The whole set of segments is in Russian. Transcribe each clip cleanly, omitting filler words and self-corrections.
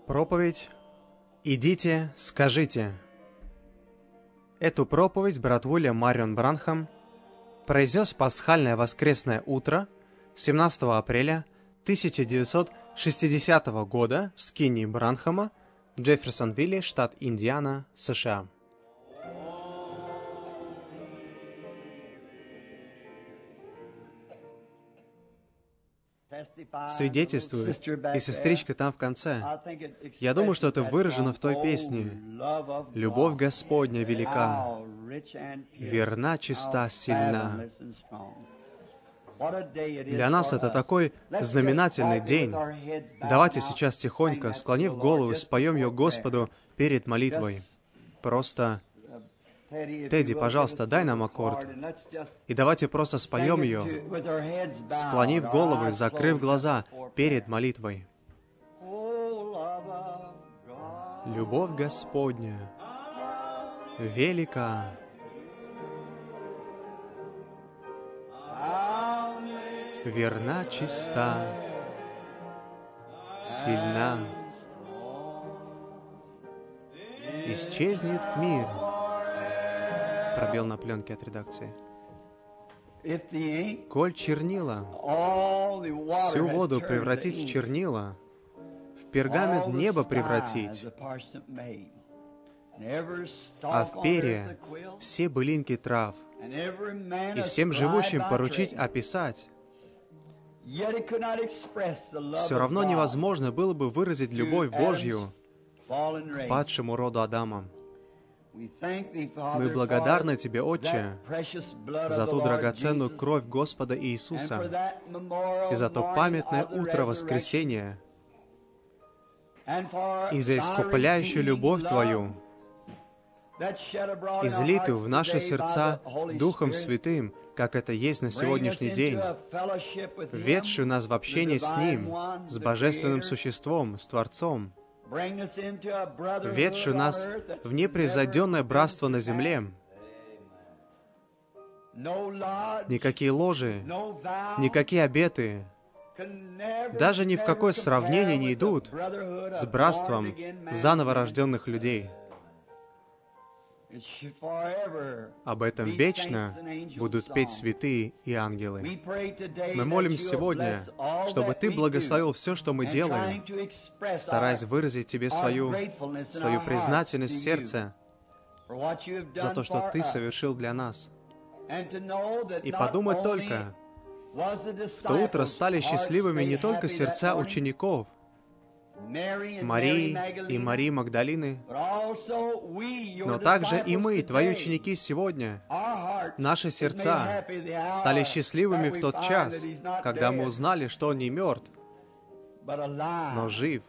Проповедь «Идите, скажите». Эту проповедь брат Уильям Марион Бранхам произнес в пасхальное воскресное утро 17 апреля 1960 года в скинии Бранхама в Джефферсонвилле, штат Индиана, США. Свидетельствует и сестричка там в конце. Я думаю, что это выражено в той песне. «Любовь Господня велика, верна, чиста, сильна». Для нас это такой знаменательный день. Давайте сейчас тихонько, склонив голову, споем ее Господу перед молитвой. Просто, Тедди, пожалуйста, дай нам аккорд. И давайте просто споем ее, склонив головы, закрыв глаза перед молитвой. Любовь Господня велика. Верна, чиста, сильна. Исчезнет мир. Пробел на пленке от редакции. Коль чернила, всю воду превратить в чернила, в пергамент небо превратить, а в перья все былинки трав, и всем живущим поручить описать, все равно невозможно было бы выразить любовь Божью к падшему роду Адама. Мы благодарны Тебе, Отче, за ту драгоценную кровь Господа Иисуса и за то памятное утро воскресения и за искупляющую любовь Твою, излитую в наши сердца Духом Святым, как это есть на сегодняшний день, ведшую нас в общение с Ним, с Божественным Существом, с Творцом, ведшую нас в непревзойденное братство на земле. Никакие ложи, никакие обеты, даже ни в какое сравнение не идут с братством заново рожденных людей. Об этом вечно будут петь святые и ангелы. Мы молим сегодня, чтобы Ты благословил все, что мы делаем, стараясь выразить Тебе свою признательность в сердце за то, что Ты совершил для нас. И подумать только, в то утро стали счастливыми не только сердца учеников, Марии и Марии Магдалины, но также и мы, Твои ученики сегодня. Наши сердца стали счастливыми в тот час, когда мы узнали, что Он не мертв, но жив.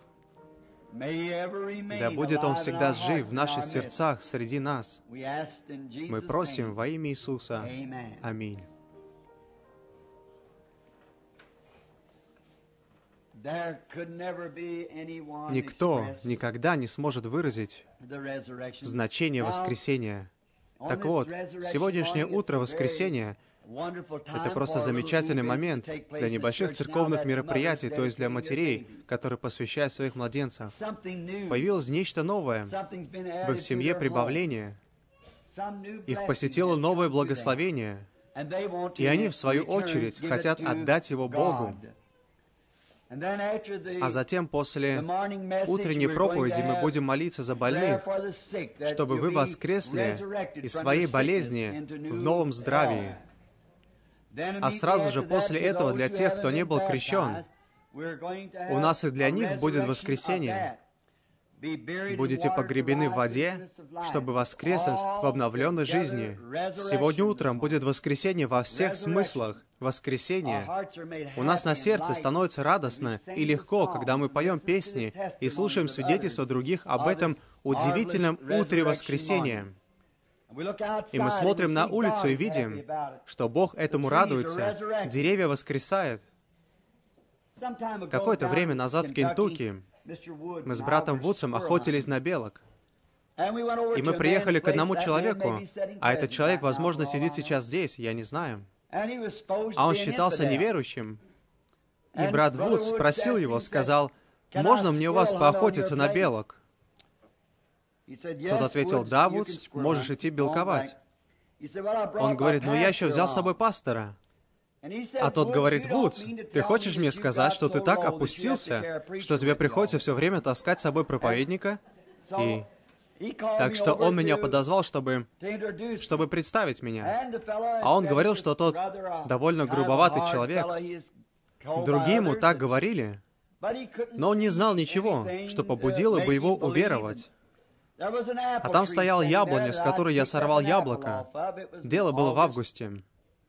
Да будет Он всегда жив в наших сердцах среди нас. Мы просим во имя Иисуса. Аминь. Никто никогда не сможет выразить значение воскресения. Так вот, сегодняшнее утро воскресения — это просто замечательный момент для небольших церковных мероприятий, то есть для матерей, которые посвящают своих младенцев. Появилось нечто новое в их семье, прибавление. Их посетило новое благословение, и они, в свою очередь, хотят отдать его Богу. А затем, после утренней проповеди, мы будем молиться за больных, чтобы вы воскресли из своей болезни в новом здравии. А сразу же после этого, для тех, кто не был крещен, у нас и для них будет воскресение. Будете погребены в воде, чтобы воскреснуть в обновленной жизни. Сегодня утром будет воскресение во всех смыслах. Воскресение. У нас на сердце становится радостно и легко, когда мы поем песни и слушаем свидетельства других об этом удивительном утре воскресения. И мы смотрим на улицу и видим, что Бог этому радуется, деревья воскресают. Какое-то время назад в Кентукки мы с братом Вудсом охотились на белок. И мы приехали к одному человеку, а этот человек, возможно, сидит сейчас здесь, я не знаю. А он считался неверующим. И брат Вудс спросил его, сказал: можно мне у вас поохотиться на белок? Тот ответил, да, Вудс, можешь идти белковать. Он говорит, но я еще взял с собой пастора. А тот говорит, Вудс, ты хочешь мне сказать, что ты так опустился, что тебе приходится все время таскать с собой проповедника? И так что он меня подозвал, чтобы представить меня. А он говорил, что тот довольно грубоватый человек. Другие ему так говорили, но он не знал ничего, что побудило бы его уверовать. А там стояла яблоня, с которой я сорвал яблоко. Дело было в августе.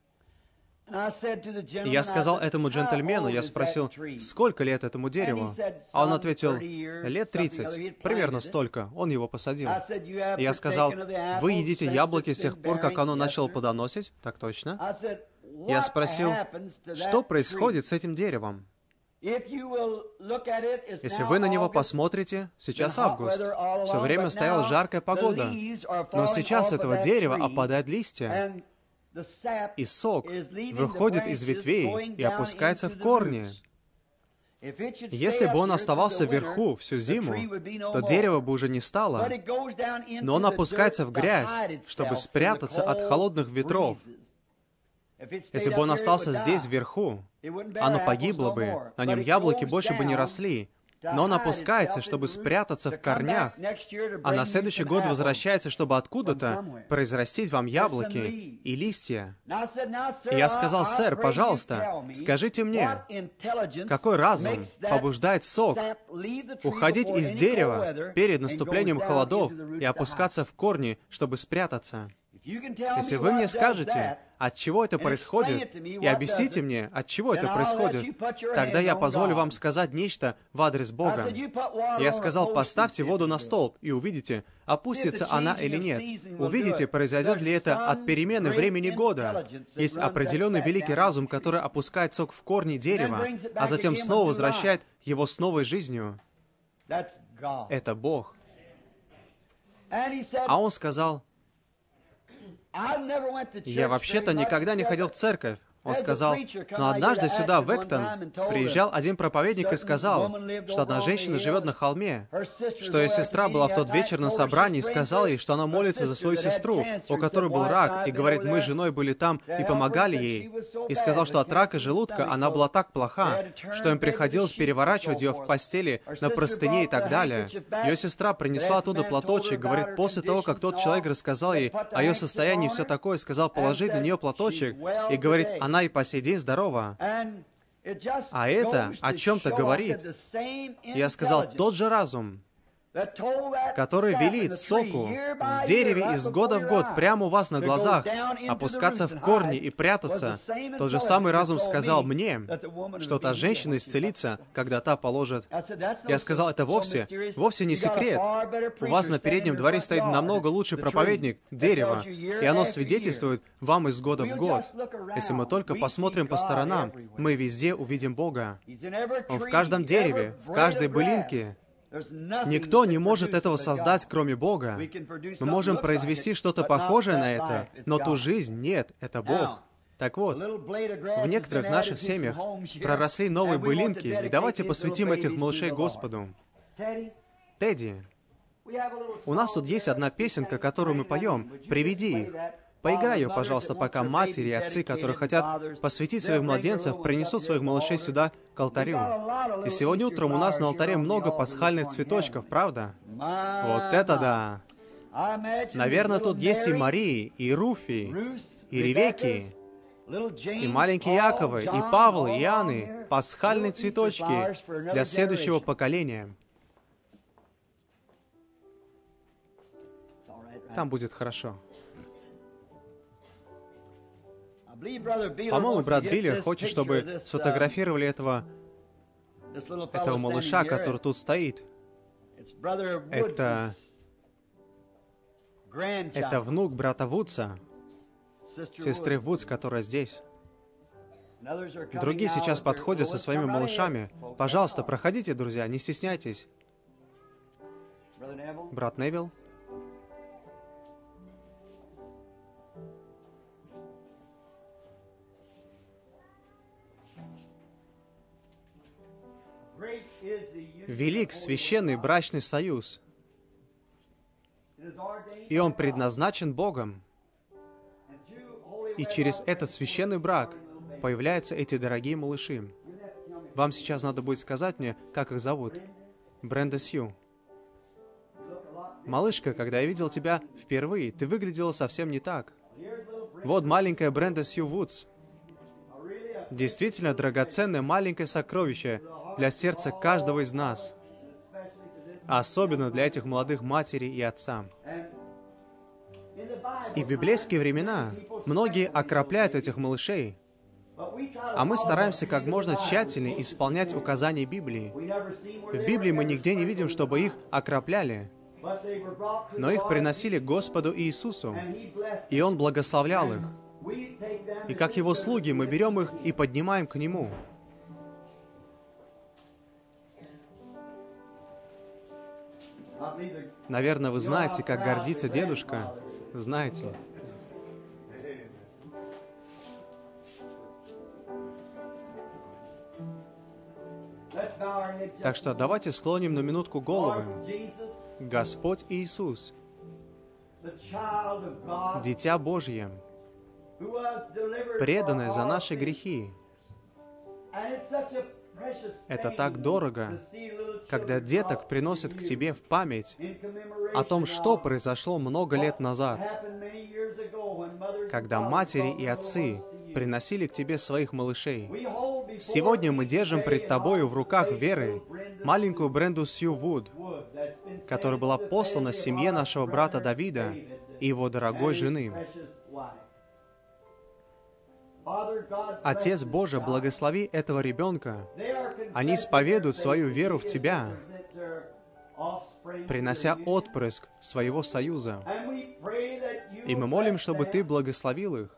И я сказал этому джентльмену, я спросил, сколько лет этому дереву? А он ответил, лет 30, примерно столько. Он его посадил. И я сказал, вы едите яблоки с тех пор, как оно начало плодоносить? Так точно. Я спросил, что происходит с этим деревом? Если вы на него посмотрите, сейчас август. Все время стояла жаркая погода. Но сейчас с этого дерева опадают листья. И сок выходит из ветвей и опускается в корни. Если бы он оставался вверху всю зиму, то дерева бы уже не стало. Но он опускается в грязь, чтобы спрятаться от холодных ветров. Если бы он остался здесь вверху, оно погибло бы, на нем яблоки больше бы не росли. Но он опускается, чтобы спрятаться в корнях, а на следующий год возвращается, чтобы откуда-то произрастить вам яблоки и листья. И я сказал, сэр, пожалуйста, скажите мне, какой разум побуждает сок уходить из дерева перед наступлением холодов и опускаться в корни, чтобы спрятаться? Если вы мне скажете, от чего это происходит, и объясните мне, от чего это происходит, тогда я позволю вам сказать нечто в адрес Бога. Я сказал, поставьте воду на столб, и увидите, опустится она или нет. Увидите, произойдет ли это от перемены времени года. Есть определенный великий разум, который опускает сок в корни дерева, а затем снова возвращает его с новой жизнью. Это Бог. А он сказал, я вообще-то никогда не ходил в церковь. Он сказал, но однажды сюда, в Эктон, приезжал один проповедник и сказал, что одна женщина живет на холме, что ее сестра была в тот вечер на собрании и сказала ей, что она молится за свою сестру, у которой был рак, и говорит, мы с женой были там и помогали ей. И сказал, что от рака желудка она была так плоха, что им приходилось переворачивать ее в постели, на простыне и так далее. Ее сестра принесла оттуда платочек, говорит, после того, как тот человек рассказал ей о ее состоянии и все такое, сказал положить на нее платочек, и говорит, она и по сей день здорова. А это о чем-то говорит. Я сказал, тот же разум, который велит соку в дереве из года в год прямо у вас на глазах опускаться в корни и прятаться, тот же самый разум сказал мне, что та женщина исцелится, когда та положит. Я сказал, это вовсе не секрет. У вас на переднем дворе стоит намного лучший проповедник, дерево, и оно свидетельствует вам из года в год. Если мы только посмотрим по сторонам, мы везде увидим Бога. Он в каждом дереве, в каждой былинке. Никто не может этого создать, кроме Бога. Мы можем произвести что-то похожее на это, но ту жизнь нет, это Бог. Так вот, в некоторых наших семьях проросли новые былинки, и давайте посвятим этих малышей Господу. Тедди, у нас тут есть одна песенка, которую мы поем. Приведи их. Поиграй ее, пожалуйста, пока матери и отцы, которые хотят посвятить своих младенцев, принесут своих малышей сюда, к алтарю. И сегодня утром у нас на алтаре много пасхальных цветочков, правда? Вот это да! Наверное, тут есть и Марии, и Руфи, и Ревекки, и маленькие Яковы, и Павлы, и Иоанны, пасхальные цветочки для следующего поколения. Там будет хорошо. По-моему, брат Билли хочет, чтобы сфотографировали этого малыша, который тут стоит. Это внук брата Вудса, сестры Вудс, которая здесь. Другие сейчас подходят со своими малышами. Пожалуйста, проходите, друзья, не стесняйтесь. Брат Невилл. велик священный брачный союз, и он предназначен Богом. И через этот священный брак появляются эти дорогие малыши. Вам сейчас надо будет сказать мне, как их зовут. Бренда Сью. Малышка, когда я видел тебя впервые, ты выглядела совсем не так. Вот маленькая Бренда Сью Вудс. Действительно драгоценное маленькое сокровище для сердца каждого из нас. Особенно для этих молодых матерей и отца. И в библейские времена многие окропляют этих малышей, а мы стараемся как можно тщательнее исполнять указания Библии. В Библии мы нигде не видим, чтобы их окропляли, но их приносили к Господу Иисусу, и Он благословлял их. И как Его слуги мы берем их и поднимаем к Нему. Наверное, вы знаете, как гордится дедушка. Знаете. Так что давайте склоним на минутку головы. Господь Иисус, Дитя Божье, преданное за наши грехи. Это так дорого, когда деток приносят к тебе в память о том, что произошло много лет назад, когда матери и отцы приносили к тебе своих малышей. Сегодня мы держим пред тобою в руках веры маленькую Бренду Сью Вуд, которая была послана семье нашего брата Давида и его дорогой жены. Отец Божий, благослови этого ребенка. Они исповедуют свою веру в Тебя, принося отпрыск своего союза. И мы молим, чтобы Ты благословил их.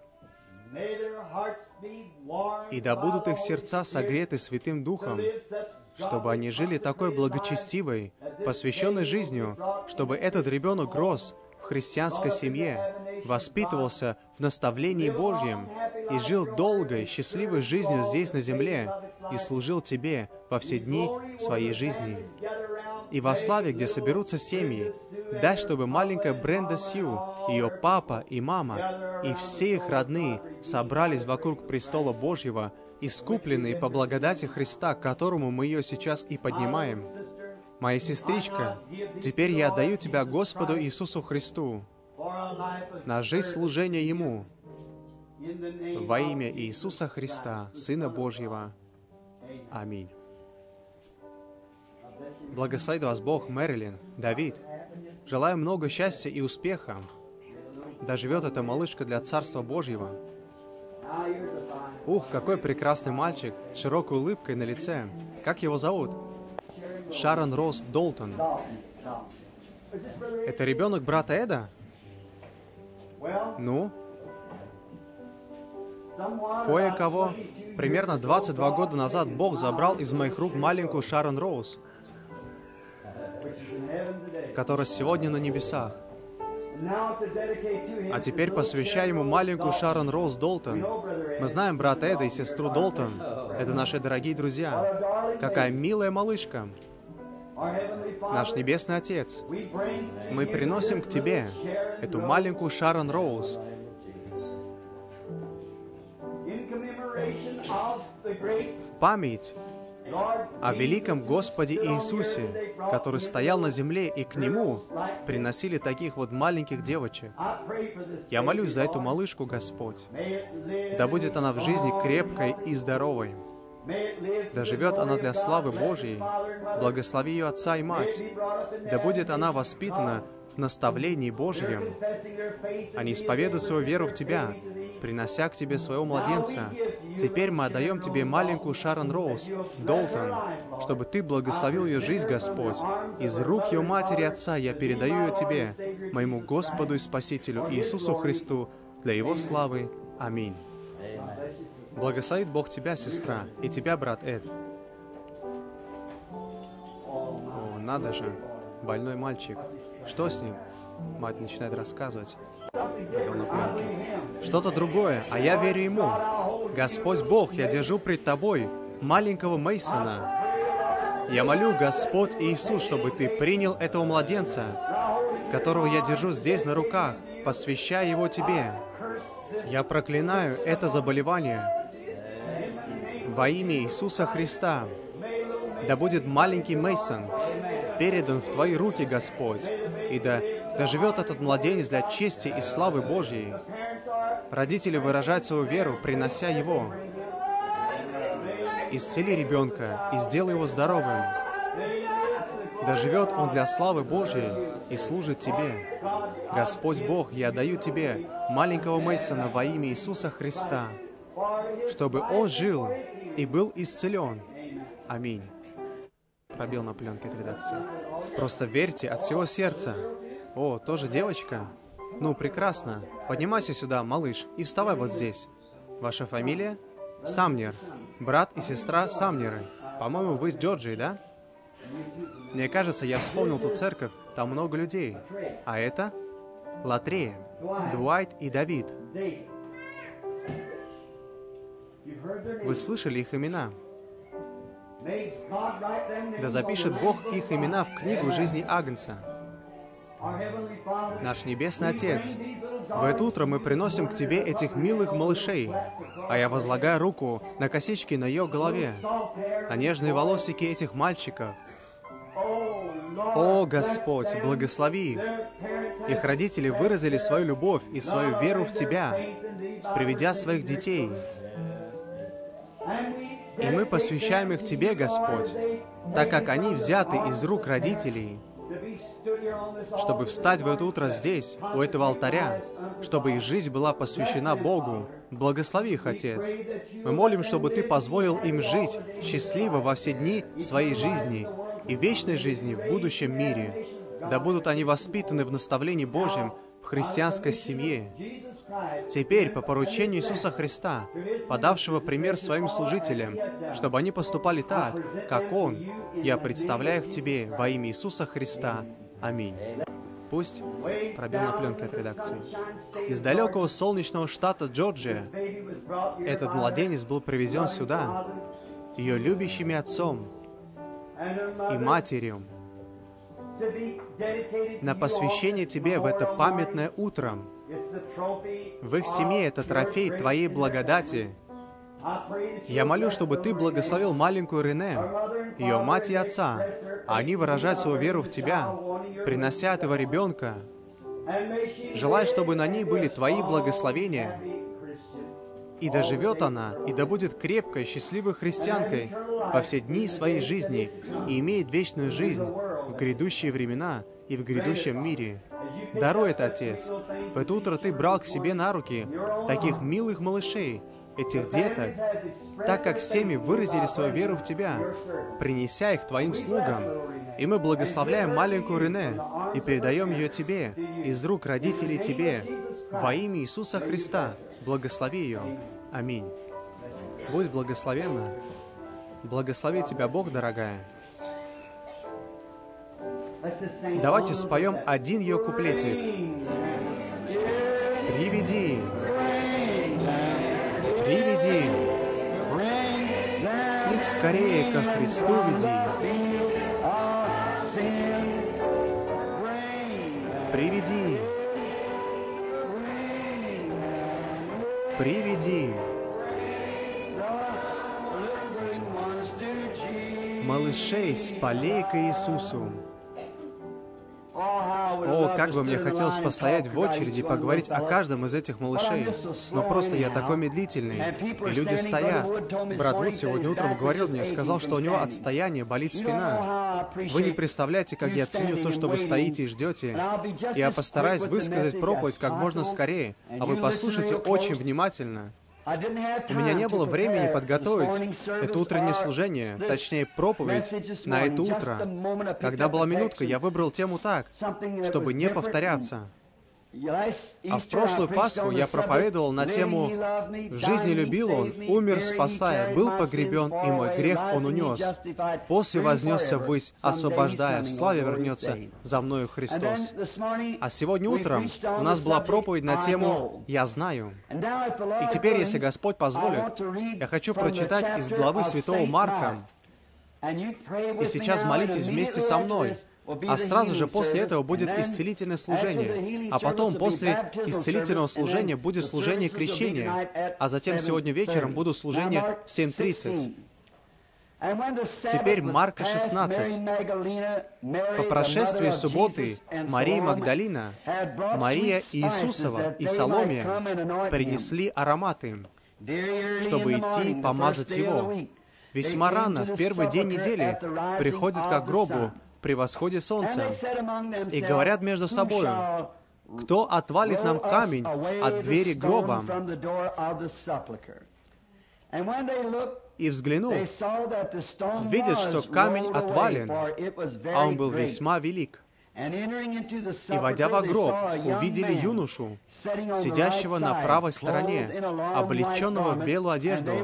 И да будут их сердца согреты Святым Духом, чтобы они жили такой благочестивой, посвященной жизнью, чтобы этот ребенок рос в христианской семье, воспитывался в наставлении Божьем и жил долгой, счастливой жизнью здесь на земле и служил Тебе во все дни своей жизни. И во славе, где соберутся семьи, дай, чтобы маленькая Бренда Сью, ее папа и мама, и все их родные собрались вокруг престола Божьего, искупленные по благодати Христа, к которому мы ее сейчас и поднимаем. Моя сестричка, теперь я отдаю тебя Господу Иисусу Христу на жизнь служения Ему во имя Иисуса Христа, Сына Божьего. Аминь. Благословит вас Бог, Мэрилин, Давид. Желаю много счастья и успеха. Да живет эта малышка для Царства Божьего. Ух, какой прекрасный мальчик, с широкой улыбкой на лице. Как его зовут? Шарон Роуз Долтон. Это ребенок брата Эда? Ну? Кое-кого. Примерно 22 года назад Бог забрал из моих рук маленькую Шарон Роуз, которая сегодня на небесах. А теперь посвящаю ему маленькую Шарон Роуз Долтон. Мы знаем брата Эда и сестру Долтон. Это наши дорогие друзья. Какая милая малышка. Наш Небесный Отец, мы приносим к Тебе эту маленькую Шарон Роуз в память о великом Господе Иисусе, который стоял на земле, и к Нему приносили таких вот маленьких девочек. Я молюсь за эту малышку, Господь. Да будет она в жизни крепкой и здоровой. Да живет она для славы Божьей. Благослови ее отца и мать. Да будет она воспитана в наставлении Божьем. Они исповедуют свою веру в Тебя, принося к Тебе своего младенца. Теперь мы отдаем Тебе маленькую Шарон Роуз Долтон, чтобы Ты благословил ее жизнь, Господь. Из рук ее матери и отца я передаю ее Тебе, моему Господу и Спасителю Иисусу Христу, для Его славы. Аминь. Благословит Бог тебя, сестра, и тебя, брат Эд. О, надо же, больной мальчик. Что с ним? Мать начинает рассказывать. Что-то другое, а я верю ему. Господь Бог, я держу пред тобой маленького Мейсона. Я молю, Господь Иисус, чтобы Ты принял этого младенца, которого я держу здесь на руках, посвящая его Тебе. Я проклинаю это заболевание во имя Иисуса Христа. Да будет маленький Мейсон передан в Твои руки, Господь, и да живет этот младенец для чести и славы Божьей. Родители выражают свою веру, принося его. Исцели ребенка и сделай его здоровым. Да живет он для славы Божьей и служит Тебе. Господь Бог, я даю Тебе маленького Мейсона во имя Иисуса Христа, чтобы он жил и был исцелен. Аминь. Пробел на пленке от редакции. Просто верьте от всего сердца. О, тоже девочка? Ну, прекрасно. Поднимайся сюда, малыш, и вставай вот здесь. Ваша фамилия? Самнер. Брат и сестра Самнеры. По-моему, вы из Джорджии, да? Мне кажется, я вспомнил ту церковь, там много людей. А это? Латрея. Дуайт и Давид. Вы слышали их имена? Да запишет Бог их имена в книгу жизни Агнца. Наш Небесный Отец, в это утро мы приносим к Тебе этих милых малышей, а я возлагаю руку на косички на ее голове, на нежные волосики этих мальчиков. О, Господь, благослови их! Их родители выразили свою любовь и свою веру в Тебя, приведя своих детей. И мы посвящаем их Тебе, Господь, так как они взяты из рук родителей, чтобы встать в это утро здесь, у этого алтаря, чтобы их жизнь была посвящена Богу. Благослови их, Отец. Мы молим, чтобы Ты позволил им жить счастливо во все дни своей жизни и вечной жизни в будущем мире. Да будут они воспитаны в наставлении Божьем в христианской семье. Теперь, по поручению Иисуса Христа, подавшего пример своим служителям, чтобы они поступали так, как Он, я представляю их Тебе во имя Иисуса Христа. Аминь. Пусть пробел на пленке от редакции. Из далекого солнечного штата Джорджия этот младенец был привезен сюда ее любящими отцом и матерью на посвящение Тебе в это памятное утро. В их семье это трофей Твоей благодати. Я молю, чтобы Ты благословил маленькую Рене, ее мать и отца, а они выражают свою веру в Тебя, принося этого ребенка. Желаю, чтобы на ней были Твои благословения. И да живет она, и да будет крепкой, счастливой христианкой во все дни своей жизни и имеет вечную жизнь в грядущие времена и в грядущем мире. Даруй это, Отец. В это утро Ты брал к себе на руки таких милых малышей, этих деток, так как семьи выразили свою веру в Тебя, принеся их Твоим слугам. И мы благословляем маленькую Рене и передаем ее Тебе, из рук родителей Тебе, во имя Иисуса Христа. Благослови ее. Аминь. Будь благословенна. Благослови тебя Бог, дорогая. Давайте споем один ее куплетик. Приведи, приведи их скорее ко Христу веди. Приведи, приведи малышей с полей к Иисусу. О, как бы мне хотелось постоять в очереди и поговорить о каждом из этих малышей. Но просто я такой медлительный, и люди стоят. Брат Вуд сегодня утром говорил мне, сказал, что у него от стояния болит спина. Вы не представляете, как я ценю то, что вы стоите и ждете. Я постараюсь высказать проповедь как можно скорее, а вы послушайте очень внимательно. У меня не было времени подготовить это утреннее служение, точнее, проповедь на это утро. Когда была минутка, я выбрал тему так, чтобы не повторяться. А в прошлую Пасху я проповедовал на тему «В жизни любил Он, умер, спасая, был погребен, и мой грех Он унес. После вознесся ввысь, освобождая, в славе вернется за мною Христос». А сегодня утром у нас была проповедь на тему «Я знаю». И теперь, если Господь позволит, я хочу прочитать из главы Святого Марка, И сейчас молитесь вместе со мной. А сразу же после этого будет исцелительное служение. А потом, после исцелительного служения, будет служение крещения. А затем сегодня вечером будут служения в 7:30. Теперь Марка 16. По прошествии субботы Мария Магдалина, Мария Иисусова и Саломия принесли ароматы, чтобы идти помазать Его. Весьма рано, в первый день недели, приходят к гробу при восходе солнца и говорят между собою: «Кто отвалит нам камень от двери гроба?» И взглянув, видят, что камень отвален, а он был весьма велик. И, войдя во гроб, увидели юношу, сидящего на правой стороне, облеченного в белую одежду,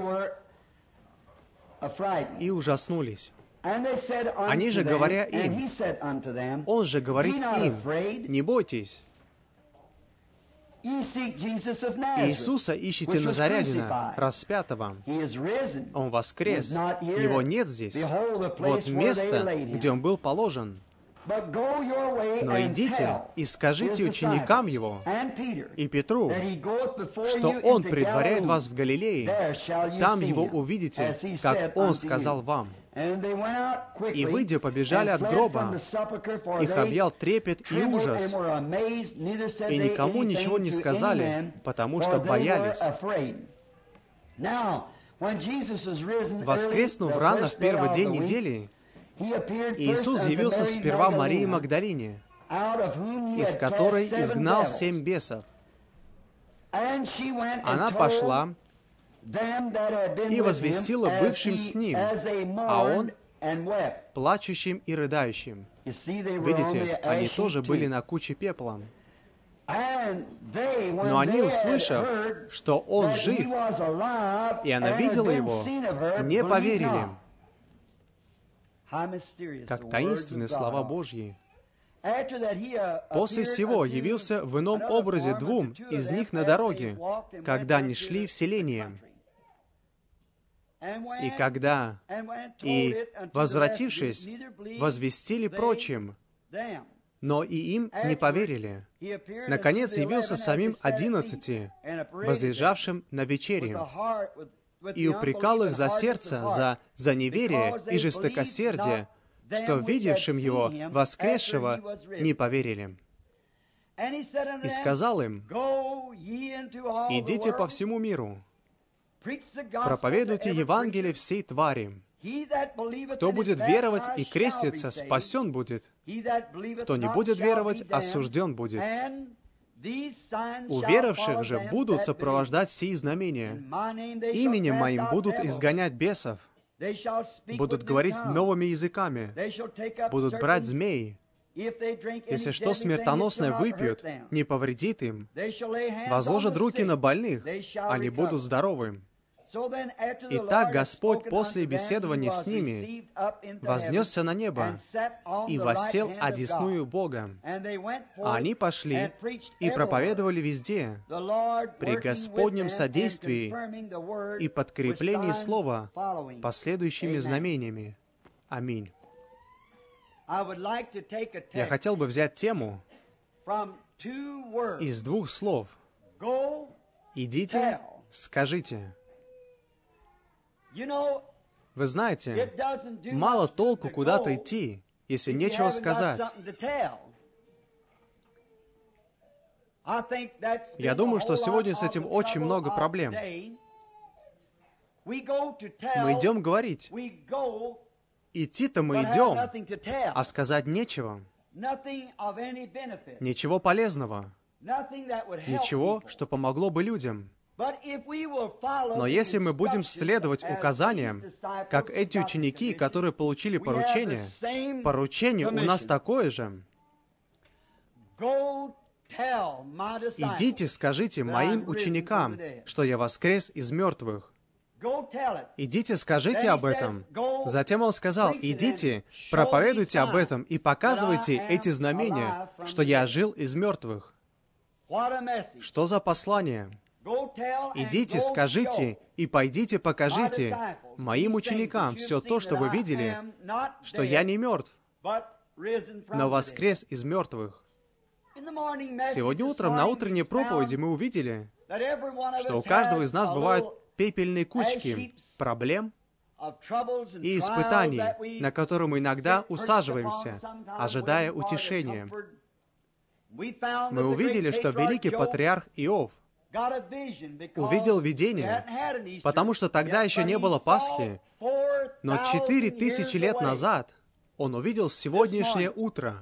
и ужаснулись. Они же, говоря им, он же говорит им: «Не бойтесь, Иисуса ищите Назарянина, распятого. Он воскрес, Его нет здесь. Вот место, где Он был положен. Но идите и скажите ученикам Его и Петру, что Он предваряет вас в Галилее. Там Его увидите, как Он сказал вам». И, выйдя, побежали от гроба. Их объял трепет и ужас, и никому ничего не сказали, потому что боялись. Воскреснув рано в первый день недели, Иисус явился сперва Марии Магдалине, из которой изгнал 7 бесов. Она пошла и возвестила бывшим с ним, а он плачущим и рыдающим. Видите, они тоже были на куче пепла. Но они, услышав, что он жив, и она видела его, не поверили. Как таинственные слова Божьи. После сего явился в ином образе 2 из них на дороге, когда они шли в селение. И, возвратившись, возвестили прочим, но и им не поверили. Наконец явился самим 11, возлежавшим на вечере, и упрекал их за сердце, за неверие и жестокосердие, что видевшим Его воскресшего не поверили. И сказал им: «Идите по всему миру, проповедуйте Евангелие всей твари. Кто будет веровать и креститься, спасен будет. Кто не будет веровать, осужден будет. У веровавших же будут сопровождать сии знамения. Именем Моим будут изгонять бесов, будут говорить новыми языками, будут брать змей. Если что смертоносное выпьют, не повредит им. Возложат руки на больных, они будут здоровы». Итак, Господь после беседования с ними вознесся на небо и воссел одесную Бога. А они пошли и проповедовали везде при Господнем содействии и подкреплении слова последующими знамениями. Аминь. Я хотел бы взять тему из 2 слов. «Идите, скажите». Вы знаете, мало толку куда-то идти, если нечего сказать. Я думаю, что сегодня с этим очень много проблем. Мы идем говорить. Идти-то мы идем, а сказать нечего. Ничего полезного. Ничего, что помогло бы людям. Но если мы будем следовать указаниям, как эти ученики, которые получили поручение у нас такое же. «Идите, скажите моим ученикам, что я воскрес из мертвых». Идите, скажите об этом. Затем он сказал: «Идите, проповедуйте об этом и показывайте эти знамения, что я ожил из мертвых». Что за послание? «Идите, скажите и пойдите покажите моим ученикам все то, что вы видели, что я не мертв, но воскрес из мертвых». Сегодня утром на утренней проповеди мы увидели, что у каждого из нас бывают пепельные кучки проблем и испытаний, на которые мы иногда усаживаемся, ожидая утешения. Мы увидели, что великий патриарх Иов увидел видение, потому что тогда еще не было Пасхи, но 4000 лет назад он увидел сегодняшнее утро.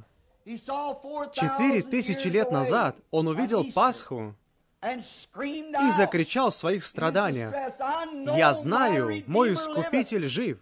4000 лет назад он увидел Пасху и закричал в своих страданиях: «Я знаю, мой Искупитель жив».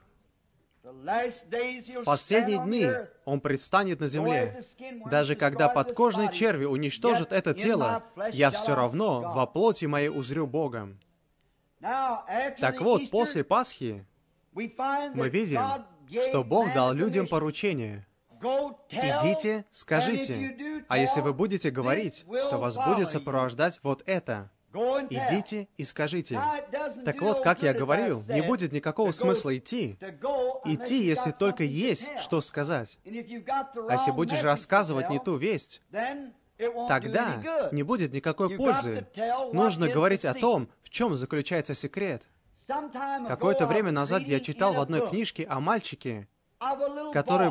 В последние дни он предстанет на земле. Даже когда подкожные черви уничтожат это тело, я все равно во плоти моей узрю Бога. Так вот, после Пасхи мы видим, что Бог дал людям поручение. «Идите, скажите, а если вы будете говорить, то вас будет сопровождать вот это. Идите и скажите». Так вот, как я говорил, не будет никакого смысла идти. Идти, если только есть что сказать. А если будешь рассказывать не ту весть, тогда не будет никакой пользы. Нужно говорить о том, в чем заключается секрет. Какое-то время назад я читал в одной книжке о мальчике, который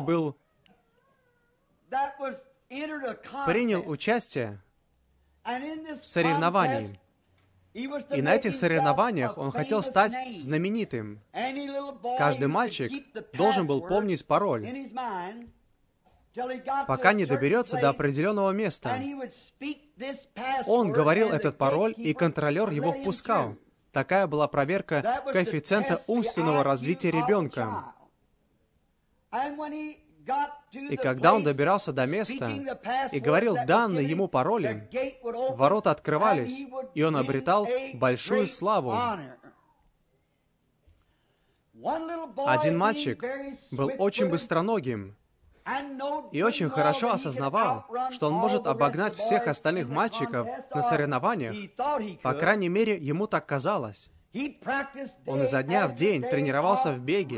принял участие в соревновании. И на этих соревнованиях он хотел стать знаменитым. Каждый мальчик должен был помнить пароль, пока не доберется до определенного места. Он говорил этот пароль, и контролер его впускал. Такая была проверка коэффициента умственного развития ребенка. И когда он добирался до места и говорил данные ему пароли, ворота открывались, и он обретал большую славу. Один мальчик был очень быстроногим и очень хорошо осознавал, что он может обогнать всех остальных мальчиков на соревнованиях. По крайней мере, ему так казалось. Он изо дня в день тренировался в беге.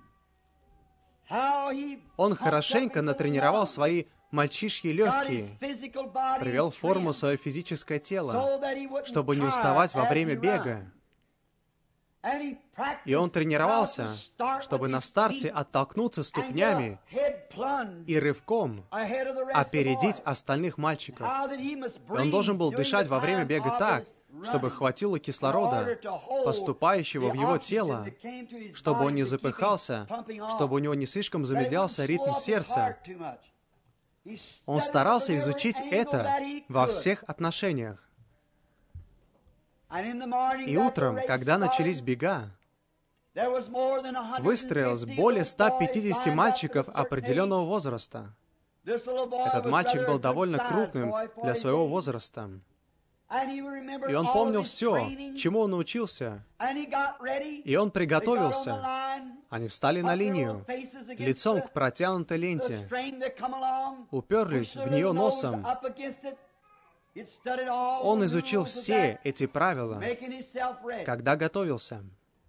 Он хорошенько натренировал свои мальчишьи легкие, привел в форму свое физическое тело, чтобы не уставать во время бега. И он тренировался, чтобы на старте оттолкнуться ступнями и рывком опередить остальных мальчиков. И он должен был дышать во время бега так, чтобы хватило кислорода, поступающего в его тело, чтобы он не запыхался, чтобы у него не слишком замедлялся ритм сердца. Он старался изучить это во всех отношениях. И утром, когда начались бега, выстроилось более 150 мальчиков определенного возраста. Этот мальчик был довольно крупным для своего возраста. И он помнил все, чему он научился. И он приготовился. Они встали на линию, лицом к протянутой ленте, уперлись в нее носом. Он изучил все эти правила, когда готовился.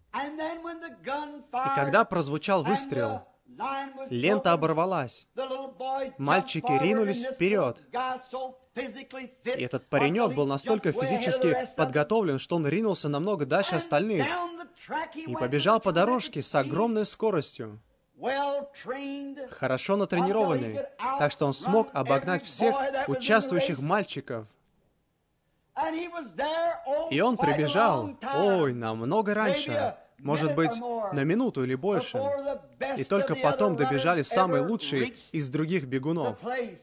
И когда прозвучал выстрел, лента оборвалась. Мальчики ринулись вперед. И этот паренек был настолько физически подготовлен, что он ринулся намного дальше остальных и побежал по дорожке с огромной скоростью. Хорошо натренированный, так что он смог обогнать всех участвующих мальчиков. И он прибежал, намного раньше, может быть, на минуту или больше. И только потом добежали самые лучшие из других бегунов.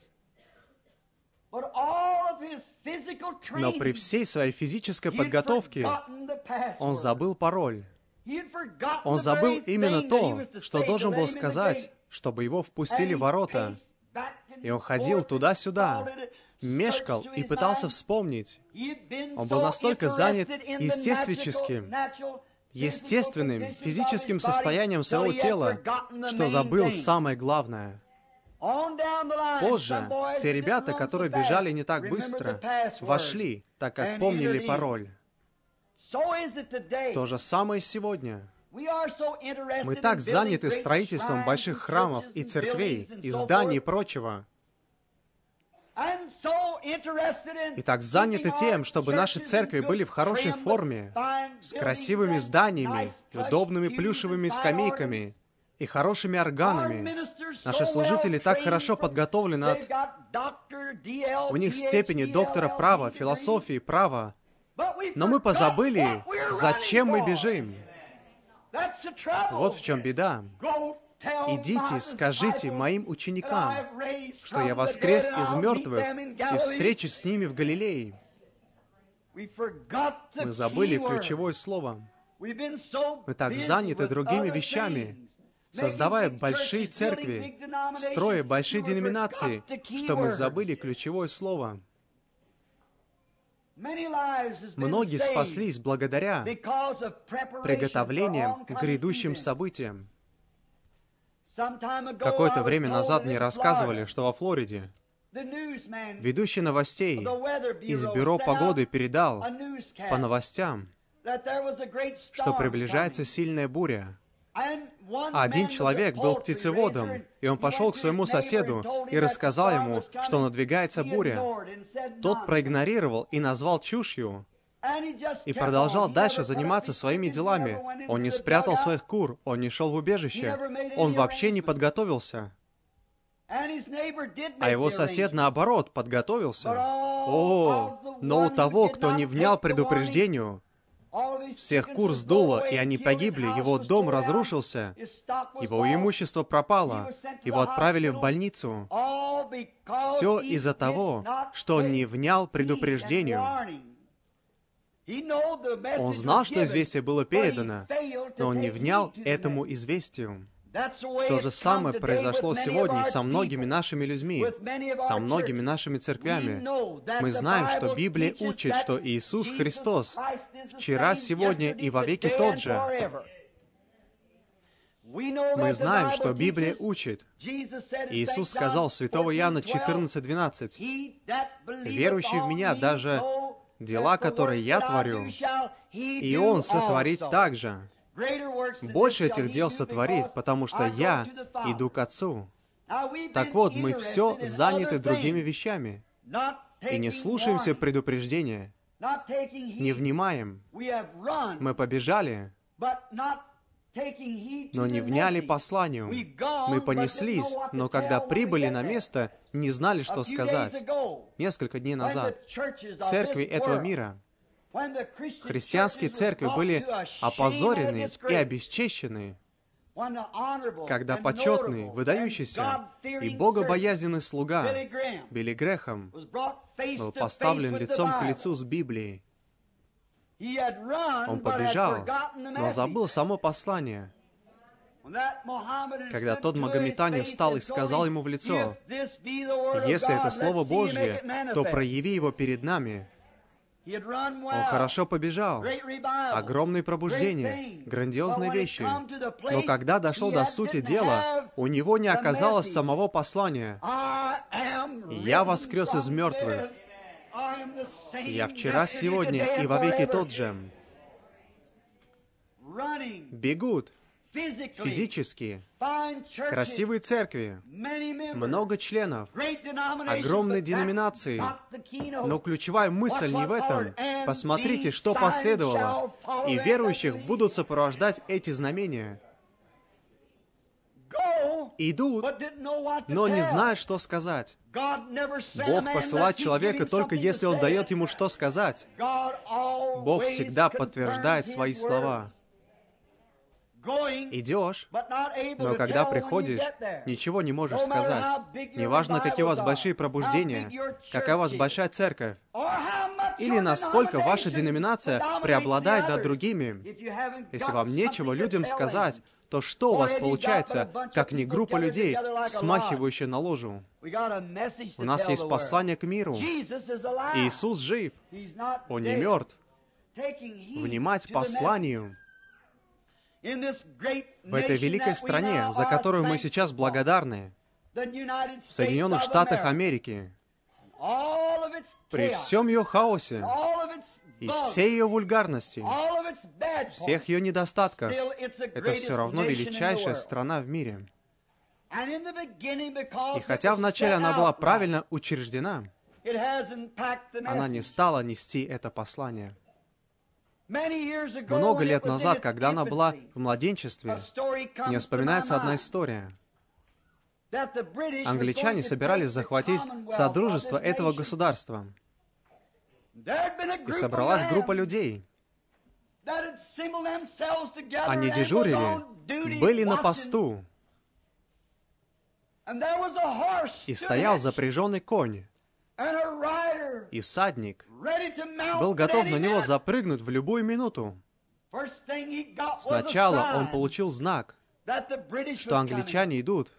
Но при всей своей физической подготовке он забыл пароль. Он забыл именно то, что должен был сказать, чтобы его впустили в ворота. И он ходил туда-сюда, мешкал и пытался вспомнить. Он был настолько занят естественным физическим состоянием своего тела, что забыл самое главное. Позже те ребята, которые бежали не так быстро, вошли, так как помнили пароль. То же самое сегодня. Мы так заняты строительством больших храмов и церквей, и зданий и прочего, и так заняты тем, чтобы наши церкви были в хорошей форме, с красивыми зданиями, и удобными плюшевыми скамейками и хорошими органами. Наши служители так хорошо подготовлены у них степени доктора права, философии, права. Но мы позабыли, зачем мы бежим. Вот в чем беда. «Идите, скажите моим ученикам, что я воскрес из мертвых и встречусь с ними в Галилее». Мы забыли ключевое слово. Мы так заняты другими вещами, создавая большие церкви, строя большие деноминации, что мы забыли ключевое слово. Многие спаслись благодаря приготовлениям к грядущим событиям. Какое-то время назад мне рассказывали, что во Флориде ведущий новостей из бюро погоды передал по новостям, что приближается сильная буря. А один человек был птицеводом, и он пошел к своему соседу и рассказал ему, что надвигается буря. Тот проигнорировал и назвал чушью, и продолжал дальше заниматься своими делами. Он не спрятал своих кур, он не шел в убежище, он вообще не подготовился. А его сосед, наоборот, подготовился. Но у того, кто не внял предупреждению, всех кур сдуло, и они погибли, его дом разрушился, его имущество пропало, его отправили в больницу. Все из-за того, что он не внял предупреждению. Он знал, что известие было передано, но он не внял этому известию. То же самое произошло сегодня со многими нашими людьми, со многими нашими церквями. Мы знаем, что Библия учит, что Иисус Христос вчера, сегодня и вовеки тот же. Мы знаем, что Библия учит. Иисус сказал, святого Иоанна 14:12, «Верующий в Меня, даже дела, которые Я творю, и Он сотворит так же. Больше этих дел сотворит, потому что Я иду к Отцу». Так вот, мы все заняты другими вещами и не слушаемся предупреждения, не внимаем. Мы побежали, но не вняли посланию. Мы понеслись, но когда прибыли на место, не знали, что сказать. Несколько дней назад церкви этого мира, христианские церкви были опозорены и обесчещены, когда почетный, выдающийся и богобоязненный слуга Билли Грэхэм был поставлен лицом к лицу с Библией. Он побежал, но забыл само послание. Когда тот магометанин встал и сказал ему в лицо, «Если это Слово Божье, то прояви его перед нами». Он хорошо побежал. Огромное пробуждение, грандиозные вещи. Но когда дошел до сути дела, у него не оказалось самого послания. «Я воскрес из мертвых. Я вчера, сегодня и вовеки тот же». Бегут физически, красивые церкви, много членов, огромные деноминации. Но ключевая мысль не в этом. Посмотрите, что последовало. И верующих будут сопровождать эти знамения. Идут, но не знают, что сказать. Бог посылает человека только если Он дает ему что сказать. Бог всегда подтверждает свои слова. Идешь, но когда приходишь, ничего не можешь сказать. Неважно, какие у вас большие пробуждения, какая у вас большая церковь, или насколько ваша деноминация преобладает над другими. Если вам нечего людям сказать, то что у вас получается, как не группа людей, смахивающая на ложу? У нас есть послание к миру. Иисус жив. Он не мертв. Внимать посланию. В этой великой стране, за которую мы сейчас благодарны, в Соединенных Штатах Америки, при всем ее хаосе, И всей ее вульгарности, всех ее недостатках, это все равно величайшая страна в мире. И хотя вначале она была правильно учреждена, она не стала нести это послание. Много лет назад, когда она была в младенчестве, мне вспоминается одна история. Англичане собирались захватить содружество этого государства. И собралась группа людей. Они дежурили, были на посту. И стоял запряженный конь. И всадник был готов на него запрыгнуть в любую минуту. Сначала он получил знак, что англичане идут.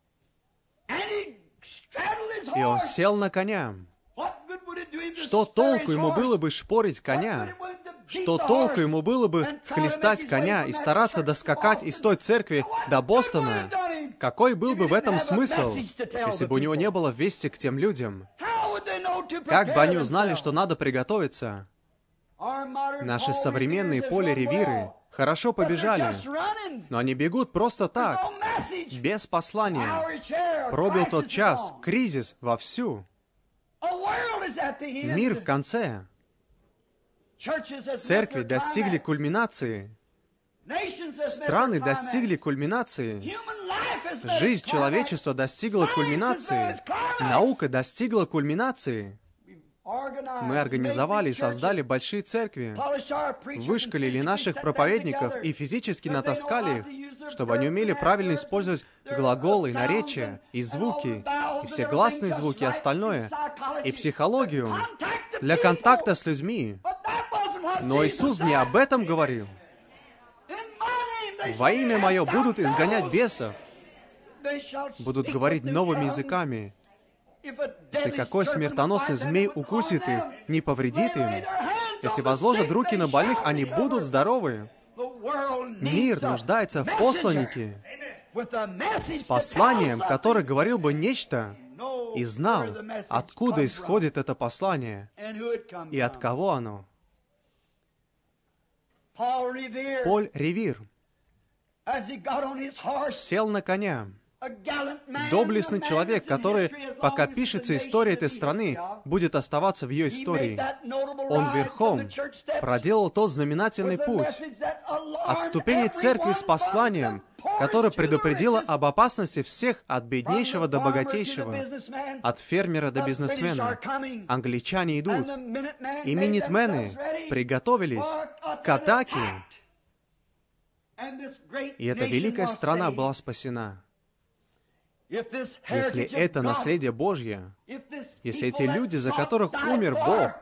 И он сел на коня. Что толку ему было бы шпорить коня? Что толку ему было бы хлестать коня и стараться доскакать из той церкви до Бостона? Какой был бы в этом смысл, если бы у него не было вести к тем людям? Как бы они узнали, что надо приготовиться? Наши современные поле-ревиры хорошо побежали, но они бегут просто так, без послания. Пробил тот час, кризис вовсю. Мир в конце. Церкви достигли кульминации. Страны достигли кульминации. Жизнь человечества достигла кульминации. Наука достигла кульминации. Мы организовали и создали большие церкви, вышкалили наших проповедников и физически натаскали их, чтобы они умели правильно использовать глаголы, наречия, и звуки, и все гласные звуки, и остальное, и психологию для контакта с людьми. Но Иисус не об этом говорил. «Во имя Мое будут изгонять бесов, будут говорить новыми языками. Если какой смертоносный змей укусит их, не повредит им. Если возложат руки на больных, они будут здоровы». Мир нуждается в посланнике с посланием, который говорил бы нечто и знал, откуда исходит это послание и от кого оно. Поль Ревир сел на коня. Доблестный человек, который, пока пишется история этой страны, будет оставаться в ее истории. Он верхом проделал тот знаменательный путь от ступени церкви с посланием, которое предупредило об опасности всех от беднейшего до богатейшего, от фермера до бизнесмена. Англичане идут, и минитмены приготовились к атаке, и эта великая страна была спасена. Если это наследие Божье, если эти люди, за которых умер Бог,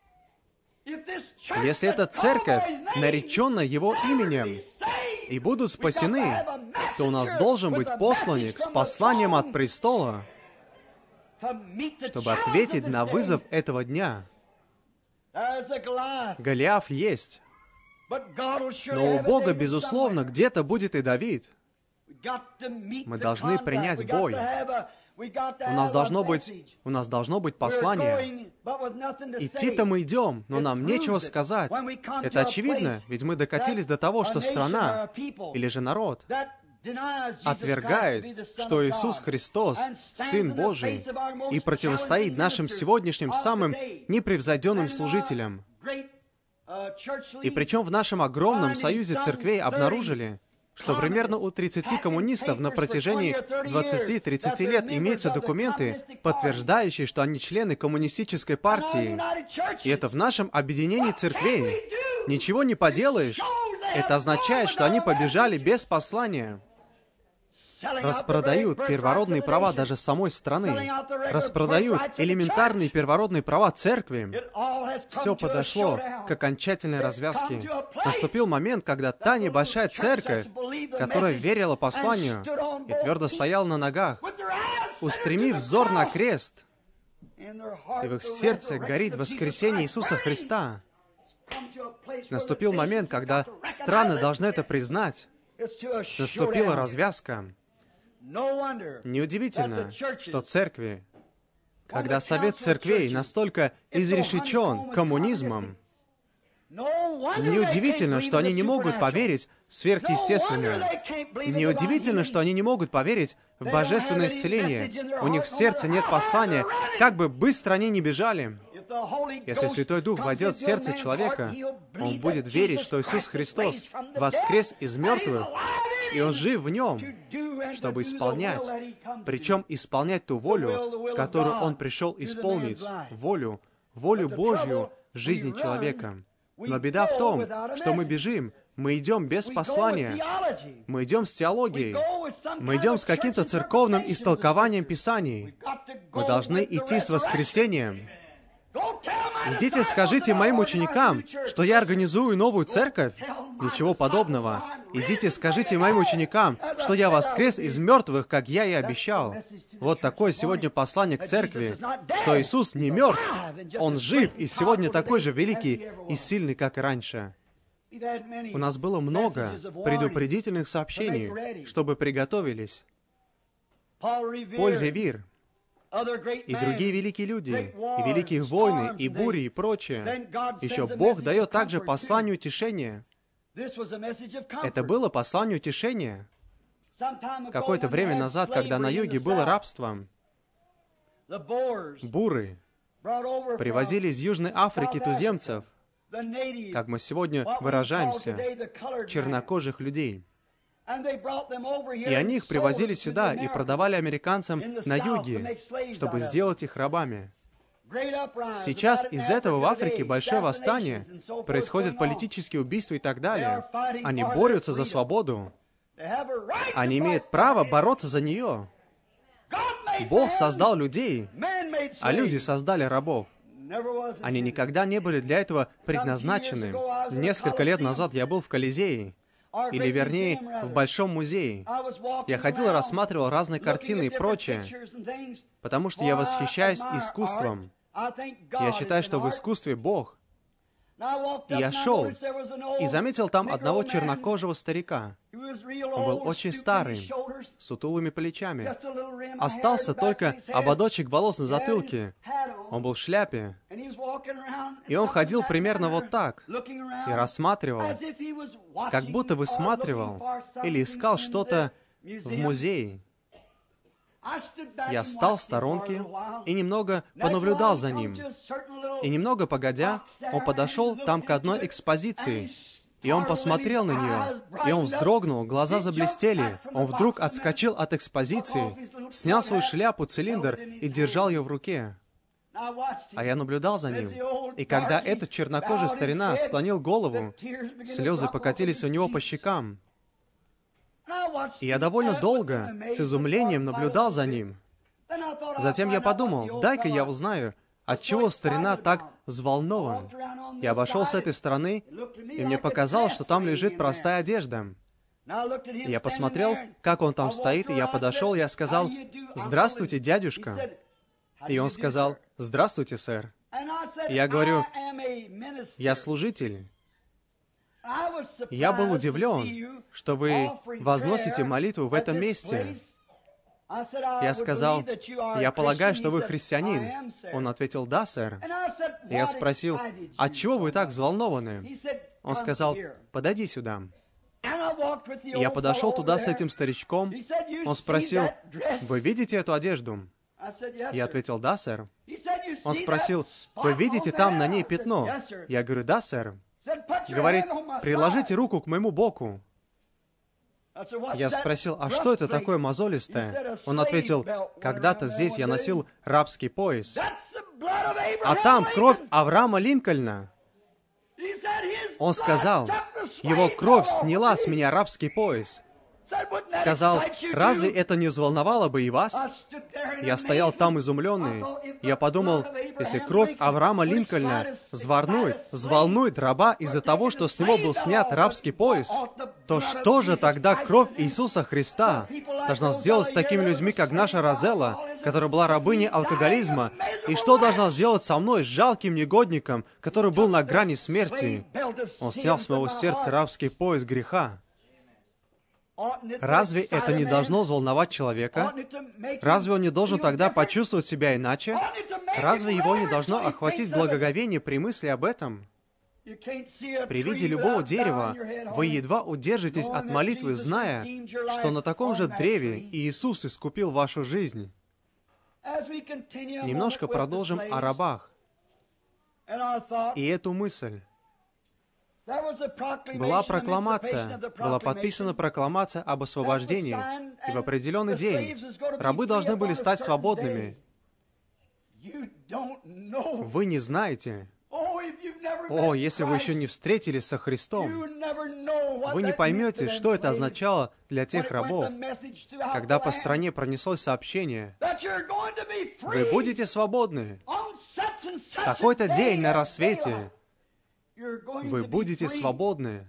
если эта церковь, нареченная Его именем, и будут спасены, то у нас должен быть посланник с посланием от престола, чтобы ответить на вызов этого дня. Голиаф есть, но у Бога, безусловно, где-то будет и Давид. Мы должны принять бой. У нас должно быть послание. Идти-то мы идем, но нам нечего сказать. Это очевидно, ведь мы докатились до того, что страна, или же народ, отвергает, что Иисус Христос, Сын Божий, и противостоит нашим сегодняшним самым непревзойденным служителям. И причем в нашем огромном союзе церквей обнаружили, что примерно у 30 коммунистов на протяжении 20-30 лет имеются документы, подтверждающие, что они члены коммунистической партии. И это в нашем объединении церквей. Ничего не поделаешь. Это означает, что они побежали без послания. Распродают первородные права даже самой страны. Распродают элементарные первородные права церкви. Все подошло к окончательной развязке. Наступил момент, когда та небольшая церковь, которая верила посланию и твердо стояла на ногах, устремив взор на крест, и в их сердце горит воскресение Иисуса Христа. Наступил момент, когда страны должны это признать. Наступила развязка. Неудивительно, что церкви, когда совет церквей настолько изрешечен коммунизмом, Неудивительно, что они не могут поверить в сверхъестественное. Неудивительно, что они не могут поверить в божественное исцеление. У них в сердце нет послания, как бы быстро они ни бежали. Если Святой Дух войдет в сердце человека, он будет верить, что Иисус Христос воскрес из мертвых, и Он жив в нем, чтобы исполнять, причем исполнять ту волю, которую Он пришел исполнить, волю Божью в жизни человека. Но беда в том, что мы бежим, мы идем без послания, мы идем с теологией, мы идем с каким-то церковным истолкованием Писаний. Мы должны идти с воскресением. Идите, скажите моим ученикам, что я организую новую церковь. Ничего подобного. Идите, скажите моим ученикам, что я воскрес из мертвых, как я и обещал. Вот такое сегодня послание к церкви, что Иисус не мертв, Он жив и сегодня такой же великий и сильный, как и раньше. У нас было много предупредительных сообщений, чтобы приготовились. Поль Ревир и другие великие люди, и великие войны, и бури, и прочее. Еще Бог дает также послание утешения. Это было послание утешения. Какое-то время назад, когда на юге было рабство, буры привозили из Южной Африки туземцев, как мы сегодня выражаемся, чернокожих людей. И они их привозили сюда и продавали американцам на юге, чтобы сделать их рабами. Сейчас из этого в Африке большое восстание, происходят политические убийства и так далее. Они борются за свободу. Они имеют право бороться за нее. Бог создал людей, а люди создали рабов. Они никогда не были для этого предназначены. Несколько лет назад я был в Колизее, или вернее, в Большом музее. Я ходил и рассматривал разные картины и прочее, потому что я восхищаюсь искусством. Я считаю, что в искусстве Бог. И я шел и заметил там одного чернокожего старика. Он был очень старый, с сутулыми плечами. Остался только ободочек волос на затылке. Он был в шляпе. И он ходил примерно вот так и рассматривал, как будто высматривал или искал что-то в музее. Я встал в сторонке и немного понаблюдал за ним. И немного погодя, он подошел там к одной экспозиции. И он посмотрел на нее, и он вздрогнул, глаза заблестели. Он вдруг отскочил от экспозиции, снял свою шляпу, цилиндр и держал ее в руке. А я наблюдал за ним. И когда этот чернокожий старина склонил голову, слезы покатились у него по щекам. И я довольно долго, с изумлением наблюдал за ним. Затем я подумал, дай-ка я узнаю, отчего старина так взволнован. Я обошел с этой стороны, и мне показалось, что там лежит простая одежда. Я посмотрел, как он там стоит, и я подошел, и я сказал, «Здравствуйте, дядюшка». И он сказал, «Здравствуйте, сэр». И я говорю, «Я служитель». Я был удивлен, что вы возносите молитву в этом месте. Я сказал, «Я полагаю, что вы христианин». Он ответил, «Да, сэр». Я спросил, «Отчего вы так взволнованы?» Он сказал, «Подойди сюда». Я подошел туда с этим старичком. Он спросил, «Вы видите эту одежду?» Я ответил, «Да, сэр». Он спросил, «Вы видите там на ней пятно?» Я говорю, «Да, сэр». Говорит, «Приложите руку к моему боку». Я спросил, «А что это такое мозолистое?» Он ответил, «Когда-то здесь я носил рабский пояс, а там кровь Авраама Линкольна». Он сказал, «Его кровь сняла с меня рабский пояс». Сказал, «Разве это не взволновало бы и вас?» Я стоял там изумленный. Я подумал, если кровь Авраама Линкольна взволнует раба из-за того, что с него был снят рабский пояс, то что же тогда кровь Иисуса Христа должна сделать с такими людьми, как наша Розелла, которая была рабыней алкоголизма, и что должна сделать со мной, жалким негодником, который был на грани смерти? Он снял с моего сердца рабский пояс греха. Разве это не должно взволновать человека? Разве он не должен тогда почувствовать себя иначе? Разве его не должно охватить благоговение при мысли об этом? При виде любого дерева вы едва удержитесь от молитвы, зная, что на таком же древе Иисус искупил вашу жизнь. Немножко продолжим о рабах. И эту мысль. Была прокламация, была подписана прокламация об освобождении, и в определенный день рабы должны были стать свободными. Вы не знаете. О, если вы еще не встретились со Христом, вы не поймете, что это означало для тех рабов, когда по стране пронеслось сообщение: вы будете свободны. В такой-то день на рассвете вы будете свободны.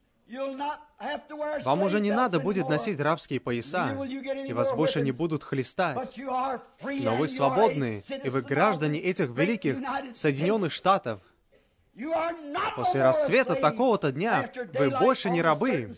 Вам уже не надо будет носить рабские пояса, и вас больше не будут хлестать. Но вы свободны, и вы граждане этих великих Соединенных Штатов. После рассвета такого-то дня вы больше не рабы.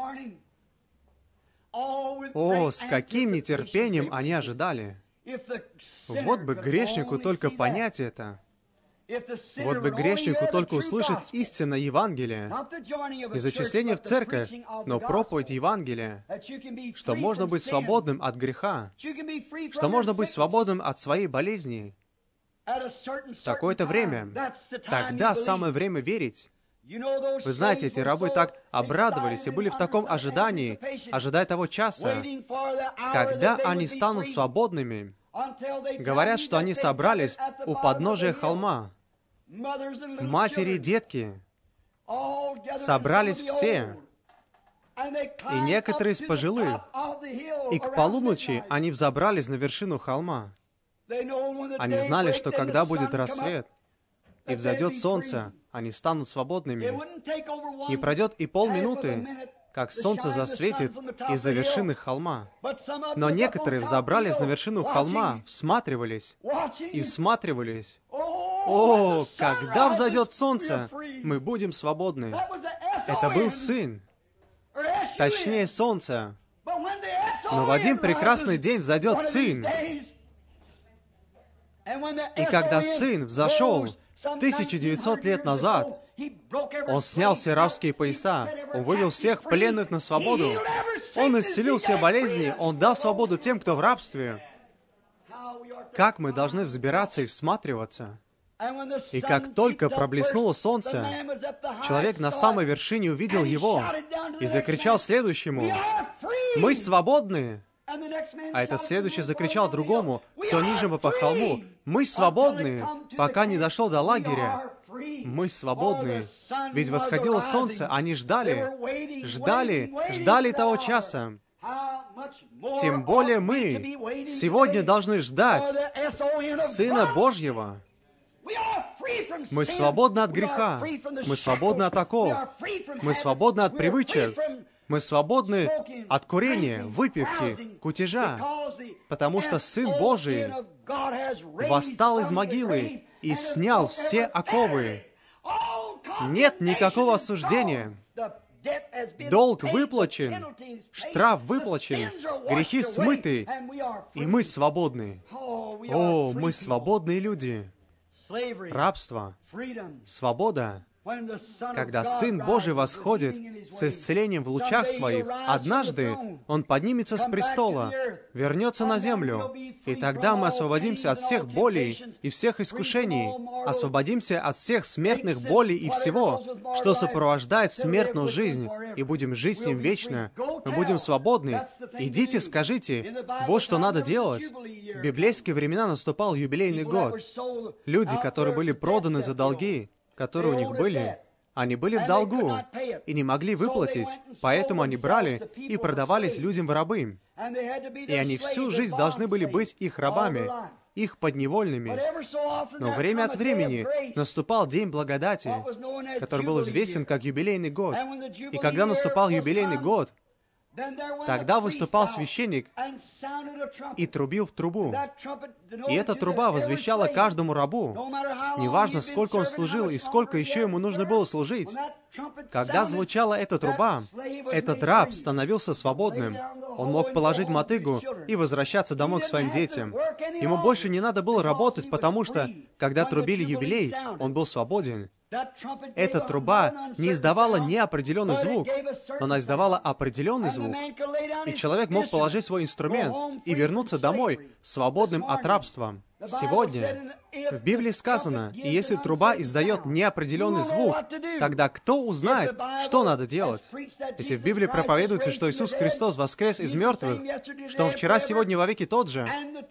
О, с каким нетерпением они ожидали! Вот бы грешнику только понять это. Вот бы грешнику только услышать истинное Евангелие. Не зачисление в церковь, но проповедь Евангелия, что можно быть свободным от греха, что можно быть свободным от своей болезни. В такое-то время, тогда самое время верить. Вы знаете, эти рабы так обрадовались и были в таком ожидании, ожидая того часа, когда они станут свободными. Говорят, что они собрались у подножия холма. Матери и детки собрались все, и некоторые из пожилых, и к полуночи они взобрались на вершину холма. Они знали, что когда будет рассвет и взойдет солнце, они станут свободными. Не пройдет и полминуты, как солнце засветит из-за вершины холма. Но некоторые взобрались на вершину холма, всматривались и всматривались. О, когда взойдет солнце, мы будем свободны. Это был Сын, точнее солнце. Но в один прекрасный день взойдет Сын. И когда Сын взошел 1900 лет назад, Он снял все рабские пояса, Он вывел всех пленных на свободу, Он исцелил все болезни, Он дал свободу тем, кто в рабстве. Как мы должны взбираться и всматриваться? И как только проблеснуло солнце, человек на самой вершине увидел его и закричал следующему: «Мы свободны!» А этот следующий закричал другому, кто ниже по холму: «Мы свободны!» Пока не дошел до лагеря. Мы свободны. Ведь восходило солнце, они ждали того часа. Тем более мы сегодня должны ждать Сына Божьего. Мы свободны от греха. Мы свободны от оков. Мы свободны от привычек. Мы свободны от курения, выпивки, кутежа, потому что Сын Божий восстал из могилы и снял все оковы. Нет никакого осуждения. Долг выплачен, штраф выплачен, грехи смыты, и мы свободны. О, мы свободные люди. Рабство, свобода. Когда Сын Божий восходит с исцелением в лучах Своих, однажды Он поднимется с престола, вернется на землю, и тогда мы освободимся от всех болей и всех искушений, освободимся от всех смертных болей и всего, что сопровождает смертную жизнь, и будем жить с Ним вечно. Мы будем свободны. Идите, скажите, вот что надо делать. В библейские времена наступал юбилейный год. Люди, которые были проданы за долги, которые у них были, они были в долгу и не могли выплатить, поэтому они брали и продавались людям в рабы. И они всю жизнь должны были быть их рабами, их подневольными. Но время от времени наступал День Благодати, который был известен как юбилейный год. И когда наступал юбилейный год, тогда выступал священник и трубил в трубу. И эта труба возвещала каждому рабу, неважно, сколько он служил и сколько еще ему нужно было служить. Когда звучала эта труба, этот раб становился свободным. Он мог положить мотыгу и возвращаться домой к своим детям. Ему больше не надо было работать, потому что, когда трубили юбилей, он был свободен. Эта труба не издавала неопределенный звук, но она издавала определенный звук. И человек мог положить свой инструмент и вернуться домой, свободным от рабства. Сегодня в Библии сказано, и если труба издает неопределенный звук, тогда кто узнает, что надо делать? Если в Библии проповедуется, что Иисус Христос воскрес из мертвых, что Он вчера, сегодня, вовеки тот же,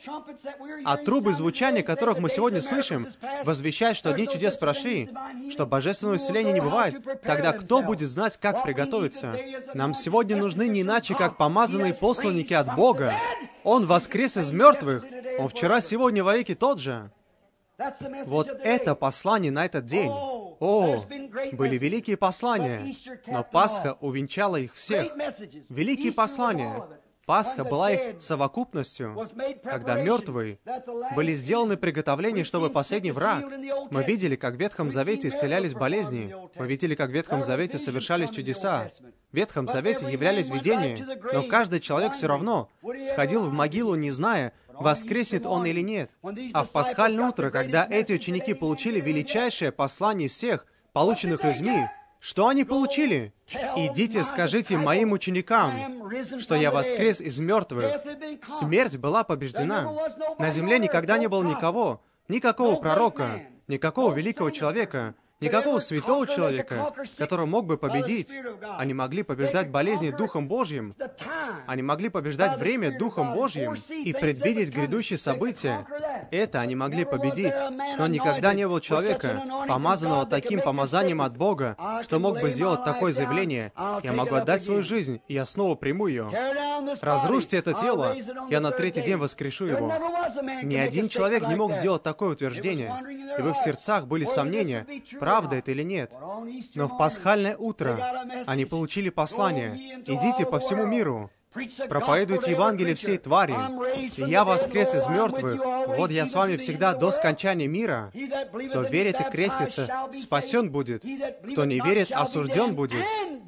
а трубы звучания, которых мы сегодня слышим, возвещают, что дни чудес прошли, что божественного исцеления не бывает, тогда кто будет знать, как приготовиться? Нам сегодня нужны не иначе, как помазанные посланники от Бога. Он воскрес из мертвых. Он вчера, сегодня, вовеки тот же. Вот это послание на этот день. О, были великие послания, но Пасха увенчала их всех. Великие послания. Пасха была их совокупностью, когда мертвые были сделаны приготовления, чтобы последний враг. Мы видели, как в Ветхом Завете исцелялись болезни. Мы видели, как в Ветхом Завете совершались чудеса. В Ветхом Завете являлись видения, но каждый человек все равно сходил в могилу, не зная, воскреснет он или нет. А в пасхальное утро, когда эти ученики получили величайшее послание всех, полученных людьми, что они получили? «Идите, скажите моим ученикам, что я воскрес из мертвых». Смерть была побеждена. На земле никогда не было никакого пророка, никакого великого человека, никакого святого человека, который мог бы победить. Они могли побеждать болезни Духом Божьим. Они могли побеждать время Духом Божьим и предвидеть грядущие события. Это они могли победить. Но никогда не было человека, помазанного таким помазанием от Бога, что мог бы сделать такое заявление: «Я могу отдать свою жизнь, и я снова приму ее. Разрушьте это тело, я на третий день воскрешу его». Ни один человек не мог сделать такое утверждение, и в их сердцах были сомнения, правда это или нет. Но в пасхальное утро они получили послание: «Идите по всему миру, проповедуйте Евангелие всей твари. Я воскрес из мертвых, вот я с вами всегда до скончания мира. Кто верит и крестится, спасен будет. Кто не верит, осужден будет.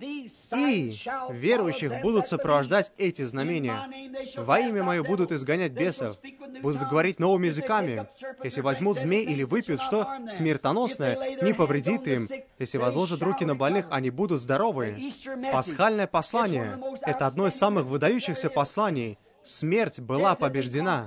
И верующих будут сопровождать эти знамения. Во имя Мое будут изгонять бесов, будут говорить новыми языками. Если возьмут змей или выпьют что смертоносное, не повредит им. Если возложат руки на больных, они будут здоровы». Пасхальное послание — это одно из самых выдающихся посланий. Смерть была побеждена.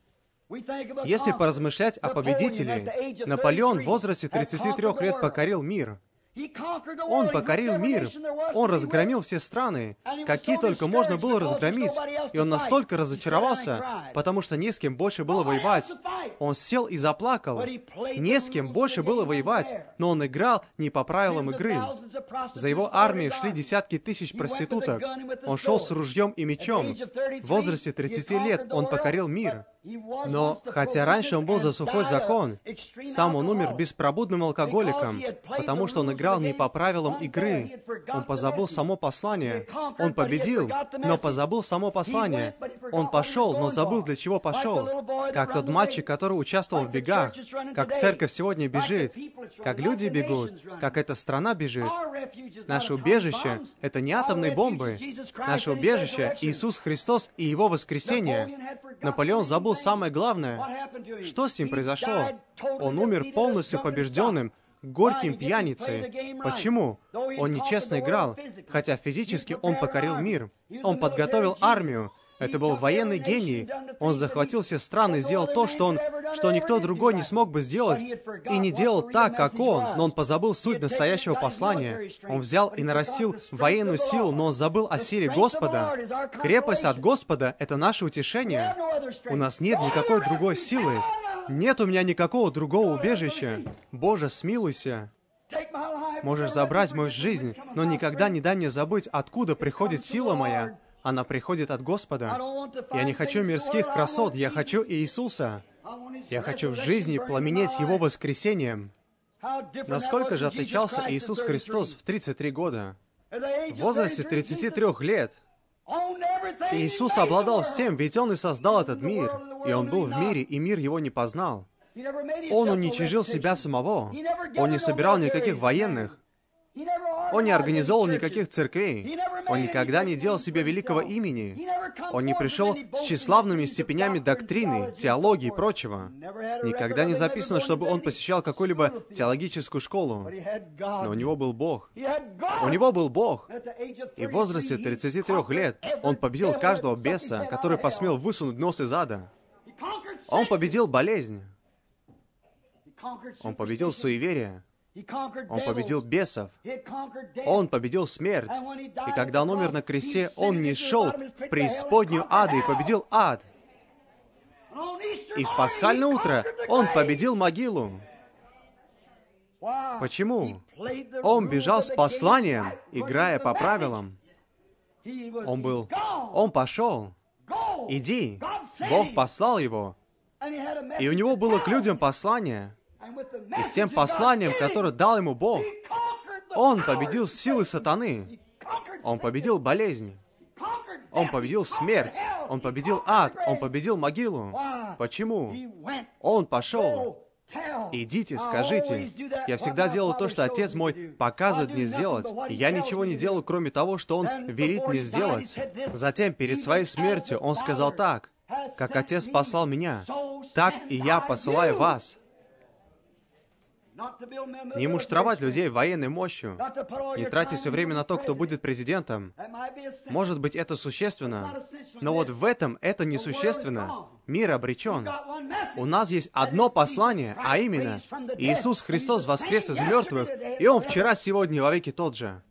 Если поразмышлять о победителе, Наполеон в возрасте 33 лет покорил мир. Он покорил мир. Он разгромил все страны, какие только можно было разгромить. И он настолько разочаровался, потому что не с кем больше было воевать. Он сел и заплакал. Не с кем больше было воевать, но он играл не по правилам игры. За его армией шли десятки тысяч проституток. Он шел с ружьем и мечом. В возрасте 30 лет он покорил мир. Но, хотя раньше он был за сухой закон, сам он умер беспробудным алкоголиком, потому что он играл не по правилам игры. Он позабыл само послание. Он победил, но позабыл само послание. Он пошел, но забыл, для чего пошел. Как тот мальчик, который участвовал в бегах, как церковь сегодня бежит, как люди бегут, как эта страна бежит. Наше убежище — это не атомные бомбы. Наше убежище — Иисус Христос и Его воскресение. Наполеон забыл самое главное. Что с ним произошло? Он умер полностью побежденным, горьким пьяницей. Почему? Он нечестно играл, хотя физически он покорил мир. Он подготовил армию. Это был военный гений. Он захватил все страны и сделал то, что никто другой не смог бы сделать, и не делал так, как он, но он позабыл суть настоящего послания. Он взял и нарастил военную силу, но он забыл о силе Господа. Крепость от Господа — это наше утешение. У нас нет никакой другой силы. Нет у меня никакого другого убежища. Боже, смилуйся. Можешь забрать мою жизнь, но никогда не дай мне забыть, откуда приходит сила моя. Она приходит от Господа. Я не хочу мирских красот, я хочу Иисуса. Я хочу в жизни пламенеть Его воскресением. Насколько же отличался Иисус Христос в 33 года? В возрасте 33 лет Иисус обладал всем, ведь Он и создал этот мир. И Он был в мире, и мир Его не познал. Он уничижил себя самого. Он не собирал никаких военных. Он не организовал никаких церквей. Он никогда не делал себе великого имени. Он не пришел с тщеславными степенями доктрины, теологии и прочего. Никогда не записано, чтобы он посещал какую-либо теологическую школу. Но у него был Бог. У него был Бог. И в возрасте 33 лет он победил каждого беса, который посмел высунуть нос из ада. Он победил болезнь. Он победил суеверие. Он победил бесов. Он победил смерть. И когда он умер на кресте, он не шел в преисподнюю ада и победил ад. И в пасхальное утро он победил могилу. Почему? Он бежал с посланием, играя по правилам. Он пошел. Иди. Бог послал его. И у него было к людям послание. И с тем посланием, которое дал ему Бог, он победил силы сатаны. Он победил болезнь. Он победил смерть. Он победил ад. Он победил могилу. Почему? Он пошел. Идите, скажите. Я всегда делал то, что Отец мой показывает мне сделать. Я ничего не делаю, кроме того, что Он велит мне сделать. Затем, перед своей смертью, Он сказал так: «Как Отец послал меня, так и я посылаю вас». Не муштровать людей военной мощью. Не тратить все время на то, кто будет президентом. Может быть, это существенно. Но вот в этом это несущественно. Мир обречен. У нас есть одно послание, а именно, Иисус Христос воскрес из мертвых, и Он вчера, сегодня и вовеки тот же.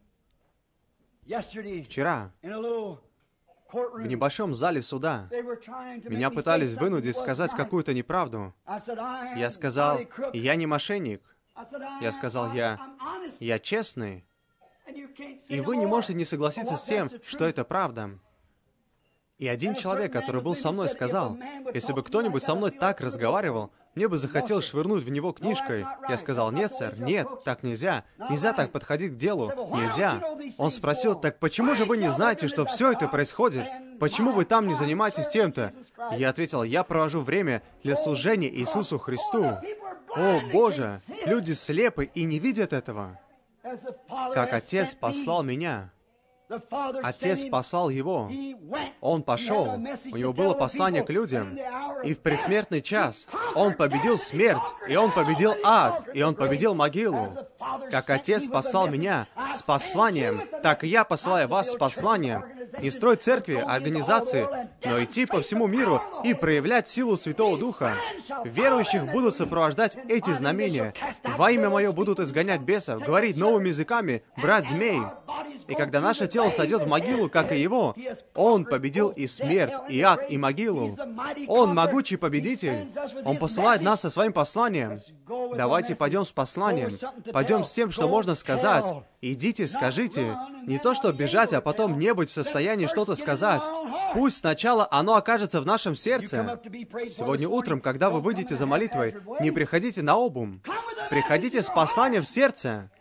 Вчера, в небольшом зале суда, меня пытались вынудить сказать какую-то неправду. Я сказал, я не мошенник. Я сказал, я честный. И вы не можете не согласиться с тем, что это правда. И один человек, который был со мной, сказал, если бы кто-нибудь со мной так разговаривал, мне бы захотелось швырнуть в него книжкой. Я сказал, нет, сэр, нет, так нельзя. Нельзя так подходить к делу. Нельзя. Он спросил, так почему же вы не знаете, что все это происходит? Почему вы там не занимаетесь тем-то? Я ответил, я провожу время для служения Иисусу Христу. О, Боже, люди слепы и не видят этого. Как Отец послал меня. Отец послал его. Он пошел. У него было послание к людям. И в предсмертный час он победил смерть, и он победил ад, и он победил могилу. Как Отец послал меня с посланием, так и я посылаю вас с посланием. Не строить церкви, организации, но идти по всему миру и проявлять силу Святого Духа. Верующих будут сопровождать эти знамения. Во имя Мое будут изгонять бесов, говорить новыми языками, брать змей. И когда наше тело сойдет в могилу, как и его, Он победил и смерть, и ад, и могилу. Он могучий победитель. Он посылает нас со своим посланием. Давайте пойдем с посланием. Пойдем с тем, что можно сказать. Идите, скажите. Не то, что бежать, а потом не быть в состоянии что-то сказать. Пусть сначала оно окажется в нашем сердце. Сегодня утром, когда вы выйдете за молитвой, не приходите наобум. Приходите с посланием в сердце.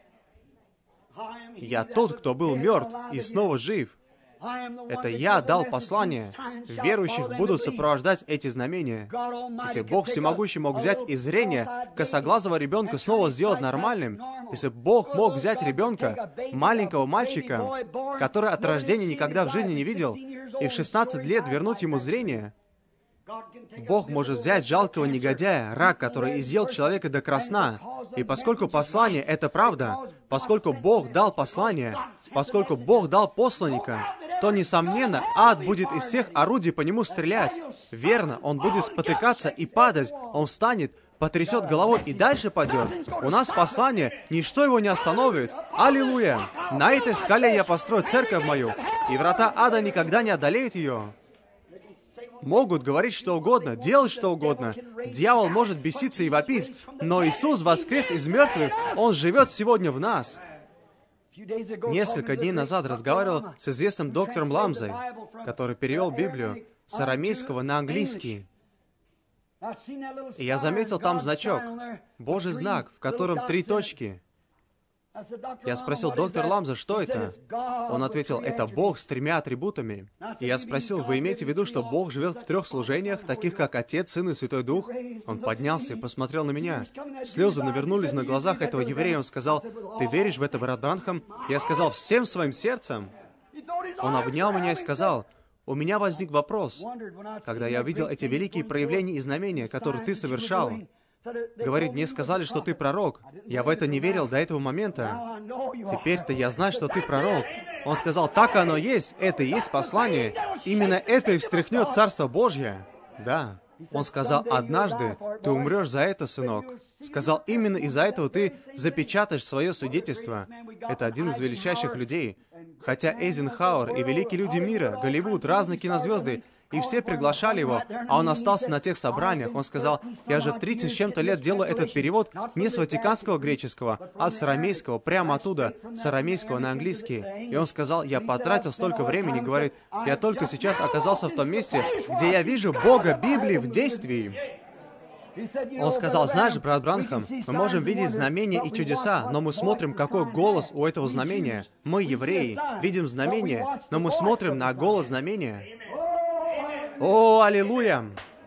Я тот, кто был мертв и снова жив. Это я дал послание. Верующих будут сопровождать эти знамения. Если Бог Всемогущий мог взять из зрения косоглазого ребенка снова сделать нормальным, если Бог мог взять ребенка, маленького мальчика, который от рождения никогда в жизни не видел, и в 16 лет вернуть ему зрение, Бог может взять жалкого негодяя, рак, который изъел человека до красна. И поскольку послание — это правда, поскольку Бог дал послание, поскольку Бог дал посланника, то, несомненно, ад будет из всех орудий по нему стрелять. Верно, он будет спотыкаться и падать, он встанет, потрясет головой и дальше пойдет. У нас послание, ничто его не остановит. Аллилуйя! На этой скале я построю церковь мою, и врата ада никогда не одолеют ее. Могут говорить что угодно, делать что угодно. Дьявол может беситься и вопить, но Иисус воскрес из мертвых, Он живет сегодня в нас. Несколько дней назад разговаривал с известным доктором Ламзой, который перевел Библию с арамейского на английский. И я заметил там значок, Божий знак, в котором 3 точки. Я спросил: доктор Ламза, что это? Он ответил: это Бог с 3 атрибутами. И я спросил: вы имеете в виду, что Бог живет в 3 служениях, таких как Отец, Сын и Святой Дух? Он поднялся и посмотрел на меня. Слезы навернулись на глазах этого еврея. Он сказал: ты веришь в это, брат Бранхам? Я сказал: всем своим сердцем. Он обнял меня и сказал: у меня возник вопрос, когда я видел эти великие проявления и знамения, которые ты совершал. Говорит, мне сказали, что ты пророк. Я в это не верил до этого момента. Теперь-то я знаю, что ты пророк. Он сказал: так оно есть, это и есть послание. Именно это и встряхнет Царство Божье. Да. Он сказал: однажды ты умрешь за это, сынок. Сказал: именно из-за этого ты запечатаешь свое свидетельство. Это один из величайших людей. Хотя Эйзенхауэр и великие люди мира, Голливуд, разные кинозвезды, и все приглашали его, а он остался на тех собраниях. Он сказал: я же 30 с чем-то лет делаю этот перевод не с ватиканского греческого, а с арамейского, прямо оттуда, с арамейского на английский. И он сказал: я потратил столько времени, говорит, я только сейчас оказался в том месте, где я вижу Бога Библии в действии. Он сказал: знаешь, брат Бранхам, мы можем видеть знамения и чудеса, но мы смотрим, какой голос у этого знамения. Мы, евреи, видим знамения, но мы смотрим на голос знамения. О, аллилуйя!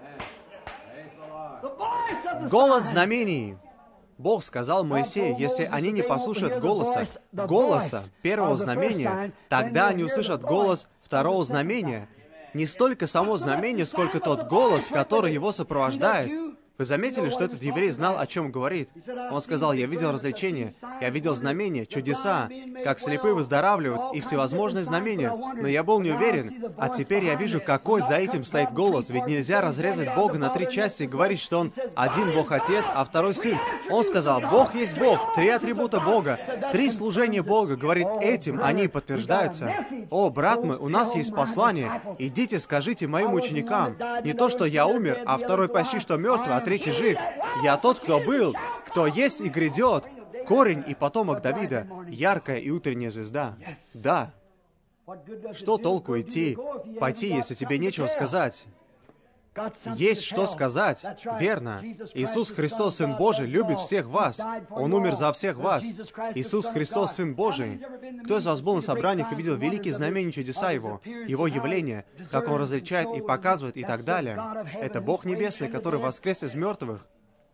Голос знамений. Бог сказал Моисею: если они не послушают голоса первого знамения, тогда они услышат голос второго знамения. Не столько само знамение, сколько тот голос, который его сопровождает. Вы заметили, что этот еврей знал, о чем говорит? Он сказал: я видел развлечения, я видел знамения, чудеса, как слепые выздоравливают и всевозможные знамения, но я был не уверен. А теперь я вижу, какой за этим стоит голос, ведь нельзя разрезать Бога на 3 части и говорить, что Он один Бог Отец, а второй Сын. Он сказал: Бог есть Бог, 3 атрибута Бога, 3 служения Бога, говорит, этим они подтверждаются. О, брат мой, у нас есть послание, идите, скажите моим ученикам, не то, что я умер, а второй почти что мертв, а 3 жив. Я тот, кто был, кто есть и грядет. Корень и потомок Давида. Яркая и утренняя звезда. Да. Что толку идти? Пойти, если тебе нечего сказать. Есть что сказать. Верно. Иисус Христос, Сын Божий, любит всех вас. Он умер за всех вас. Иисус Христос, Сын Божий. Кто из вас был на собраниях и видел великие знамения и чудеса Его, Его явления, как Он различает и показывает и так далее? Это Бог Небесный, который воскрес из мертвых.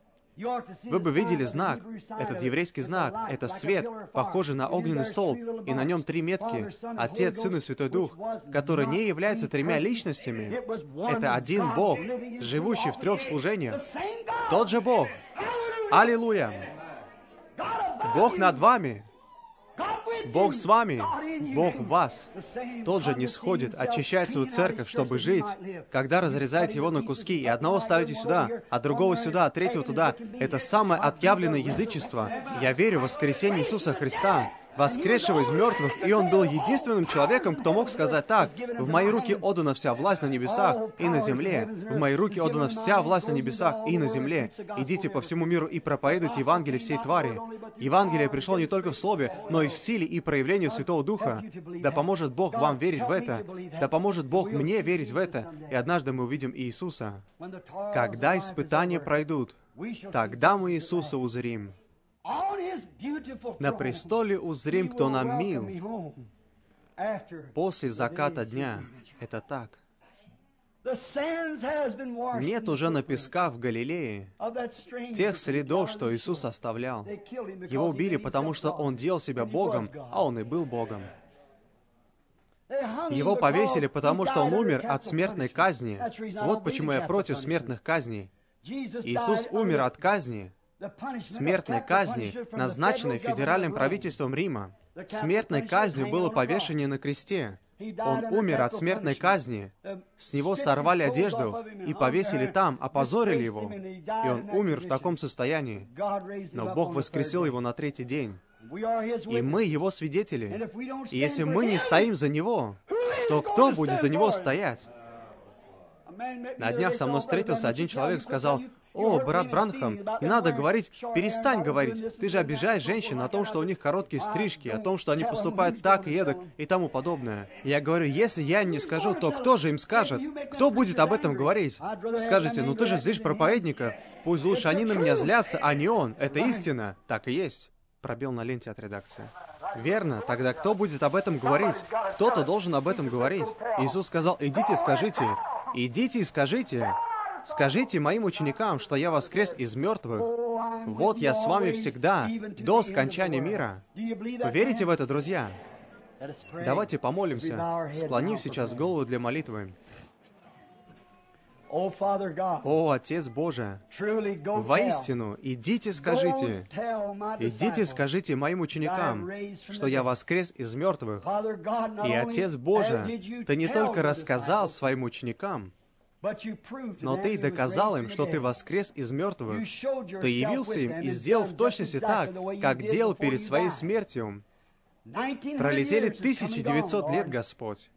Вы бы видели знак, этот еврейский знак, это свет, похожий на огненный столб, и на нем 3 метки, Отец, Сын и Святой Дух, которые не являются 3 личностями. Это один Бог, живущий в 3 служениях. Тот же Бог. Аллилуйя! Бог над вами. Бог с вами, Бог в вас. Тот же не сходит, очищает свою церковь, чтобы жить. Когда разрезаете его на куски, и одного ставите сюда, а другого сюда, а третьего туда, это самое отъявленное язычество. Я верю в воскресение Иисуса Христа, воскресшего из мертвых, и Он был единственным человеком, кто мог сказать так: «В мои руки отдана вся власть на небесах и на земле. В мои руки отдана вся власть на небесах и на земле. Идите по всему миру и проповедуйте Евангелие всей твари». Евангелие пришло не только в слове, но и в силе и проявлении Святого Духа. Да поможет Бог вам верить в это. Да поможет Бог мне верить в это. И однажды мы увидим Иисуса. Когда испытания пройдут, тогда мы Иисуса узрим. На престоле узрим, кто нам мил. После заката дня. Это так. Нет уже на песках в Галилее тех следов, что Иисус оставлял. Его убили, потому что Он делал себя Богом, а Он и был Богом. Его повесили, потому что Он умер от смертной казни. Вот почему я против смертных казней. Иисус умер от казни, смертной казни, назначенной федеральным правительством Рима. Смертной казнью было повешение на кресте. Он умер от смертной казни. С него сорвали одежду и повесили там, опозорили его. И он умер в таком состоянии. Но Бог воскресил его на 3-й день. И мы его свидетели. И если мы не стоим за него, то кто будет за него стоять? На днях со мной встретился один человек, сказал: «О, брат Бранхам, не надо говорить, перестань говорить. Ты же обижаешь женщин о том, что у них короткие стрижки, о том, что они поступают так и эдак и тому подобное». Я говорю: если я не скажу, то кто же им скажет? Кто будет об этом говорить? Скажете: ну ты же злишь проповедника. Пусть лучше они на меня злятся, а не он. Это истина. Так и есть. Пробел на ленте от редакции. Верно. Тогда кто будет об этом говорить? Кто-то должен об этом говорить. Иисус сказал, идите, скажите. Идите и скажите. Скажите моим ученикам, что я воскрес из мертвых. Вот я с вами всегда, до скончания мира. Вы верите в это, друзья? Давайте помолимся, склонив сейчас голову для молитвы. О, Отец Божий, воистину, идите скажите моим ученикам, что я воскрес из мертвых. И, Отец Божий, Ты не только рассказал своим ученикам, но Ты доказал им, что Ты воскрес из мертвых. Ты явился им и сделал в точности так, как делал перед Своей смертью. Пролетели 1900 лет, Господь.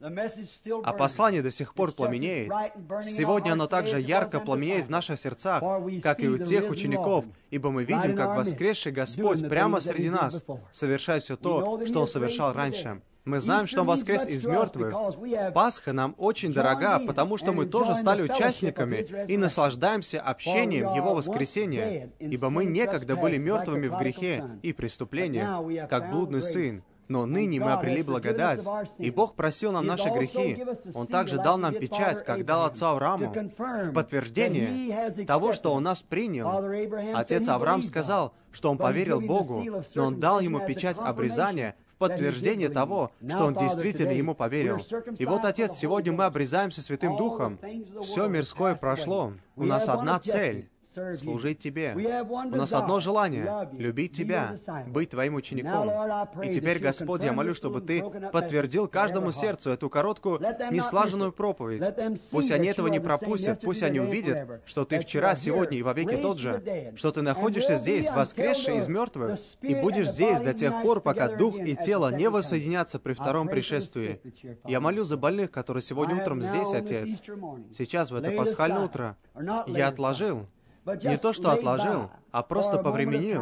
А послание до сих пор пламенеет. Сегодня оно также ярко пламенеет в наших сердцах, как и у тех учеников, ибо мы видим, как воскресший Господь прямо среди нас совершает все то, что Он совершал раньше. Мы знаем, что Он воскрес из мертвых. Пасха нам очень дорога, потому что мы тоже стали участниками и наслаждаемся общением Его воскресения, ибо мы некогда были мертвыми в грехе и преступлениях, как блудный сын. Но ныне мы обрели благодать, и Бог простил нам наши грехи. Он также дал нам печать, как дал отцу Аврааму, в подтверждение того, что Он нас принял. Отец Авраам сказал, что он поверил Богу, но Он дал ему печать обрезания в подтверждение того, что он действительно ему поверил. И вот, Отец, сегодня мы обрезаемся Святым Духом. Все мирское прошло. У нас одна цель — служить Тебе. У нас одно желание — любить Тебя, быть Твоим учеником. И теперь, Господь, я молю, чтобы Ты подтвердил каждому сердцу эту короткую, неслаженную проповедь. Пусть они этого не пропустят, пусть они увидят, что Ты вчера, сегодня и вовеки тот же, что Ты находишься здесь, воскресший из мертвых, и будешь здесь до тех пор, пока дух и тело не воссоединятся при втором пришествии. Я молю за больных, которые сегодня утром здесь, Отец. Сейчас, в это пасхальное утро, я отложил, не то что отложил, а просто повременил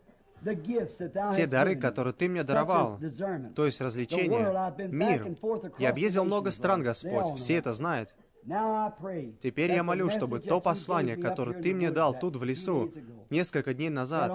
те дары, которые Ты мне даровал, то есть развлечения, мир. Я объездил много стран, Господь, все это знают. Теперь я молю, чтобы то послание, которое Ты мне дал тут в лесу несколько дней назад,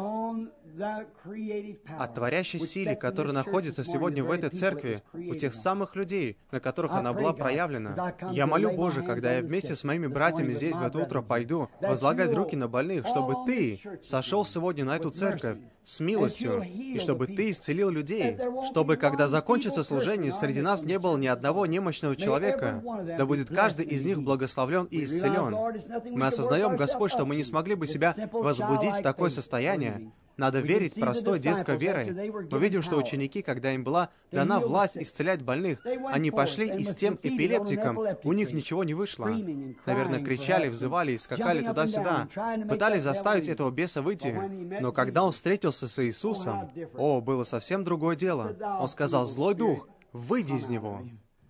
о творящей силе, которая находится сегодня в этой церкви, у тех самых людей, на которых она была проявлена. Я молю, Боже, когда я вместе с моими братьями здесь в это утро пойду возлагать руки на больных, чтобы Ты сошел сегодня на эту церковь с милостью, и чтобы Ты исцелил людей, чтобы, когда закончится служение, среди нас не было ни одного немощного человека, да будет каждый из них благословлен и исцелен. Мы осознаем, Господь, что мы не смогли бы себя возбудить в такое состояние. Надо верить простой детской верой. Мы видим, что ученики, когда им была дана власть исцелять больных, они пошли и с тем эпилептиком, у них ничего не вышло. Наверное, кричали, взывали и скакали туда-сюда, пытались заставить этого беса выйти. Но когда он встретился с Иисусом, было совсем другое дело. Он сказал: «Злой дух, выйди из него».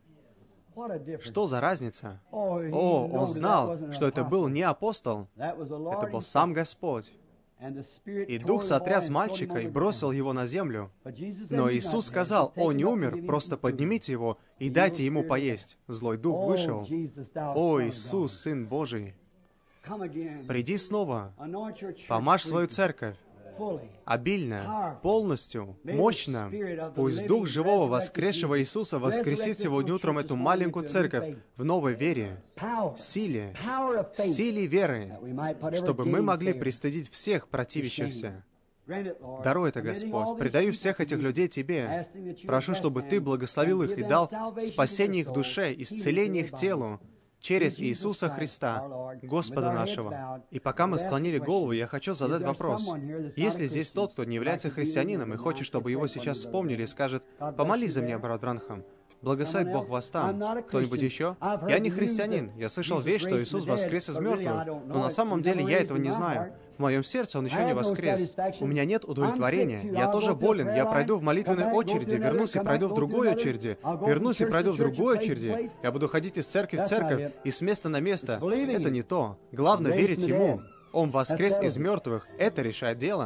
Что за разница? Он знал, что это был не апостол, это был сам Господь. И дух сотряс мальчика и бросил его на землю. Но Иисус сказал: «Он не умер, просто поднимите его и дайте ему поесть». Злой дух вышел. О, Иисус, Сын Божий, приди снова, помажь свою церковь, обильно, полностью, мощно. Пусть Дух живого воскресшего Иисуса воскресит сегодня утром эту маленькую церковь в новой вере, силе веры, чтобы мы могли пристыдить всех противящихся. Даруй это, Господь. Предаю всех этих людей Тебе. Прошу, чтобы Ты благословил их и дал спасение их душе, исцеление их телу, через Иисуса Христа, Господа нашего. И пока мы склонили голову, я хочу задать вопрос. Если здесь тот, кто не является христианином и хочет, чтобы его сейчас вспомнили, и скажет: «Помолись за меня, брат Бранхам», благословит Бог вас там. Кто-нибудь еще? Я не христианин. Я слышал вещь, что Иисус воскрес из мертвых, но на самом деле я этого не знаю. В моем сердце Он еще не воскрес. У меня нет удовлетворения. Я тоже болен. Я пройду в молитвенной очереди, вернусь и пройду в другой очереди, вернусь и пройду в другой очереди. Я буду ходить из церкви в церковь и с места на место. Это не то. Главное — верить Ему. Он воскрес из мертвых. Это решает дело.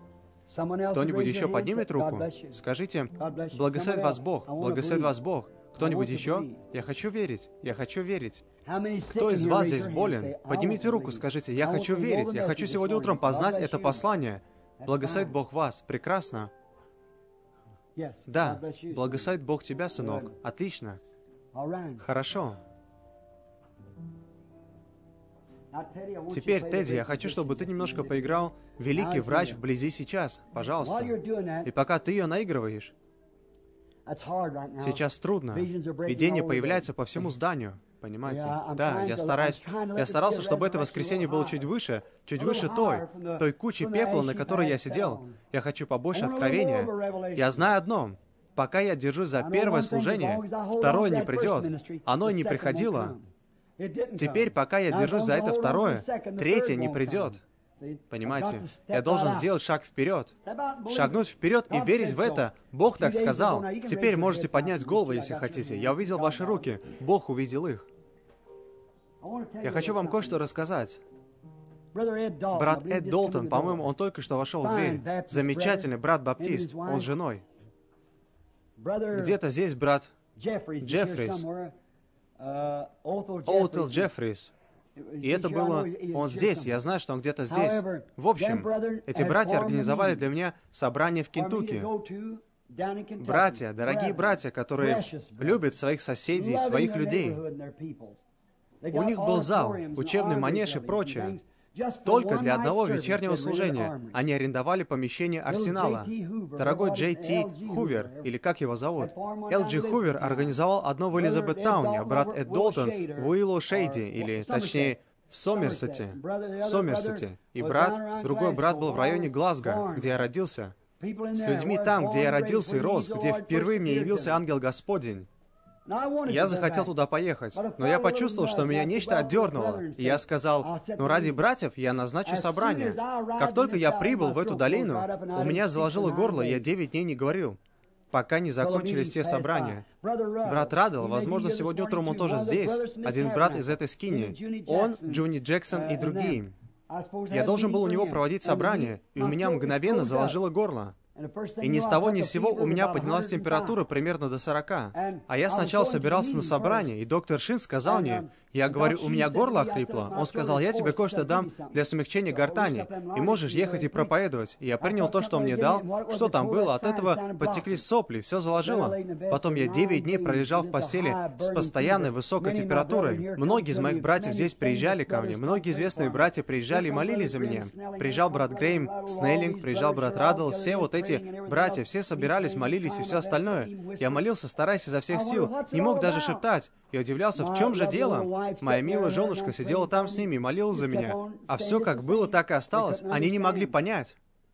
Кто-нибудь еще поднимет руку? Скажите: «Благословит вас Бог, благословит вас Бог». Кто-нибудь еще? Я хочу верить. Я хочу верить. Кто из вас здесь болен? Поднимите руку, скажите, я хочу верить. Я хочу сегодня утром познать это послание. Благословит Бог вас. Прекрасно. Да, благословит Бог тебя, сынок. Отлично. Хорошо. Теперь, Тедди, я хочу, чтобы ты немножко поиграл «Великий врач вблизи сейчас», пожалуйста. И пока ты ее наигрываешь, сейчас трудно. Видение появляется по всему зданию. Понимаете? Да, я старался, чтобы это воскресенье было чуть выше той кучи пепла, на которой я сидел. Я хочу побольше откровения. Я знаю одно. Пока я держусь за первое служение, второе не придет. Оно и не приходило. Теперь, пока я держусь за это второе, третье не придет. Понимаете? Я должен сделать шаг вперед. Шагнуть вперед и верить в это. Бог так сказал. Теперь можете поднять голову, если хотите. Я увидел ваши руки. Бог увидел их. Я хочу вам кое-что рассказать. Брат Эд Долтон, по-моему, он только что вошел в дверь. Замечательный брат-баптист. Он с женой. Где-то здесь брат Джеффрис. Оутел Джеффрис. И это было... Он здесь, я знаю, что он где-то здесь. В общем, эти братья организовали для меня собрание в Кентукки. Братья, дорогие братья, которые любят своих соседей, своих людей. У них был зал, учебный манеж и прочее. Только для одного вечернего служения. Они арендовали помещение Арсенала. Дорогой Джей Ти Хувер, или как его зовут, Эл Джи Хувер организовал одно в Элизабеттауне, а брат Эд Долтон в Уиллоу Шейде, или, точнее, в Сомерсете. И другой брат был в районе Глазго, где я родился. С людьми там, где я родился и рос, где впервые мне явился ангел Господень. Я захотел туда поехать, но я почувствовал, что меня нечто отдернуло. И я сказал, ну ради братьев я назначу собрание. Как только я прибыл в эту долину, у меня заложило горло, и я 9 дней не говорил, пока не закончились все собрания. Брат Раддл, возможно, сегодня утром он тоже здесь, один брат из этой скини. Он, Джуни Джексон и другие. Я должен был у него проводить собрание, и у меня мгновенно заложило горло. И ни с того ни с сего у меня поднялась температура примерно до 40. А я сначала собирался на собрание, и доктор Шин сказал мне, я говорю, у меня горло охрипло. Он сказал, я тебе кое-что дам для смягчения гортани, и можешь ехать и проповедовать. И я принял то, что он мне дал. Что там было? От этого подтекли сопли, все заложило. Потом я 9 дней пролежал в постели с постоянной высокой температурой. Многие из моих братьев здесь приезжали ко мне. Многие известные братья приезжали и молились за меня. Приезжал брат Грейм Снейлинг, приезжал брат Раддл, все вот эти братья, все собирались, молились и все остальное. Я молился, стараясь изо всех сил, не мог даже шептать. Я удивлялся, в чем же дело? Моя милая женушка сидела там с ними и молилась за меня. А все как было, так и осталось. Они не могли понять.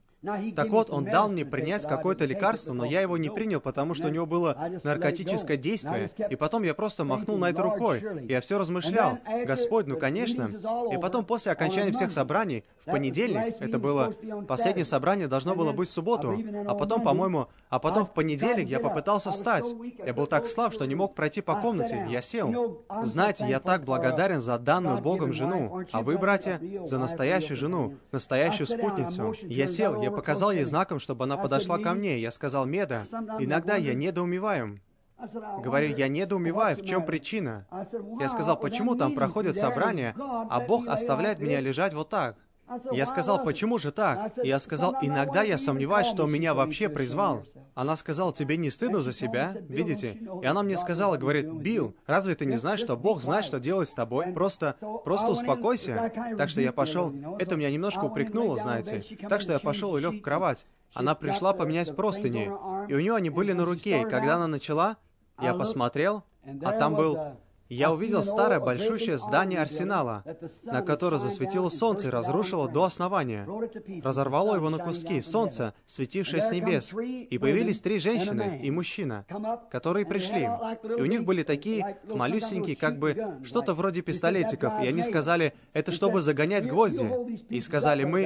Так вот, он дал мне принять какое-то лекарство, но я его не принял, потому что у него было наркотическое действие. И потом я просто махнул на это рукой. Я все размышлял. Господь, ну конечно. И потом, после окончания всех собраний, в понедельник, это было... Последнее собрание должно было быть в субботу. А потом, по-моему... А потом в понедельник я попытался встать. Я был так слаб, что не мог пройти по комнате. Я сел. Знаете, я так благодарен за данную Богом жену. А вы, братья, за настоящую жену, настоящую спутницу. Я сел, я показал ей знаком, чтобы она подошла ко мне. Я сказал, Меда, иногда я недоумеваю. Говорю, я недоумеваю, в чем причина. Я сказал, почему там проходят собрания, а Бог оставляет меня лежать вот так. Я сказал, почему же так? И я сказал, иногда я сомневаюсь, что он меня вообще призвал. Она сказала, тебе не стыдно за себя? Видите? И она мне сказала, говорит, Билл, разве ты не знаешь, что Бог знает, что делать с тобой? Просто успокойся. Так что я пошел, это меня немножко упрекнуло, знаете. Так что я пошел и лег в кровать. Она пришла поменять простыни, и у нее они были на руке, и когда она начала, я посмотрел, а там был... Я увидел старое большущее здание Арсенала, на которое засветило солнце и разрушило до основания. Разорвало его на куски, солнце, светившее с небес. И появились 3 женщины и мужчина, которые пришли. И у них были такие малюсенькие, как бы, что-то вроде пистолетиков. И они сказали, это чтобы загонять гвозди. И сказали,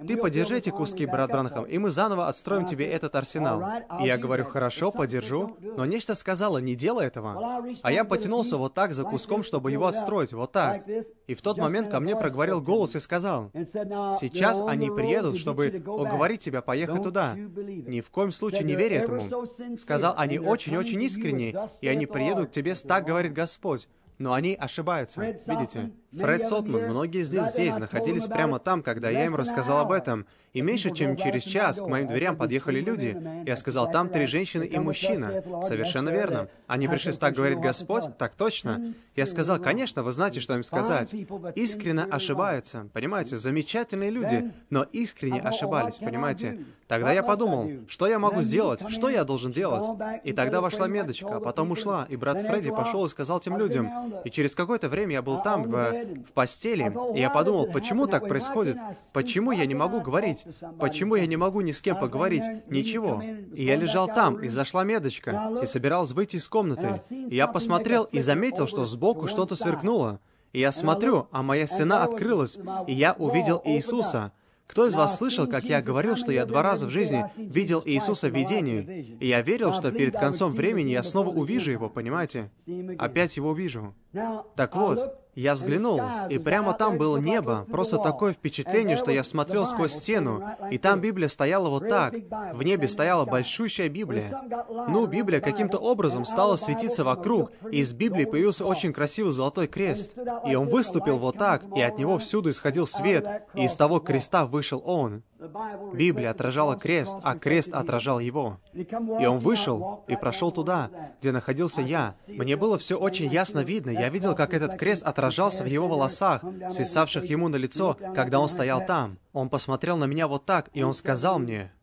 ты подержи эти куски, брат Бранхам, и мы заново отстроим тебе этот арсенал. И я говорю, хорошо, подержу, но нечто сказала, не делай этого. А я потянулся вот так за куском, чтобы его отстроить, вот так. И в тот момент ко мне проговорил голос и сказал, сейчас они приедут, чтобы уговорить тебя поехать туда. Ни в коем случае не верь этому. Сказал, они очень-очень искренни, и они приедут к тебе, так говорит Господь. Но они ошибаются. Видите? Фред Сотман, многие здесь находились прямо там, когда я им рассказал об этом. И меньше чем через час к моим дверям подъехали люди. Я сказал, там 3 женщины и мужчина. Совершенно верно. Они пришли, так говорит Господь? Так точно. Я сказал, конечно, вы знаете, что им сказать. Искренне ошибаются. Понимаете? Замечательные люди, но искренне ошибались. Понимаете? Тогда я подумал, что я могу сделать? Что я должен делать? И тогда вошла медочка, а потом ушла. И брат Фредди пошел и сказал тем людям. И через какое-то время я был там, в постели, и я подумал, почему так происходит? Почему я не могу говорить? Почему я не могу ни с кем поговорить? Ничего. И я лежал там, и зашла медочка, и собирался выйти из комнаты. И я посмотрел и заметил, что сбоку что-то сверкнуло. И я смотрю, а моя стена открылась, и я увидел Иисуса. Кто из вас слышал, как я говорил, что я 2 раза в жизни видел Иисуса в видении? И я верил, что перед концом времени я снова увижу Его, понимаете? Опять Его увижу. Так вот, я взглянул, и прямо там было небо, просто такое впечатление, что я смотрел сквозь стену, и там Библия стояла вот так. В небе стояла большущая Библия. Ну, Библия каким-то образом стала светиться вокруг, и из Библии появился очень красивый золотой крест. И он выступил вот так, и от него всюду исходил свет, и из того креста вышел он. Библия отражала крест, а крест отражал его. И он вышел и прошел туда, где находился я. Мне было все очень ясно видно. Я видел, как этот крест отражался в его волосах, свисавших ему на лицо, когда он стоял там. Он посмотрел на меня вот так, и он сказал мне,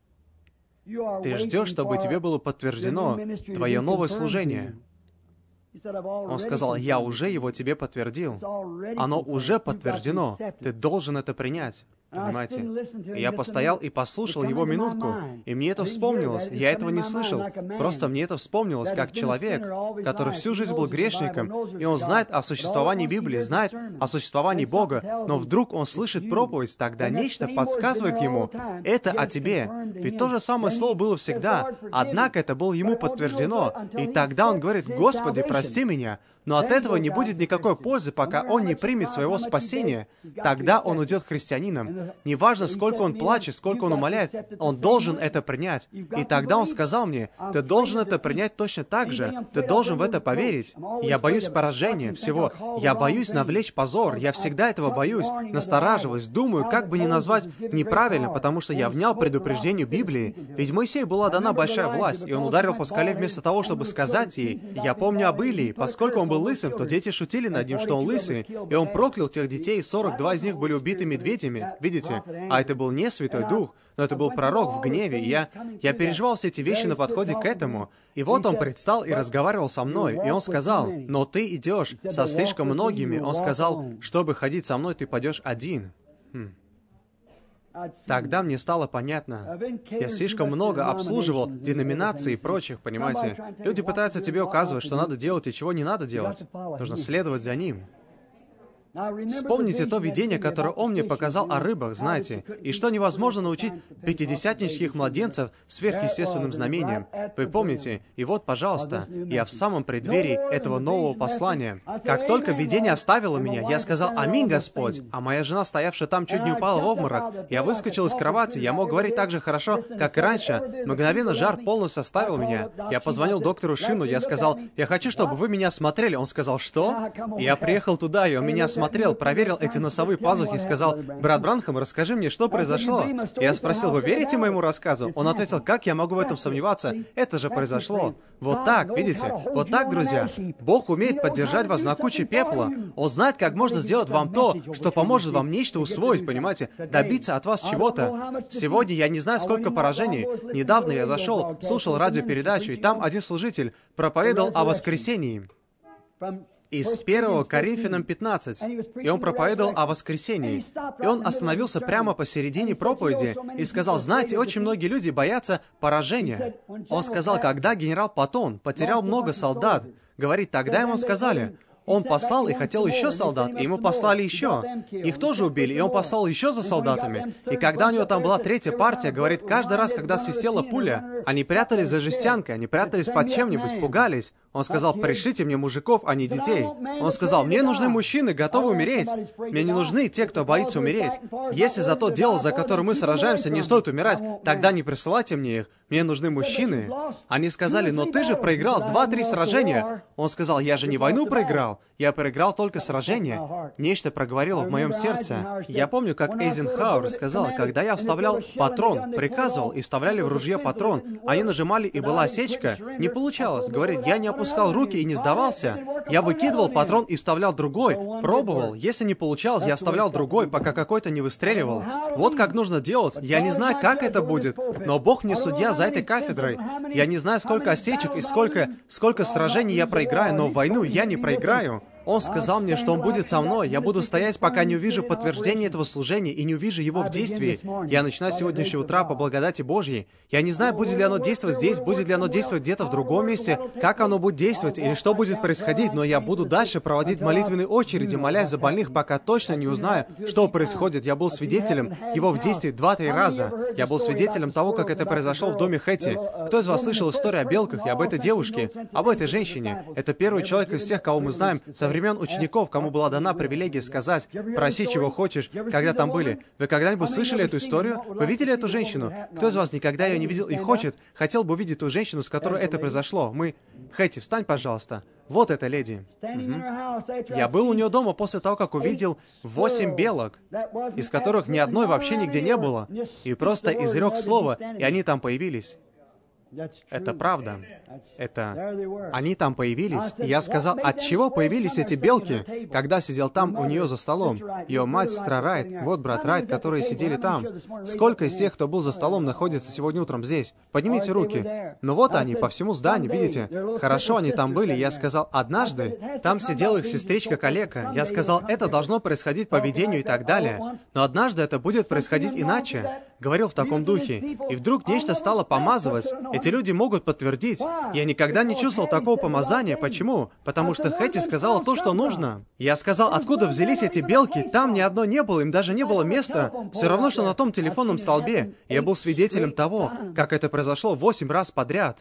«Ты ждешь, чтобы тебе было подтверждено твое новое служение». Он сказал, «Я уже его тебе подтвердил. Оно уже подтверждено. Ты должен это принять». Понимаете? И я постоял и послушал его минутку, и мне это вспомнилось. Я этого не слышал. Просто мне это вспомнилось как человек, который всю жизнь был грешником, и он знает о существовании Библии, знает о существовании Бога, но вдруг он слышит проповедь, тогда нечто подсказывает ему, это о тебе. Ведь то же самое слово было всегда, однако это было ему подтверждено. И тогда он говорит, «Господи, прости меня». Но от этого не будет никакой пользы, пока он не примет своего спасения. Тогда он уйдет христианином. Неважно, сколько он плачет, сколько он умоляет, он должен это принять. И тогда он сказал мне, ты должен это принять точно так же. Ты должен в это поверить. Я боюсь поражения всего. Я боюсь навлечь позор. Я всегда этого боюсь. Настораживаюсь, думаю, как бы не назвать неправильно, потому что я внял предупреждению Библии. Ведь Моисею была дана большая власть, и он ударил по скале вместо того, чтобы сказать ей. Я помню об Илии, поскольку он был лысым, то дети шутили над ним, что он лысый, и он проклял тех детей, и 42 из них были убиты медведями, видите? А это был не Святой Дух, но это был пророк в гневе, и я переживал все эти вещи на подходе к этому. И вот он предстал и разговаривал со мной, и он сказал, «Но ты идешь со слишком многими». Он сказал, «Чтобы ходить со мной, ты пойдешь один». Тогда мне стало понятно. Я слишком много обслуживал деноминаций и прочих, понимаете? Люди пытаются тебе указывать, что надо делать и чего не надо делать. Нужно следовать за ним. Вспомните то видение, которое он мне показал о рыбах, знаете, и что невозможно научить пятидесятнических младенцев сверхъестественным знамениям. Вы помните? И вот, пожалуйста, я в самом преддверии этого нового послания. Как только видение оставило меня, я сказал «Аминь, Господь», а моя жена, стоявшая там, чуть не упала в обморок. Я выскочил из кровати, я мог говорить так же хорошо, как и раньше. Мгновенно жар полностью оставил меня. Я позвонил доктору Шину, я сказал «Я хочу, чтобы вы меня осмотрели». Он сказал «Что?» Я приехал туда, и он меня осмотрел, проверил эти носовые пазухи и сказал, «Брат Бранхам, расскажи мне, что произошло?» Я спросил, «Вы верите моему рассказу?» Он ответил, «Как я могу в этом сомневаться? Это же произошло». Вот так, видите? Вот так, друзья. Бог умеет поддержать вас на куче пепла. Он знает, как можно сделать вам то, что поможет вам нечто усвоить, понимаете? Добиться от вас чего-то. Сегодня я не знаю, сколько поражений. Недавно я зашел, слушал радиопередачу, и там один служитель проповедовал о воскресении. Из 1 Коринфянам 15, и он проповедовал о воскресении. И он остановился прямо посередине проповеди и сказал, знаете, очень многие люди боятся поражения. Он сказал, когда генерал Паттон потерял много солдат, говорит, тогда ему сказали, Он послал и хотел еще солдат, и ему послали еще. Их тоже убили, и он послал еще за солдатами. И когда у него там была третья партия, говорит, каждый раз, когда свистела пуля, они прятались за жестянкой, они прятались под чем-нибудь, пугались. Он сказал, пришлите мне мужиков, а не детей. Он сказал, мне нужны мужчины, готовы умереть. Мне не нужны те, кто боится умереть. Если за то дело, за которое мы сражаемся, не стоит умирать, тогда не присылайте мне их. Мне нужны мужчины. Они сказали, но ты же проиграл 2-3 сражения. Он сказал, я же не войну проиграл, я проиграл только сражение. Нечто проговорило в моем сердце. Я помню, как Эйзенхауэр сказал, когда я вставлял патрон, приказывал, и вставляли в ружье патрон, они нажимали, и была осечка, не получалось. Говорит, я не опускал руки и не сдавался. Я выкидывал патрон и вставлял другой, пробовал. Если не получалось, я вставлял другой, пока какой-то не выстреливал. Вот как нужно делать. Я не знаю, как это будет, но Бог мне судья за этой кафедрой. Я не знаю, сколько осечек и сколько сражений я проиграю, но войну я не проиграю. Он сказал мне, что Он будет со мной. Я буду стоять, пока не увижу подтверждения этого служения и не увижу его в действии. Я начинаю с сегодняшнего утра по благодати Божьей. Я не знаю, будет ли оно действовать здесь, будет ли оно действовать где-то в другом месте, как оно будет действовать или что будет происходить, но я буду дальше проводить молитвенные очереди, молясь за больных, пока точно не узнаю, что происходит. Я был свидетелем его в действии 2-3 раза. Я был свидетелем того, как это произошло в доме Хэти. Кто из вас слышал историю о белках и об этой девушке, об этой женщине? Это первый человек из всех, кого мы знаем, со времен учеников, кому была дана привилегия сказать, проси, чего хочешь, когда там были. Вы когда-нибудь слышали эту историю? Вы видели эту женщину? Кто из вас никогда ее не видел и хотел бы увидеть ту женщину, с которой это произошло? Хэти, встань, пожалуйста. Вот эта леди. Я был у нее дома после того, как увидел 8 белок, из которых ни одной вообще нигде не было, и просто изрек слово, и они там появились. Это правда. Они там появились. И я сказал, от чего появились эти белки, когда сидел там у нее за столом? Ее мать, сестра Райт, вот брат Райт, которые сидели там. Сколько из тех, кто был за столом, находится сегодня утром здесь? Поднимите руки. Ну вот они, по всему зданию, видите? Хорошо они там были. Я сказал, однажды там сидела их сестричка-калека. Я сказал, это должно происходить по видению и так далее. Но однажды это будет происходить иначе. Говорил в таком духе. И вдруг нечто стало помазывать. Эти люди могут подтвердить. Я никогда не чувствовал такого помазания. Почему? Потому что Хэти сказала то, что нужно. Я сказал, откуда взялись эти белки? Там ни одной не было, им даже не было места. Все равно, что на том телефонном столбе. Я был свидетелем того, как это произошло 8 раз подряд.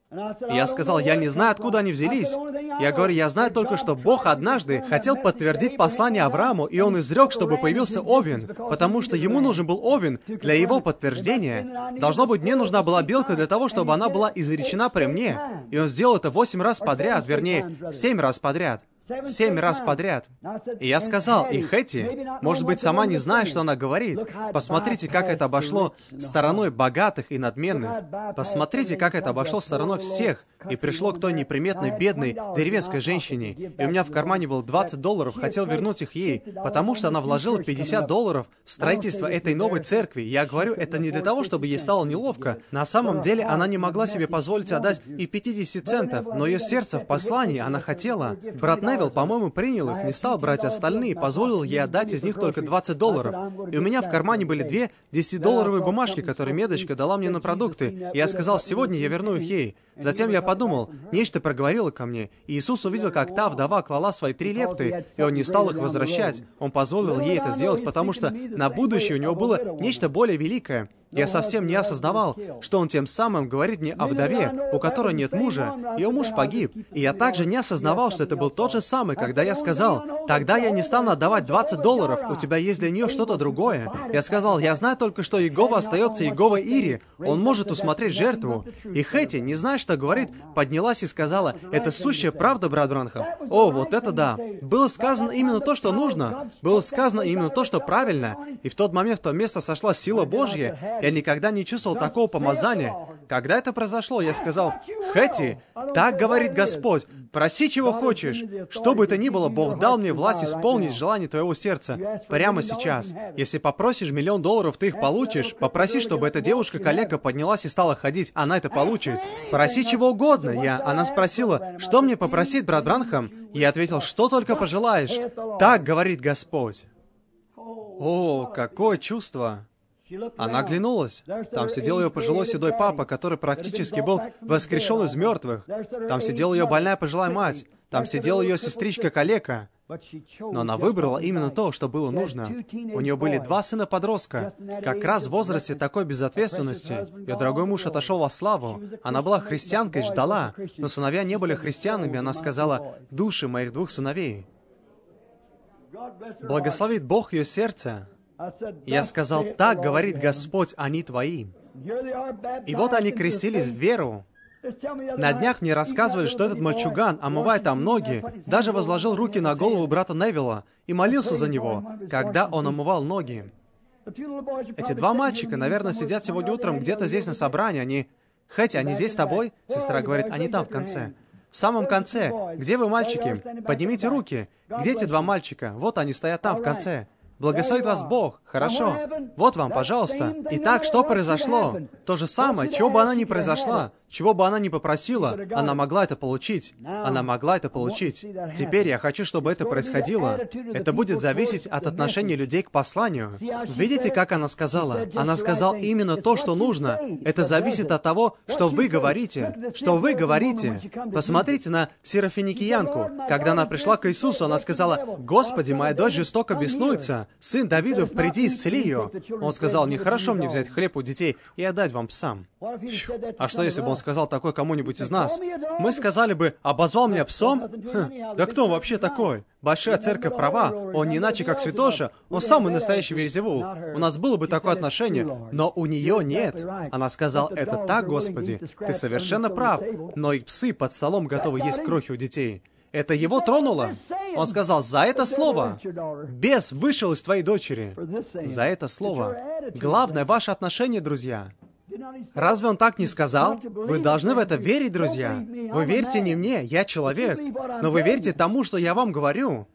И я сказал, я не знаю, откуда они взялись. Я говорю, я знаю только, что Бог однажды хотел подтвердить послание Аврааму, и он изрек, чтобы появился Овен, потому что ему нужен был Овен для его подтверждения. Должно быть, мне нужна была белка для того, чтобы она была изречена при мне. И он сделал это 8 раз подряд, вернее, 7 раз подряд. 7 раз подряд. И я сказал, и Хэти, может быть, сама не знает, что она говорит. Посмотрите, как это обошло стороной богатых и надменных. Посмотрите, как это обошло стороной всех. И пришло к той неприметной, бедной, деревенской женщине. И у меня в кармане было $20, хотел вернуть их ей, потому что она вложила $50 в строительство этой новой церкви. Я говорю, это не для того, чтобы ей стало неловко. На самом деле, она не могла себе позволить отдать и 50 центов, но ее сердце в послании она хотела. Брат Невилл, по-моему, принял их, не стал брать остальные, позволил ей отдать из них только $20. И у меня в кармане были 2 10-долларовые бумажки, которые Медочка дала мне на продукты. И я сказал, сегодня я верну их ей. Затем я подумал, нечто проговорило ко мне, и Иисус увидел, как та вдова клала свои 3 лепты, и Он не стал их возвращать. Он позволил ей это сделать, потому что на будущее у него было нечто более великое. Я совсем не осознавал, что он тем самым говорит мне о вдове, у которой нет мужа, ее муж погиб. И я также не осознавал, что это был тот же самый, когда я сказал, тогда я не стану отдавать $20, у тебя есть для нее что-то другое. Я сказал, я знаю только, что Иегова остается Иеговой Ири, он может усмотреть жертву. И Хэти, не зная, что говорит, поднялась и сказала, это сущая правда, брат Бранхам. О, вот это да. Было сказано именно то, что нужно. Было сказано именно то, что правильно. И в тот момент в то место сошла сила Божья. Я никогда не чувствовал такого помазания. Когда это произошло, я сказал, Хэти, так говорит Господь, проси, чего хочешь. Что бы это ни было, Бог дал мне власть исполнить желание твоего сердца прямо сейчас. Если попросишь $1 миллион, ты их получишь. Попроси, чтобы эта девушка-коллега поднялась и стала ходить, она это получит. Проси чего угодно. Она спросила, что мне попросить, брат Бранхам? Я ответил, что только пожелаешь. Так говорит Господь. О, какое чувство! Она оглянулась. Там сидел ее пожилой седой папа, который практически был воскрешен из мертвых. Там сидела ее больная пожилая мать. Там сидела ее сестричка-калека, но она выбрала именно то, что было нужно. У нее были 2 сына-подростка, как раз в возрасте такой безответственности. Ее дорогой муж отошел во славу. Она была христианкой, ждала, но сыновья не были христианами. Она сказала: «Души моих 2 сыновей». Благословит Бог ее сердце. Я сказал: «Так говорит Господь, они твои». И вот они крестились в веру. На днях мне рассказывали, что этот мальчуган, омывая там ноги, даже возложил руки на голову брата Невилла и молился за него, когда он омывал ноги. Эти 2 мальчика, наверное, сидят сегодня утром где-то здесь на собрании. Хэти, они здесь с тобой? Сестра говорит: они там в конце. В самом конце. Где вы, мальчики? Поднимите руки. Где эти 2 мальчика? Вот они стоят там в конце. Благословит вас Бог. Хорошо. Вот вам, пожалуйста. Итак, что произошло? То же самое, чего бы она ни произошла, чего бы она ни попросила, она могла это получить. Она могла это получить. Теперь я хочу, чтобы это происходило. Это будет зависеть от отношения людей к посланию. Видите, как она сказала? Она сказала именно то, что нужно. Это зависит от того, что вы говорите. Что вы говорите. Посмотрите на Серафиникиянку. Когда она пришла к Иисусу, она сказала: «Господи, моя дочь жестоко беснуется. Сын Давидов, приди, исцели ее». Он сказал: «Нехорошо мне взять хлеб у детей и отдать вам псам». А что, если бы он сказал такое кому-нибудь из нас? Мы сказали бы: «Обозвал меня псом? Да кто он вообще такой? Большая церковь права, он не иначе как святоша, он самый настоящий Вельзевул». У нас было бы такое отношение, но у нее нет. Она сказала: «Это так, Господи, ты совершенно прав, но и псы под столом готовы есть крохи у детей». Это его тронуло. Он сказал: «За это слово бес вышел из твоей дочери». За это слово. Главное — ваше отношение, друзья. Разве он так не сказал? Вы должны в это верить, друзья. Вы верьте не мне, я человек, но вы верьте тому, что я вам говорю.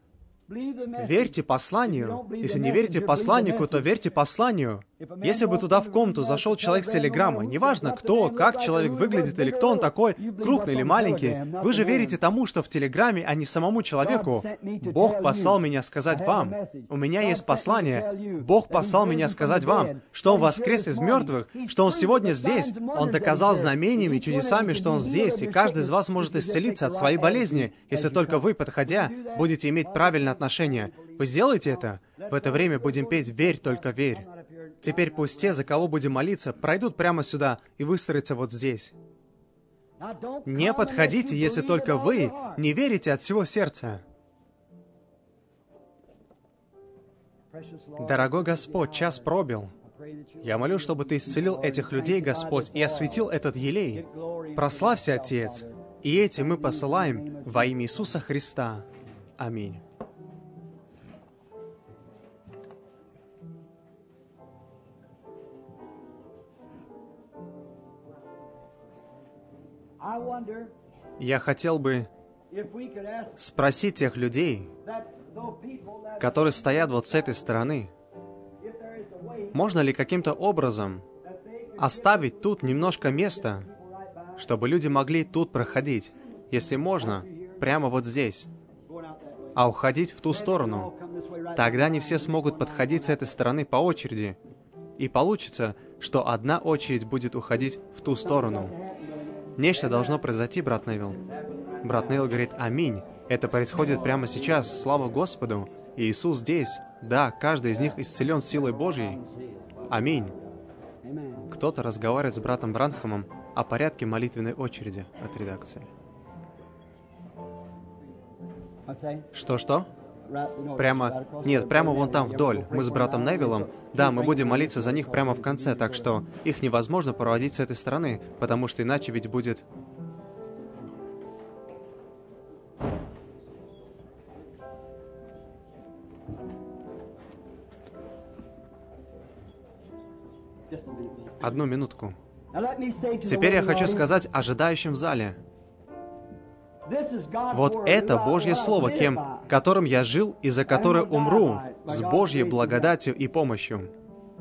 Верьте посланию. Если не верите посланнику, то верьте посланию. Если бы туда в комнату зашел человек с телеграммой, неважно кто, как человек выглядит или кто он такой, крупный или маленький, вы же верите тому, что в телеграмме, а не самому человеку. Бог послал меня сказать вам. У меня есть послание. Бог послал меня сказать вам, что Он воскрес из мертвых, что Он сегодня здесь. Он доказал знамениями, чудесами, что Он здесь, и каждый из вас может исцелиться от своей болезни, если только вы, подходя, будете иметь правильное отношение. Вы сделаете это? В это время будем петь «Верь, только верь». Теперь пусть те, за кого будем молиться, пройдут прямо сюда и выстроятся вот здесь. Не подходите, если только вы не верите от всего сердца. Дорогой Господь, час пробил. Я молю, чтобы Ты исцелил этих людей, Господь, и осветил этот елей. Прославься, Отец. И эти мы посылаем во имя Иисуса Христа. Аминь. Я хотел бы спросить тех людей, которые стоят вот с этой стороны, можно ли каким-то образом оставить тут немножко места, чтобы люди могли тут проходить, если можно, прямо вот здесь, а уходить в ту сторону. Тогда не все смогут подходить с этой стороны по очереди, и получится, что одна очередь будет уходить в ту сторону. Нечто должно произойти, брат Невилл. Брат Невилл говорит: «Аминь». Это происходит прямо сейчас. Слава Господу. И Иисус здесь. Да, каждый из них исцелен силой Божьей. Аминь. Кто-то разговаривает с братом Бранхамом о порядке молитвенной очереди от редакции. Что-что? Прямо... Нет, прямо вон там вдоль. Мы с братом Невиллом. Да, мы будем молиться за них прямо в конце, так что их невозможно проводить с этой стороны, потому что иначе ведь будет... Одну минутку. Теперь я хочу сказать ожидающим в зале. Вот это Божье Слово, которым я жил и за которое умру, с Божьей благодатью и помощью.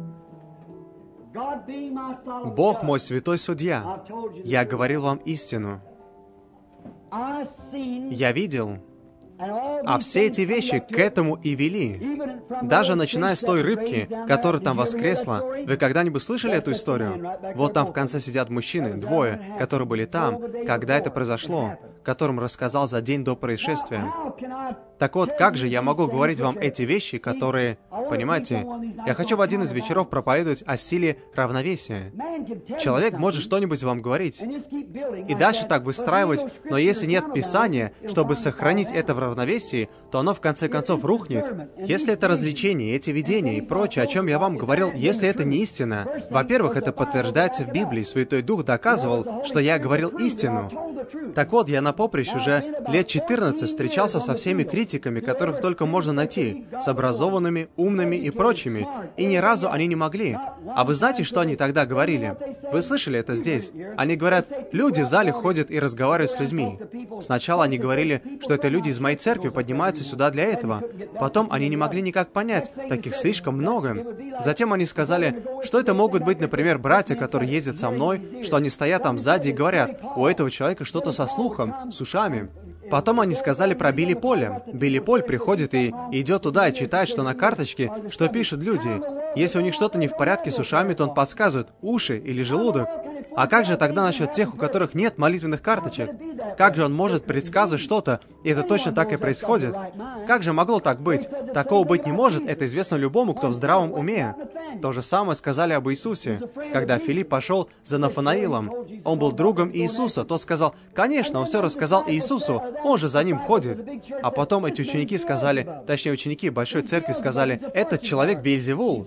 Бог мой святой судья, я говорил вам истину. Я видел, А все эти вещи к этому и вели. Даже начиная с той рыбки, которая там воскресла. Вы когда-нибудь слышали эту историю? Вот там в конце сидят мужчины, двое, которые были там, когда это произошло, которым рассказал за день до происшествия. Так вот, как же я могу говорить вам эти вещи, которые... Понимаете, я хочу в один из вечеров проповедовать о силе равновесия. Человек может что-нибудь вам говорить и дальше так выстраивать, но если нет Писания, чтобы сохранить это в равновесии, то оно в конце концов рухнет. Если это развлечение, эти видения и прочее, о чем я вам говорил, если это не истина, во-первых, это подтверждается в Библии. Святой Дух доказывал, что я говорил истину. Так вот, я на поприще уже лет 14 встречался со всеми критиками, которых только можно найти, с образованными, умными и прочими, и ни разу они не могли. А вы знаете, что они тогда говорили? Вы слышали это здесь? Они говорят, люди в зале ходят и разговаривают с людьми. Сначала они говорили, что это люди из моей церкви поднимаются сюда для этого. Потом они не могли никак понять, таких слишком много. Затем они сказали, что это могут быть, например, братья, которые ездят со мной, что они стоят там сзади и говорят, у этого человека что-то со слухом, с ушами. Потом они сказали про Билли Поля. Билли Поль приходит и идет туда и читает, что на карточке, что пишут люди. Если у них что-то не в порядке с ушами, то он подсказывает, уши или желудок. А как же тогда насчет тех, у которых нет молитвенных карточек? Как же он может предсказывать что-то, и это точно так и происходит? Как же могло так быть? Такого быть не может, это известно любому, кто в здравом уме. То же самое сказали об Иисусе. Когда Филипп пошел за Нафанаилом, он был другом Иисуса, тот сказал, конечно, он все рассказал Иисусу, он же за ним ходит. А потом эти ученики сказали, точнее ученики Большой Церкви сказали, этот человек Вельзевул,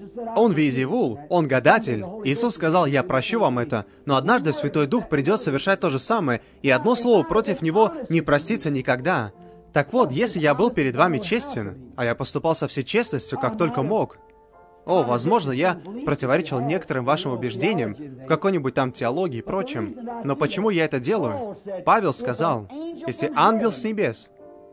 он гадатель. Иисус сказал, я прощу вам это, но однажды Святой Дух придет совершать то же самое, и одно слово против него не простится никогда. Так вот, если я был перед вами честен, а я поступал со всей честностью, как только мог, возможно, я противоречил некоторым вашим убеждениям в какой-нибудь там теологии и прочем. Но почему я это делаю? Павел сказал, если ангел с небес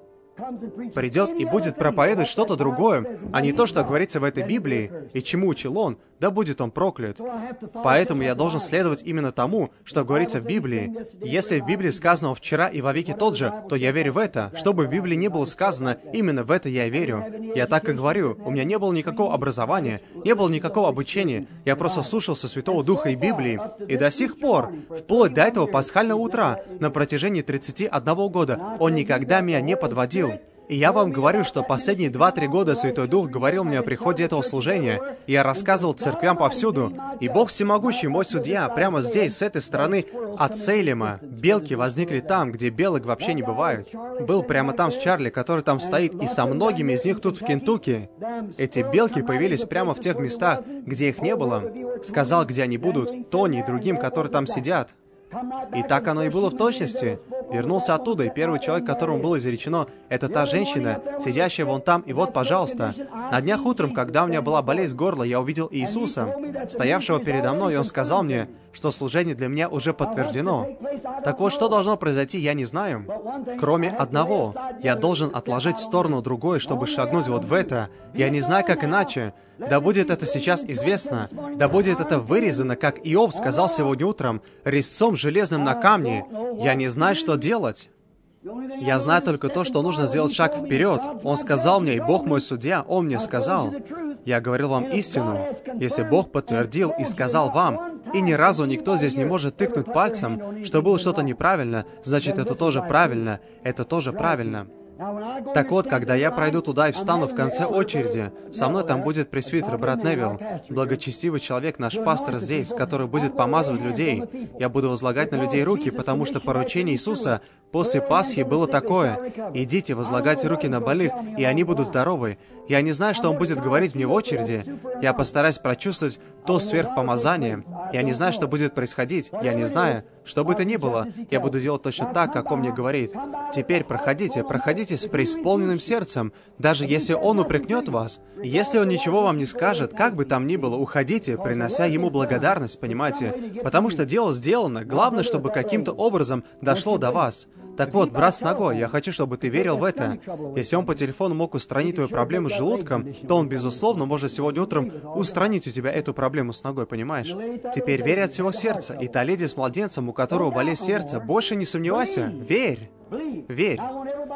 придет и будет проповедовать что-то другое, а не то, что говорится в этой Библии, и чему учил он, да будет он проклят. Поэтому я должен следовать именно тому, что говорится в Библии. Если в Библии сказано «вчера и вовеки тот же», то я верю в это. Что бы в Библии не было сказано, именно в это я верю. Я так и говорю, у меня не было никакого образования, не было никакого обучения, я просто слушался Святого Духа и Библии. И до сих пор, вплоть до этого пасхального утра, на протяжении 31 года, он никогда меня не подводил. И я вам говорю, что последние 2-3 года Святой Дух говорил мне о приходе этого служения, и я рассказывал церквям повсюду. И Бог Всемогущий, мой судья, прямо здесь, с этой стороны, от Сейлема, белки возникли там, где белок вообще не бывают. Был прямо там с Чарли, который там стоит, и со многими из них тут в Кентукки. Эти белки появились прямо в тех местах, где их не было. Сказал, где они будут, Тони и другим, которые там сидят. И так оно и было в точности. Вернулся оттуда, и первый человек, которому было изречено, это та женщина, сидящая вон там, и вот, пожалуйста. На днях утром, когда у меня была болезнь горла, я увидел Иисуса, стоявшего передо мной, и Он сказал мне, что служение для меня уже подтверждено. Так вот, что должно произойти, я не знаю. Кроме одного, я должен отложить в сторону другое, чтобы шагнуть вот в это. Я не знаю, как иначе. Да будет это сейчас известно. Да будет это вырезано, как Иов сказал сегодня утром, резцом железным на камне. Я не знаю, что делать. Я знаю только то, что нужно сделать шаг вперед. Он сказал мне, и Бог мой судья, Он мне сказал. Я говорил вам истину. Если Бог подтвердил и сказал вам, и ни разу никто здесь не может тыкнуть пальцем, что было что-то неправильно, значит, это тоже правильно. Это тоже правильно. Так вот, когда я пройду туда и встану в конце очереди, со мной там будет пресвитер брат Невилл, благочестивый человек, наш пастор здесь, который будет помазывать людей. Я буду возлагать на людей руки, потому что поручение Иисуса после Пасхи было такое: идите, возлагайте руки на больных, и они будут здоровы. Я не знаю, что Он будет говорить мне в очереди. Я постараюсь прочувствовать то сверхпомазание. Я не знаю, что будет происходить. Я не знаю. Что бы это ни было, я буду делать точно так, как Он мне говорит. Теперь проходите с преисполненным сердцем, даже если Он упрекнет вас. Если Он ничего вам не скажет, как бы там ни было, уходите, принося Ему благодарность, понимаете? Потому что дело сделано. Главное, чтобы каким-то образом дошло до вас. Так вот, брат с ногой, я хочу, чтобы ты верил в это. Если он по телефону мог устранить твою проблему с желудком, то он, безусловно, может сегодня утром устранить у тебя эту проблему с ногой, понимаешь? Теперь верь от всего сердца. И та леди с младенцем, у которого болезнь сердца, больше не сомневайся. Верь. Верь.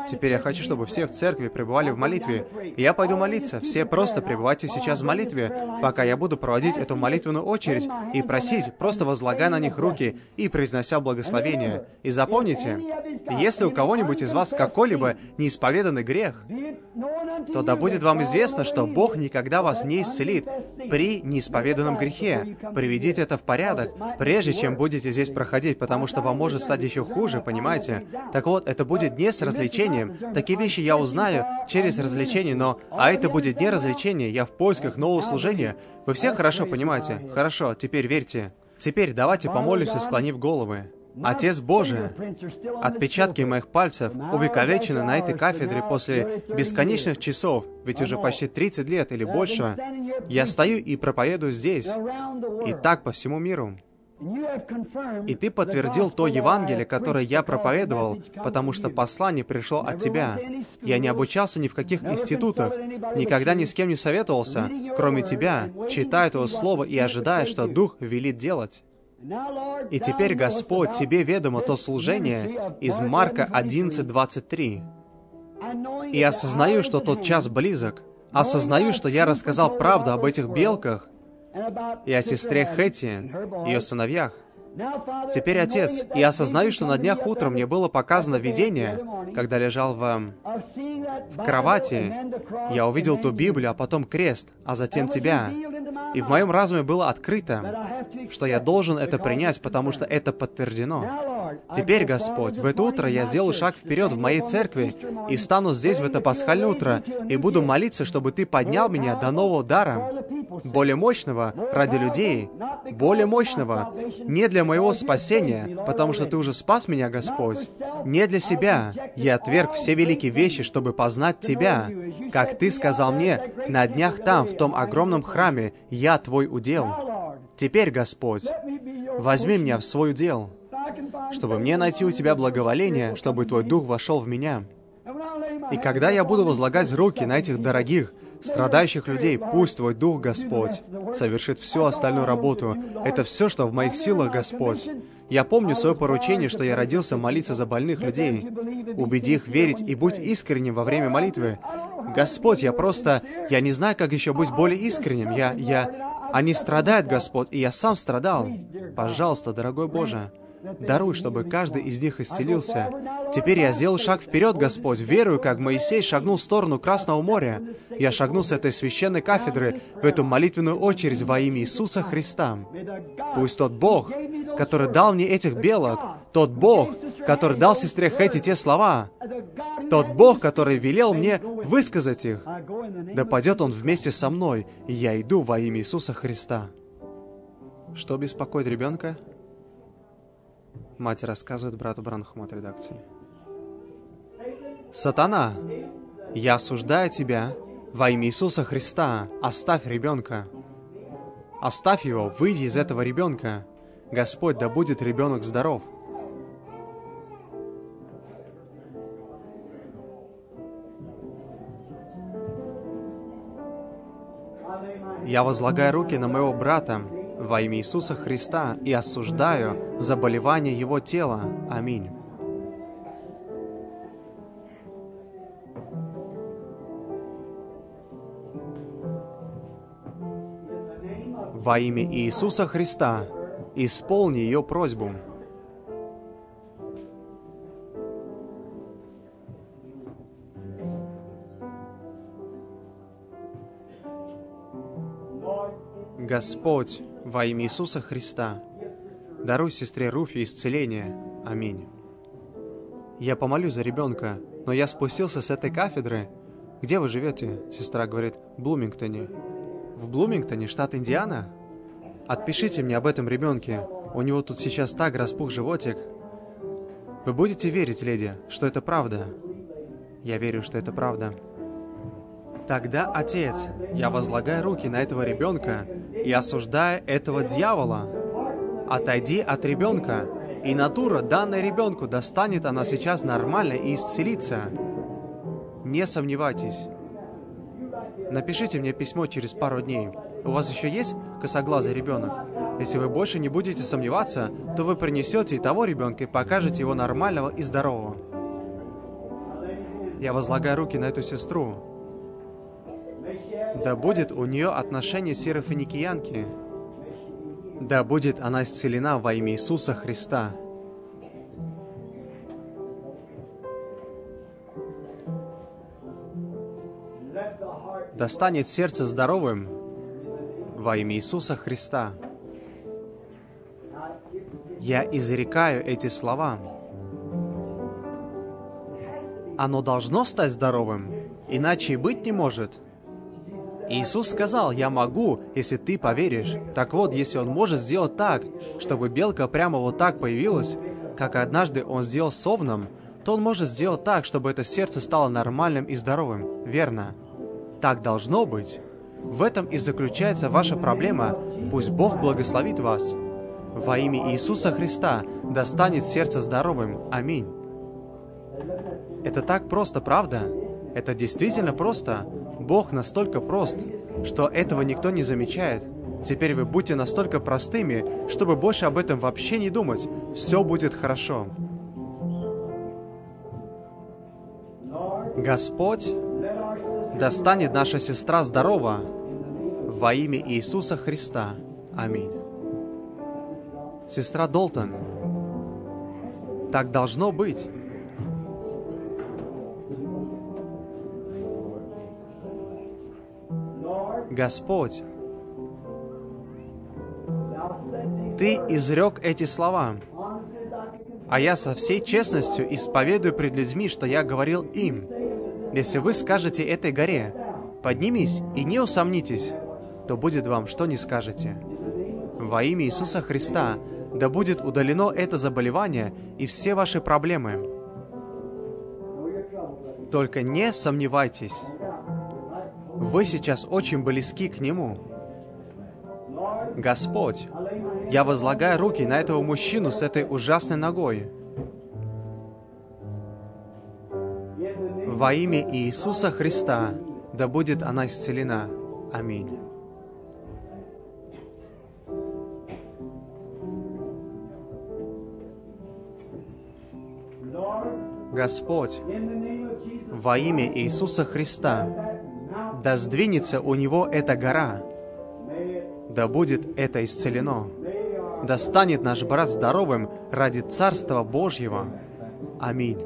Теперь я хочу, чтобы все в церкви пребывали в молитве. И я пойду молиться. Все просто пребывайте сейчас в молитве, пока я буду проводить эту молитвенную очередь и просить, просто возлагая на них руки и произнося благословение. И запомните, если у кого-нибудь из вас какой-либо неисповеданный грех, то да будет вам известно, что Бог никогда вас не исцелит при неисповеданном грехе. Приведите это в порядок, прежде чем будете здесь проходить, потому что вам может стать еще хуже, понимаете? Так вот, это будет не с развлечением. Такие вещи я узнаю через развлечение, а это будет не развлечение, я в поисках нового служения. Вы все хорошо понимаете? Хорошо, теперь верьте. Теперь давайте помолимся, склонив головы. Отец Божий, отпечатки моих пальцев увековечены на этой кафедре после бесконечных часов, ведь уже почти 30 лет или больше. Я стою и проповедую здесь, и так по всему миру. И Ты подтвердил то Евангелие, которое я проповедовал, потому что послание пришло от Тебя. Я не обучался ни в каких институтах, никогда ни с кем не советовался, кроме Тебя, читая Твое Слово и ожидая, что Дух велит делать. И теперь, Господь, Тебе ведомо то служение из Марка 11:23. И осознаю, что тот час близок. Осознаю, что я рассказал правду об этих белках и о сестре Хэти, ее сыновьях. Теперь, Отец, я осознаю, что на днях утром мне было показано видение, когда лежал в кровати. Я увидел ту Библию, а потом крест, а затем Тебя. И в моем разуме было открыто, что я должен это принять, потому что это подтверждено. Теперь, Господь, в это утро я сделаю шаг вперед в моей церкви и встану здесь в это пасхальное утро и буду молиться, чтобы Ты поднял меня до нового дара, более мощного ради людей, более мощного, не для моего спасения, потому что Ты уже спас меня, Господь, не для себя. Я отверг все великие вещи, чтобы познать Тебя, как Ты сказал мне на днях там, в том огромном храме, я Твой удел. Теперь, Господь, возьми меня в свой удел, чтобы мне найти у Тебя благоволение, чтобы Твой Дух вошел в меня. И когда я буду возлагать руки на этих дорогих, страдающих людей, пусть Твой Дух, Господь, совершит всю остальную работу. Это все, что в моих силах, Господь. Я помню свое поручение, что я родился молиться за больных людей. Убеди их верить и будь искренним во время молитвы. Господь, я не знаю, как еще быть более искренним. Они страдают, Господь, и я сам страдал. Пожалуйста, дорогой Боже, даруй, чтобы каждый из них исцелился. Теперь я сделал шаг вперед, Господь, верую, как Моисей шагнул в сторону Красного моря. Я шагнул с этой священной кафедры в эту молитвенную очередь во имя Иисуса Христа. Пусть тот Бог, который дал мне этих белок, тот Бог, который дал сестре Хэти те слова, тот Бог, который велел мне высказать их, да пойдет Он вместе со мной, и я иду во имя Иисуса Христа. Что беспокоит ребенка? Мать рассказывает брату Бранхаму от редакции. «Сатана, я осуждаю тебя во имя Иисуса Христа. Оставь ребенка. Оставь его, выйди из этого ребенка. Господь, да будет ребенок здоров». Я возлагаю руки на моего брата во имя Иисуса Христа и осуждаю заболевание его тела. Аминь. Во имя Иисуса Христа исполни ее просьбу. Господь, во имя Иисуса Христа, даруй сестре Руфи исцеление. Аминь. Я помолюсь за ребенка, но я спустился с этой кафедры. Где вы живете? Сестра говорит, в Блумингтоне. В Блумингтоне, штат Индиана? Отпишите мне об этом ребенке. У него тут сейчас так распух животик. Вы будете верить, леди, что это правда? Я верю, что это правда. Тогда, Отец, я возлагаю руки на этого ребенка и осуждаю этого дьявола. Отойди от ребенка, и натура, данная ребенку, достанет она сейчас нормально и исцелится. Не сомневайтесь. Напишите мне письмо через пару дней. У вас еще есть косоглазый ребенок? Если вы больше не будете сомневаться, то вы принесете и того ребенка и покажете его нормального и здорового. Я возлагаю руки на эту сестру. Да будет у нее отношение сирофиникиянки. Да будет она исцелена во имя Иисуса Христа. Да станет сердце здоровым во имя Иисуса Христа. Я изрекаю эти слова. Оно должно стать здоровым, иначе и быть не может. Иисус сказал: «Я могу, если ты поверишь». Так вот, если Он может сделать так, чтобы белка прямо вот так появилась, как однажды Он сделал с овном, то Он может сделать так, чтобы это сердце стало нормальным и здоровым. Верно? Так должно быть. В этом и заключается ваша проблема. Пусть Бог благословит вас. Во имя Иисуса Христа да станет сердце здоровым. Аминь. Это так просто, правда? Это действительно просто. Бог настолько прост, что этого никто не замечает. Теперь вы будьте настолько простыми, чтобы больше об этом вообще не думать. Все будет хорошо. Господь, да станет наша сестра здорова во имя Иисуса Христа. Аминь. Сестра Долтон, так должно быть. Господь, Ты изрек эти слова, а я со всей честностью исповедую пред людьми, что я говорил им. Если вы скажете этой горе: «Поднимись и не усомнитесь», то будет вам, что не скажете. Во имя Иисуса Христа да будет удалено это заболевание и все ваши проблемы. Только не сомневайтесь. Вы сейчас очень близки к Нему. Господь, я возлагаю руки на этого мужчину с этой ужасной ногой. Во имя Иисуса Христа да будет она исцелена. Аминь. Господь, во имя Иисуса Христа да сдвинется у него эта гора, да будет это исцелено, да станет наш брат здоровым ради Царства Божьего. Аминь.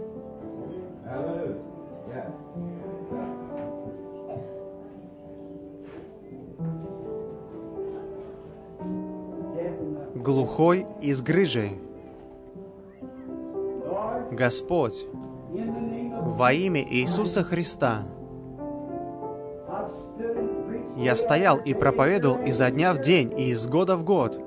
Глухой и с грыжей. Господь, во имя Иисуса Христа, я стоял и проповедовал изо дня в день и из года в год.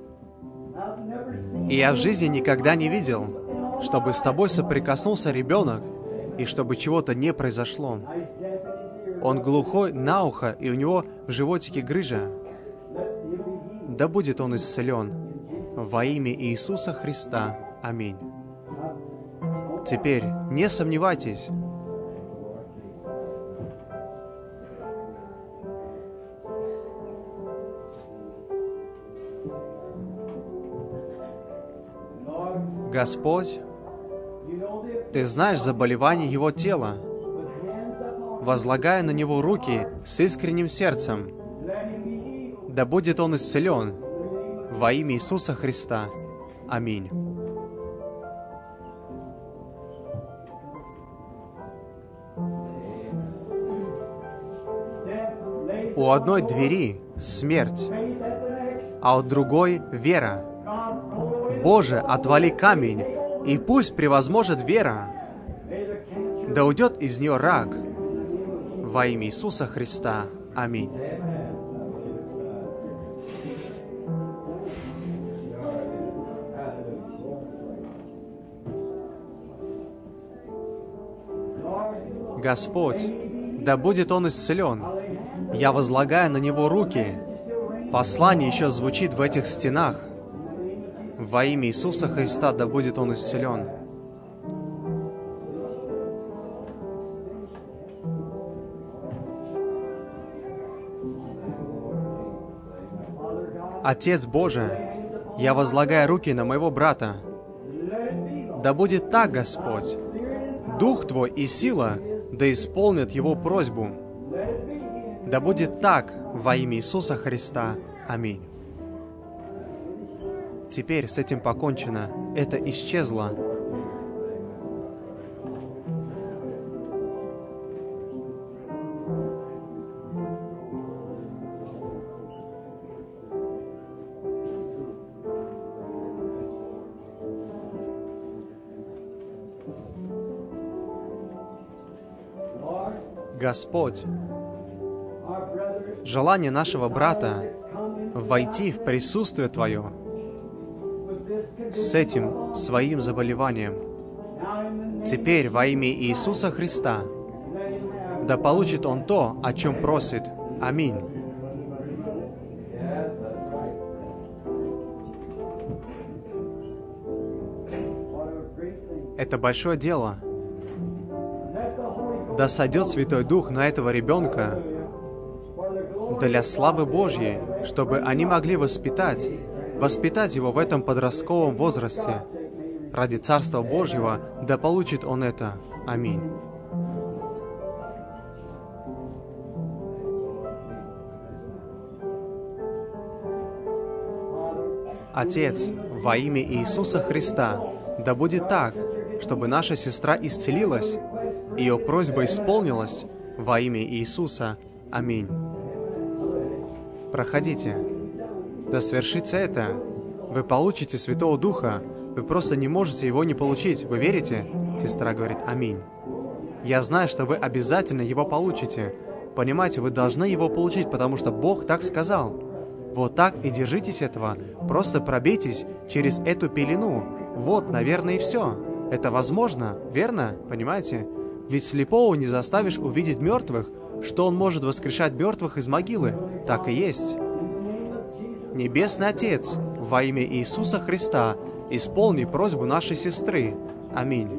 И я в жизни никогда не видел, чтобы с тобой соприкоснулся ребенок, и чтобы чего-то не произошло. Он глухой на ухо, и у него в животике грыжа. Да будет он исцелен во имя Иисуса Христа. Аминь. Теперь не сомневайтесь. Господь, Ты знаешь заболевание его тела. Возлагая на него руки с искренним сердцем, да будет он исцелен во имя Иисуса Христа. Аминь. У одной двери смерть, а у другой вера. Боже, отвали камень, и пусть превозможет вера. Да уйдет из нее рак. Во имя Иисуса Христа. Аминь. Господь, да будет он исцелен. Я возлагаю на него руки. Послание еще звучит в этих стенах. Во имя Иисуса Христа да будет он исцелен. Отец Божий, я возлагаю руки на моего брата. Да будет так, Господь. Дух Твой и сила да исполнит его просьбу. Да будет так во имя Иисуса Христа. Аминь. Теперь с этим покончено. Это исчезло. Господь, желание нашего брата войти в присутствие Твое с этим своим заболеванием. Теперь во имя Иисуса Христа да получит он то, о чем просит. Аминь. Это большое дело. Да сойдет Святой Дух на этого ребенка для славы Божьей, чтобы они могли воспитать его в этом подростковом возрасте. Ради Царства Божьего да получит он это. Аминь. Отец, во имя Иисуса Христа, да будет так, чтобы наша сестра исцелилась, ее просьба исполнилась во имя Иисуса. Аминь. Проходите. Да свершится это. Вы получите Святого Духа. Вы просто не можете его не получить. Вы верите? Сестра говорит: аминь. Я знаю, что вы обязательно его получите. Понимаете, вы должны его получить, потому что Бог так сказал. Вот так и держитесь этого. Просто пробейтесь через эту пелену. Вот, наверное, и все. Это возможно, верно? Понимаете? Ведь слепого не заставишь увидеть мертвых, что он может воскрешать мертвых из могилы. Так и есть. Небесный Отец, во имя Иисуса Христа, исполни просьбу нашей сестры. Аминь.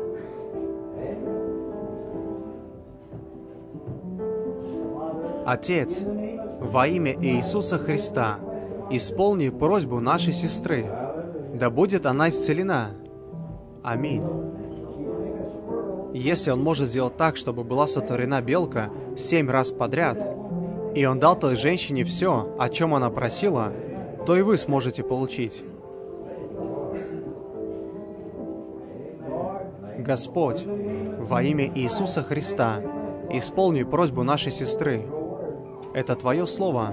Отец, во имя Иисуса Христа, исполни просьбу нашей сестры. Да будет она исцелена. Аминь. Если Он может сделать так, чтобы была сотворена белка 7 раз подряд, и Он дал той женщине все, о чем она просила, то и вы сможете получить. Господь, во имя Иисуса Христа, исполни просьбу нашей сестры. Это Твое Слово.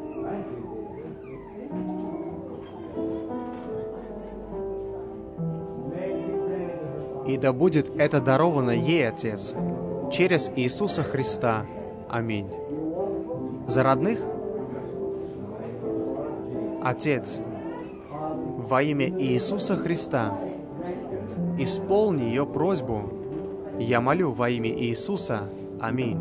И да будет это даровано ей, Отец, через Иисуса Христа. Аминь. За родных? Отец, во имя Иисуса Христа, исполни ее просьбу. Я молю во имя Иисуса. Аминь.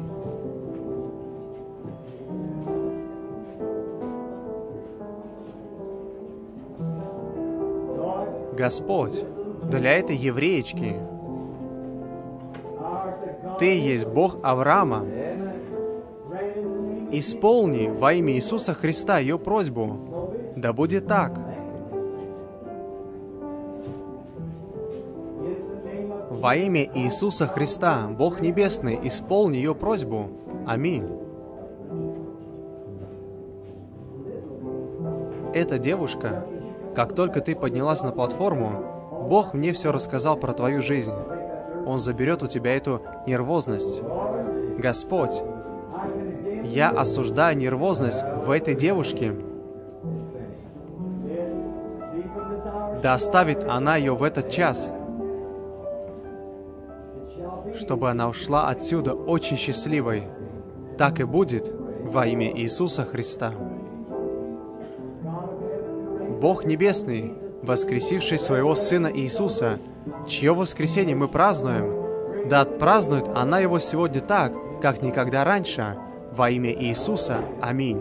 Господь, для этой евреечки Ты есть Бог Авраама. Исполни во имя Иисуса Христа ее просьбу. Да будет так. Во имя Иисуса Христа, Бог Небесный, исполни ее просьбу. Аминь. Эта девушка, как только ты поднялась на платформу, Бог мне все рассказал про твою жизнь. Он заберет у тебя эту нервозность. Господь, я осуждаю нервозность в этой девушке. Да оставит она ее в этот час, чтобы она ушла отсюда очень счастливой. Так и будет во имя Иисуса Христа. Бог Небесный, воскресивший своего Сына Иисуса, чье воскресение мы празднуем, да отпразднует она его сегодня так, как никогда раньше, во имя Иисуса. Аминь.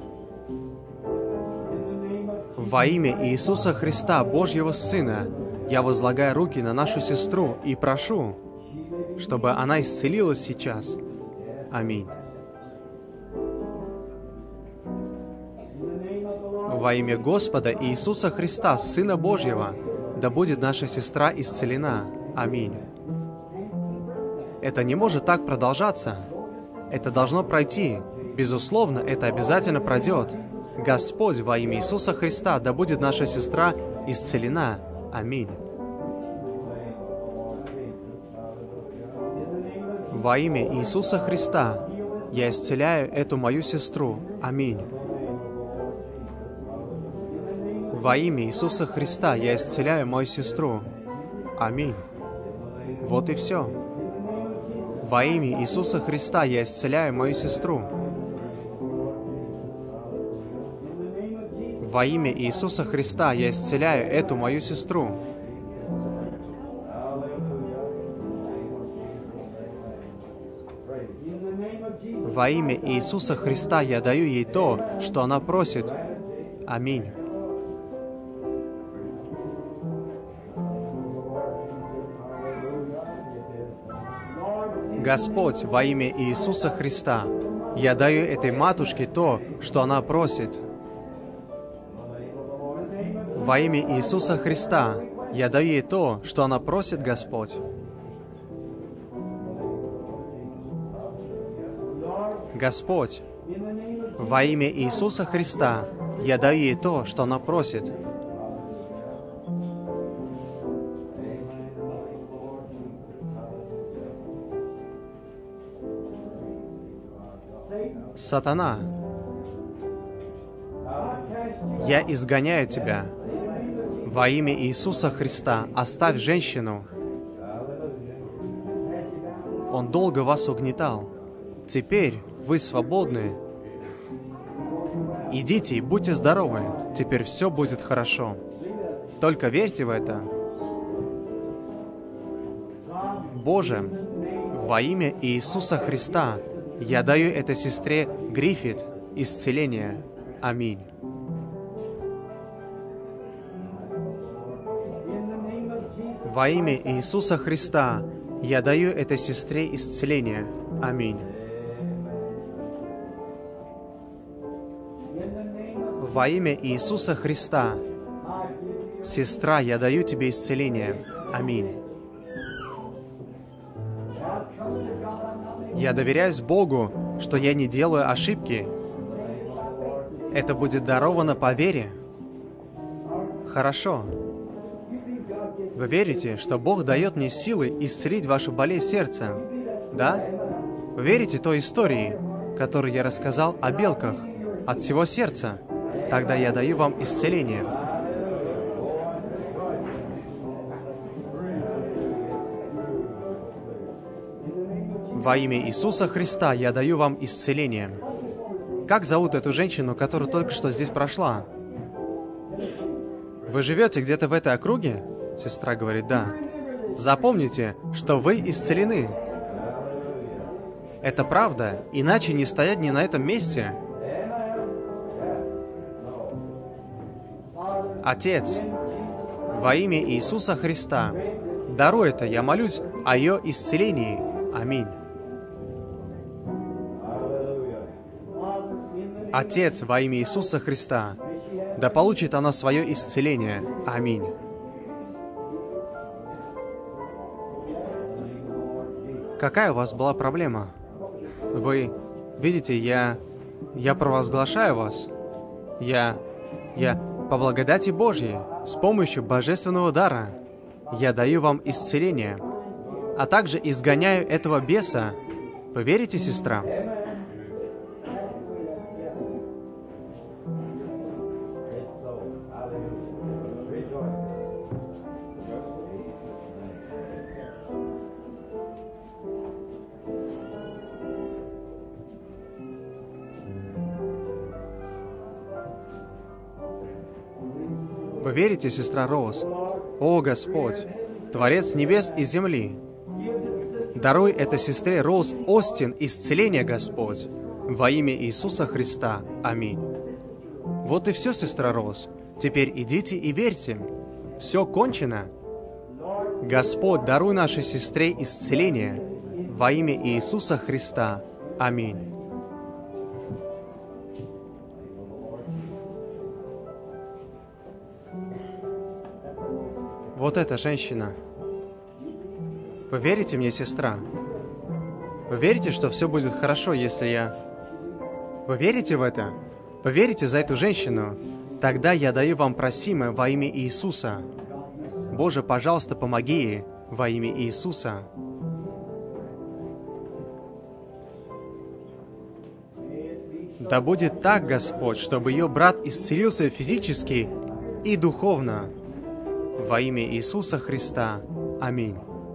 Во имя Иисуса Христа, Божьего Сына, я возлагаю руки на нашу сестру и прошу, чтобы она исцелилась сейчас. Аминь. Во имя Господа Иисуса Христа, Сына Божьего, да будет наша сестра исцелена. Аминь. Это не может так продолжаться. Это должно пройти. Безусловно, это обязательно пройдет. Господь, во имя Иисуса Христа, да будет наша сестра исцелена. Аминь. Во имя Иисуса Христа я исцеляю эту мою сестру. Аминь. Во имя Иисуса Христа я исцеляю мою сестру. Аминь. Вот и все. Во имя Иисуса Христа я исцеляю мою сестру. Во имя Иисуса Христа я исцеляю эту мою сестру. Во имя Иисуса Христа я даю ей то, что она просит. Аминь. Господь, во имя Иисуса Христа, я даю этой матушке то, что она просит. Во имя Иисуса Христа, я даю ей то, что она просит, Господь. Господь, во имя Иисуса Христа, я даю ей то, что она просит. Сатана, я изгоняю тебя. Во имя Иисуса Христа оставь женщину. Он долго вас угнетал. Теперь вы свободны. Идите и будьте здоровы. Теперь все будет хорошо. Только верьте в это. Боже, во имя Иисуса Христа я даю этой сестре Гриффит исцеление. Аминь. Во имя Иисуса Христа я даю этой сестре исцеление. Аминь. Во имя Иисуса Христа, сестра, я даю тебе исцеление. Аминь. Я доверяюсь Богу, что я не делаю ошибки. Это будет даровано по вере. Хорошо. Вы верите, что Бог дает мне силы исцелить вашу болезнь сердца? Да? Вы верите той истории, которую я рассказал о белках от всего сердца? Тогда я даю вам исцеление. Во имя Иисуса Христа я даю вам исцеление. Как зовут эту женщину, которая только что здесь прошла? Вы живете где-то в этой округе? Сестра говорит, да. Запомните, что вы исцелены. Это правда, иначе не стоять ни на этом месте. Отец, во имя Иисуса Христа, даруй это, я молюсь о ее исцелении. Аминь. Отец, во имя Иисуса Христа, да получит она свое исцеление. Аминь. Какая у вас была проблема? Вы видите, я провозглашаю вас. Я по благодати Божьей, с помощью божественного дара, я даю вам исцеление, а также изгоняю этого беса. Вы верите, сестра? Вы верите, сестра Роуз? О, Господь, Творец небес и земли, даруй этой сестре Роуз Остин исцеление, Господь, во имя Иисуса Христа. Аминь. Вот и все, сестра Роуз. Теперь идите и верьте. Все кончено. Господь, даруй нашей сестре исцеление во имя Иисуса Христа. Аминь. Вот эта женщина. Вы верите мне, сестра? Вы верите, что все будет хорошо, если я... Вы верите в это? Вы верите за эту женщину? Тогда я даю вам просимое во имя Иисуса. Боже, пожалуйста, помоги ей во имя Иисуса. Да будет так, Господь, чтобы ее брат исцелился физически и духовно. Во имя Иисуса Христа. Аминь.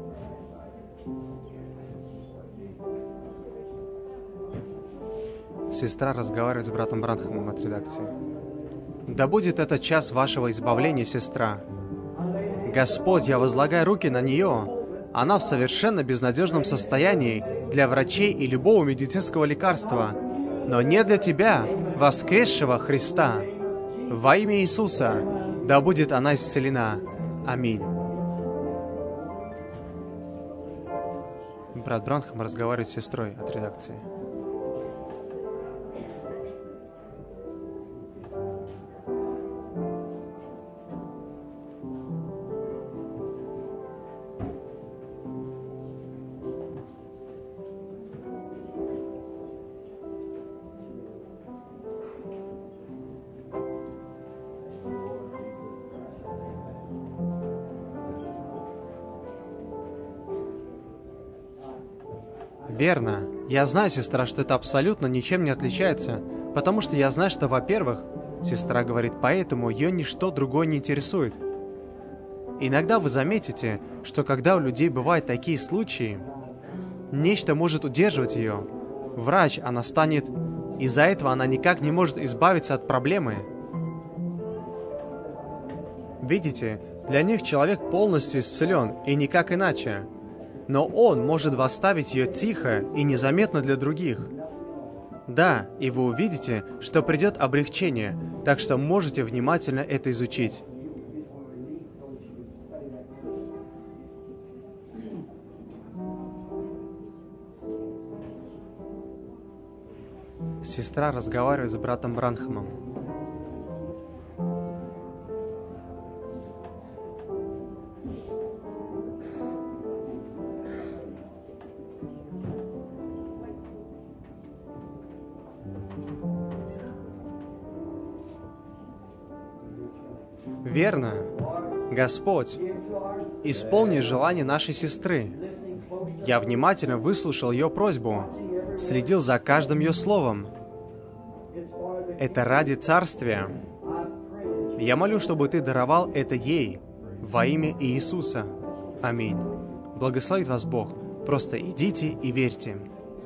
Сестра разговаривает с братом Бранхамом от редакции. Да будет это час вашего избавления, сестра. Господь, я возлагаю руки на нее. Она в совершенно безнадежном состоянии для врачей и любого медицинского лекарства, но не для Тебя, воскресшего Христа. Во имя Иисуса, да будет она исцелена. Аминь. Брат Бранхам разговаривает с сестрой от редакции. Верно. Я знаю, сестра, что это абсолютно ничем не отличается, потому что я знаю, что, во-первых, сестра говорит, поэтому ее ничто другое не интересует. Иногда вы заметите, что когда у людей бывают такие случаи, нечто может удерживать ее. Врач, она станет, из-за этого она никак не может избавиться от проблемы. Видите, для них человек полностью исцелен, и никак иначе. Но он может восставить ее тихо и незаметно для других. Да, и вы увидите, что придет облегчение, так что можете внимательно это изучить. Сестра разговаривает с братом Бранхамом. Верно. Господь, исполни желание нашей сестры. Я внимательно выслушал ее просьбу, следил за каждым ее словом. Это ради Царствия. Я молю, чтобы Ты даровал это ей во имя Иисуса. Аминь. Благословит вас Бог. Просто идите и верьте.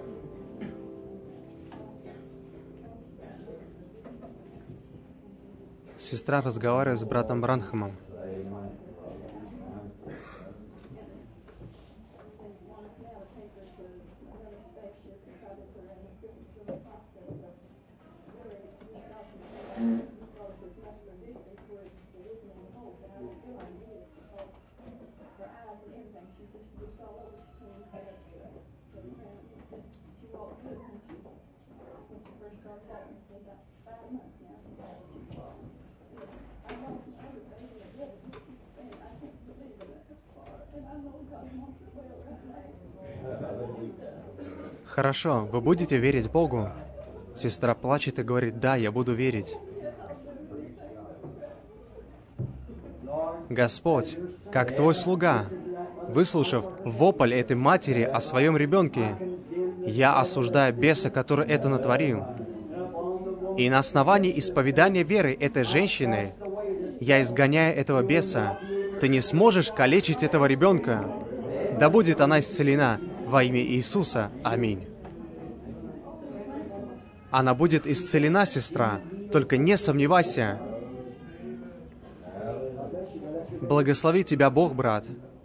Сестра разговаривает с братом Бранхамом. Хорошо, вы будете верить Богу? Сестра плачет и говорит, да, я буду верить. Господь, как Твой слуга, выслушав вопль этой матери о своем ребенке, я осуждаю беса, который это натворил. И на основании исповедания веры этой женщины я изгоняю этого беса. Ты не сможешь калечить этого ребенка. Да будет она исцелена во имя Иисуса. Аминь. Она будет исцелена, сестра, только не сомневайся. Благослови тебя Бог, брат.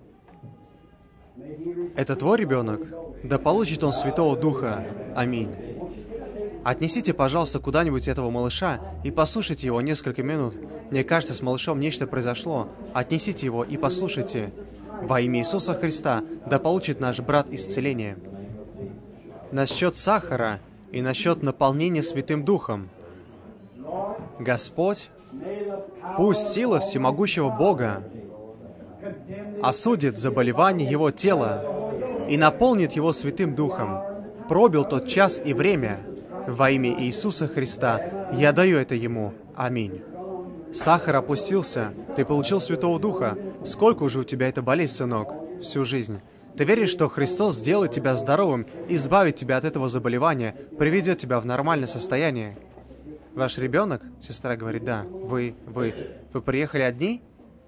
Это твой ребенок? Да получит он Святого Духа. Аминь. Отнесите, пожалуйста, куда-нибудь этого малыша и послушайте его несколько минут. Мне кажется, с малышом нечто произошло. Отнесите его и послушайте. Во имя Иисуса Христа да получит наш брат исцеление. Насчет сахара и насчет наполнения Святым Духом. Господь, пусть сила всемогущего Бога осудит заболевание его тела и наполнит его Святым Духом пробил тот час и время. Во имя Иисуса Христа я даю это ему. Аминь. Сахар опустился, ты получил Святого Духа. Сколько уже у тебя эта болезнь, сынок? Всю жизнь. Ты веришь, что Христос сделает тебя здоровым, избавит тебя от этого заболевания, приведет тебя в нормальное состояние? Ваш ребенок? Сестра говорит, да. Вы приехали одни?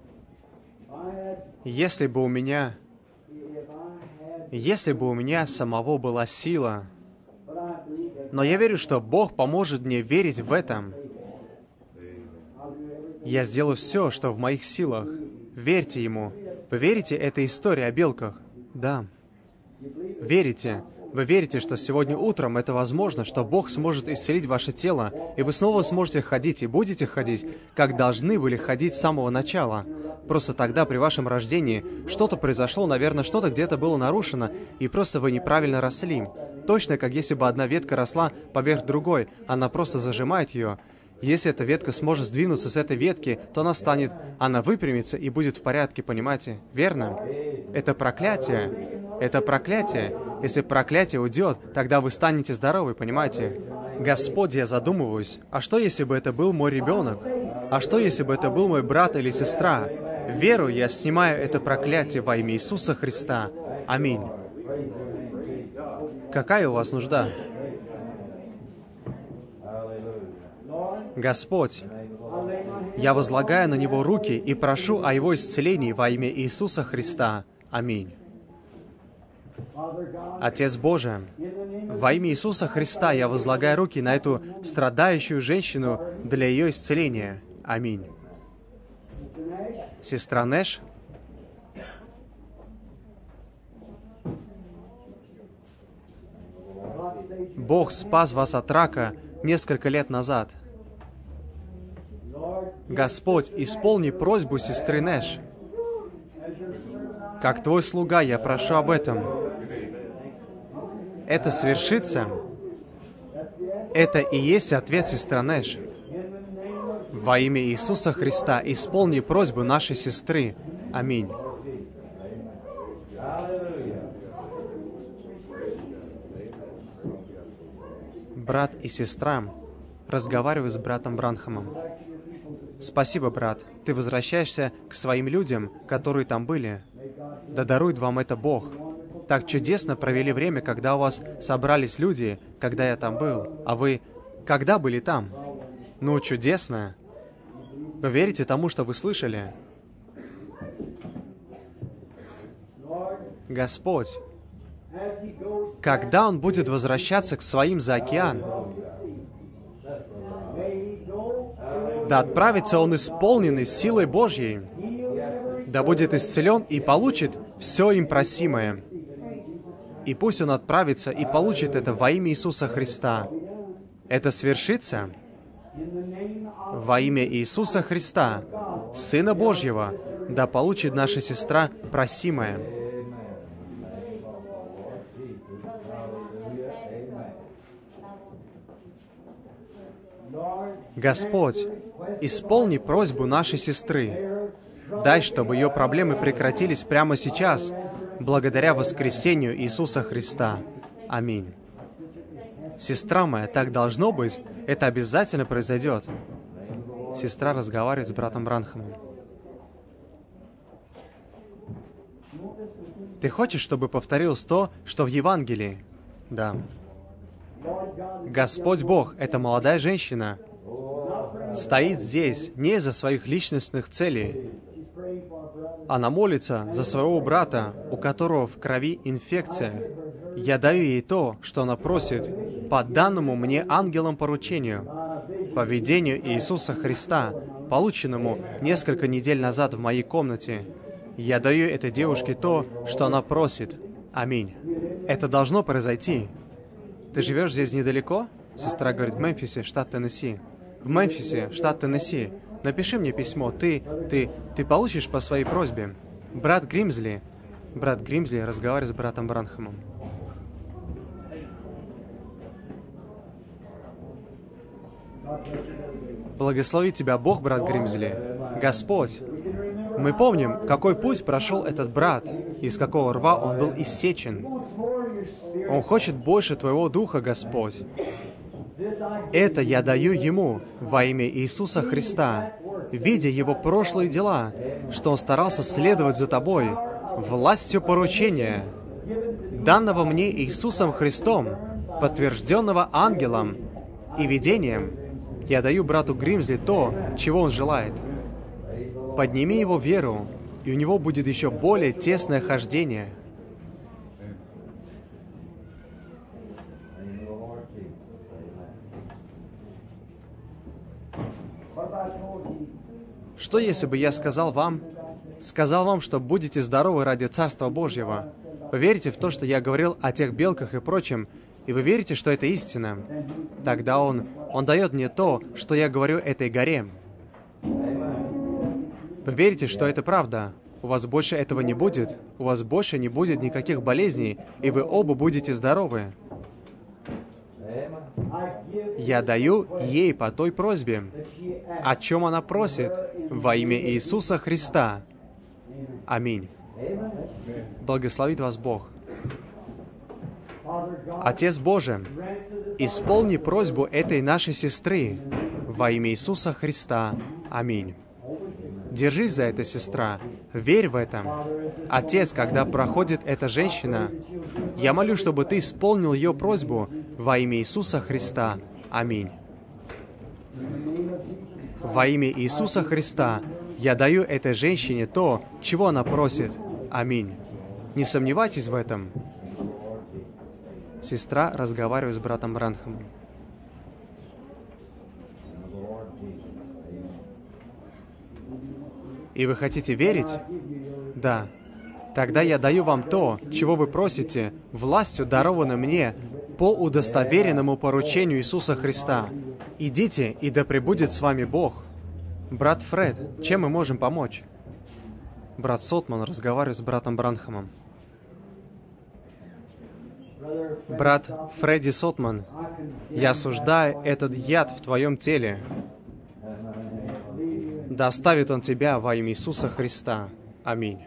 Если бы у меня самого была сила, но я верю, что Бог поможет мне верить в этом. Я сделаю все, что в моих силах. Верьте Ему. Вы верите, это история о белках? Да. Верите? Вы верите, что сегодня утром это возможно, что Бог сможет исцелить ваше тело, и вы снова сможете ходить и будете ходить, как должны были ходить с самого начала. Просто тогда, при вашем рождении, что-то произошло, наверное, что-то где-то было нарушено, и просто вы неправильно росли. Точно, как если бы одна ветка росла поверх другой, она просто зажимает ее. Если эта ветка сможет сдвинуться с этой ветки, то она выпрямится и будет в порядке, понимаете? Верно? Это проклятие. Это проклятие. Если проклятие уйдет, тогда вы станете здоровы, понимаете? Господь, я задумываюсь, а что, если бы это был мой ребенок? А что, если бы это был мой брат или сестра? Веру я снимаю это проклятие во имя Иисуса Христа. Аминь. Какая у вас нужда? Господь, я возлагаю на Него руки и прошу о Его исцелении во имя Иисуса Христа. Аминь. Отец Божий, во имя Иисуса Христа я возлагаю руки на эту страдающую женщину для ее исцеления. Аминь. Сестра Нэш, Бог спас вас от рака несколько лет назад. Господь, исполни просьбу сестры Нэш. Как Твой слуга, я прошу об этом. Это свершится. Это и есть ответ, сестра Нэш. Во имя Иисуса Христа исполни просьбу нашей сестры. Аминь. Брат и сестра разговаривают с братом Бранхамом. Спасибо, брат. Ты возвращаешься к своим людям, которые там были. Да дарует вам это Бог. Так чудесно провели время, когда у вас собрались люди, когда я там был. А вы когда были там? Ну, чудесно. Вы верите тому, что вы слышали? Господь, когда Он будет возвращаться к своим за океан, да отправится Он исполненный силой Божьей, да будет исцелен и получит все им просимое. И пусть Он отправится и получит это во имя Иисуса Христа. Это свершится во имя Иисуса Христа, Сына Божьего, да получит наша сестра просимое. Господь, исполни просьбу нашей сестры. Дай, чтобы ее проблемы прекратились прямо сейчас, благодаря воскресению Иисуса Христа. Аминь. Сестра моя, так должно быть, это обязательно произойдет. Сестра разговаривает с братом Бранхамом. Ты хочешь, чтобы повторилось то, что в Евангелии? Да. Господь Бог, эта молодая женщина, стоит здесь не из-за своих личностных целей. Она молится за своего брата, у которого в крови инфекция. Я даю ей то, что она просит, по данному мне ангелом поручению, по видению Иисуса Христа, полученному несколько недель назад в моей комнате. Я даю этой девушке то, что она просит. Аминь. Это должно произойти. Ты живешь здесь недалеко? Сестра говорит, в Мемфисе, штат Теннесси. В Мемфисе, штат Теннесси. Напиши мне письмо. Ты получишь по своей просьбе. Брат Гримзли разговаривает с братом Бранхамом. Благослови тебя Бог, брат Гримзли. Господь, мы помним, какой путь прошел этот брат, из какого рва он был иссечен. Он хочет больше Твоего Духа, Господь. Это я даю Ему во имя Иисуса Христа, видя Его прошлые дела, что Он старался следовать за Тобой, властью поручения, данного мне Иисусом Христом, подтвержденного ангелом и видением. Я даю брату Гримсли то, чего он желает. Подними его веру, и у него будет еще более тесное хождение. Что если бы я сказал вам, что будете здоровы ради Царства Божьего? Вы верите в то, что я говорил о тех белках и прочем, и вы верите, что это истина? Тогда Он дает мне то, что я говорю этой горе. Вы верите, что это правда? У вас больше этого не будет, у вас больше не будет никаких болезней, и вы оба будете здоровы. Я даю ей по той просьбе, о чем она просит, во имя Иисуса Христа. Аминь. Благословит вас Бог. Отец Божий, исполни просьбу этой нашей сестры во имя Иисуса Христа. Аминь. Держись за это, сестра. Верь в это. Отец, когда проходит эта женщина, я молю, чтобы Ты исполнил ее просьбу во имя Иисуса Христа. Аминь. Во имя Иисуса Христа я даю этой женщине то, чего она просит. Аминь. Не сомневайтесь в этом. Сестра разговаривает с братом Бранхамом. И вы хотите верить? Да. Тогда я даю вам то, чего вы просите, властью, дарованной мне по удостоверенному поручению Иисуса Христа. Идите, и да пребудет с вами Бог. Брат Фред, чем мы можем помочь? Брат Сотман разговаривает с братом Бранхамом. Брат Фредди Сотман, я осуждаю этот яд в твоем теле. Да оставит он тебя во имя Иисуса Христа. Аминь.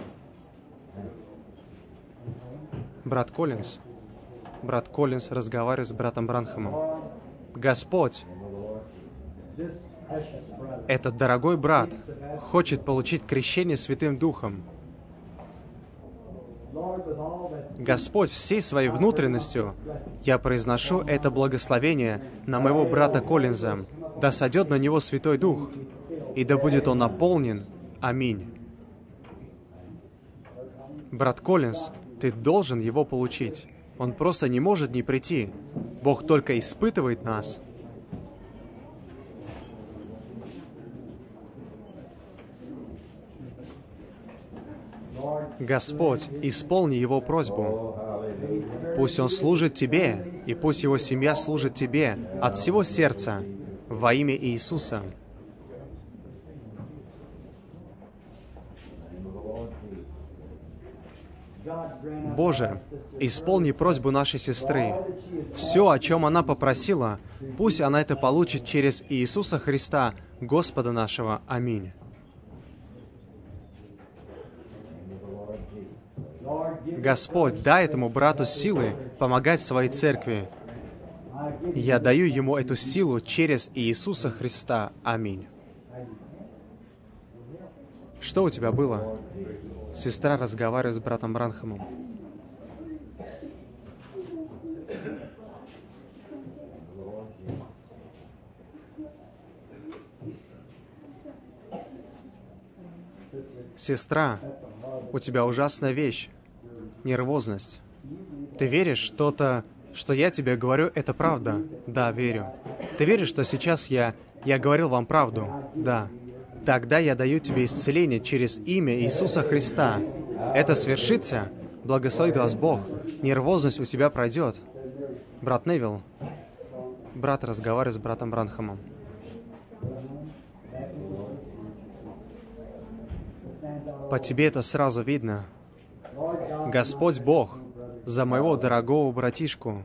Брат Коллинз разговаривает с братом Бранхамом. Господь, этот дорогой брат хочет получить крещение Святым Духом. Господь, всей своей внутренностью я произношу это благословение на моего брата Коллинза. Да сойдет на него Святой Дух, и да будет он наполнен. Аминь. Брат Коллинз, ты должен его получить. Он просто не может не прийти. Бог только испытывает нас. Господь, исполни его просьбу. Пусть он служит тебе, и пусть его семья служит тебе от всего сердца во имя Иисуса. Боже, исполни просьбу нашей сестры. Все, о чем она попросила, пусть она это получит через Иисуса Христа, Господа нашего. Аминь. Господь, дай этому брату силы помогать своей церкви. Я даю ему эту силу через Иисуса Христа. Аминь. Что у тебя было? Сестра разговаривает с братом Бранхамом. Сестра, у тебя ужасная вещь. Нервозность. Ты веришь, что я тебе говорю, это правда? Да, верю. Ты веришь, что сейчас я говорил вам правду? Да. Тогда я даю тебе исцеление через имя Иисуса Христа. Это свершится. Благословит вас Бог. Нервозность у тебя пройдет. Брат Невилл. Брат разговаривает с братом Бранхамом. По тебе это сразу видно. Господь Бог, за моего дорогого братишку.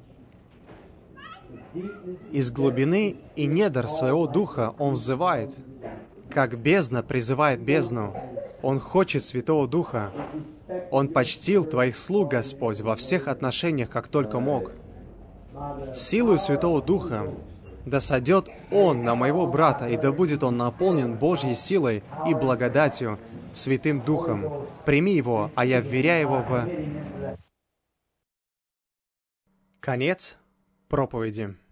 Из глубины и недр своего духа он взывает, как бездна призывает бездну. Он хочет Святого Духа. Он почтил Твоих слуг, Господь, во всех отношениях, как только мог. Силою Святого Духа да сойдет Он на моего брата, и да будет он наполнен Божьей силой и благодатью, Святым Духом. Прими его, а я вверяю его в... Конец проповеди.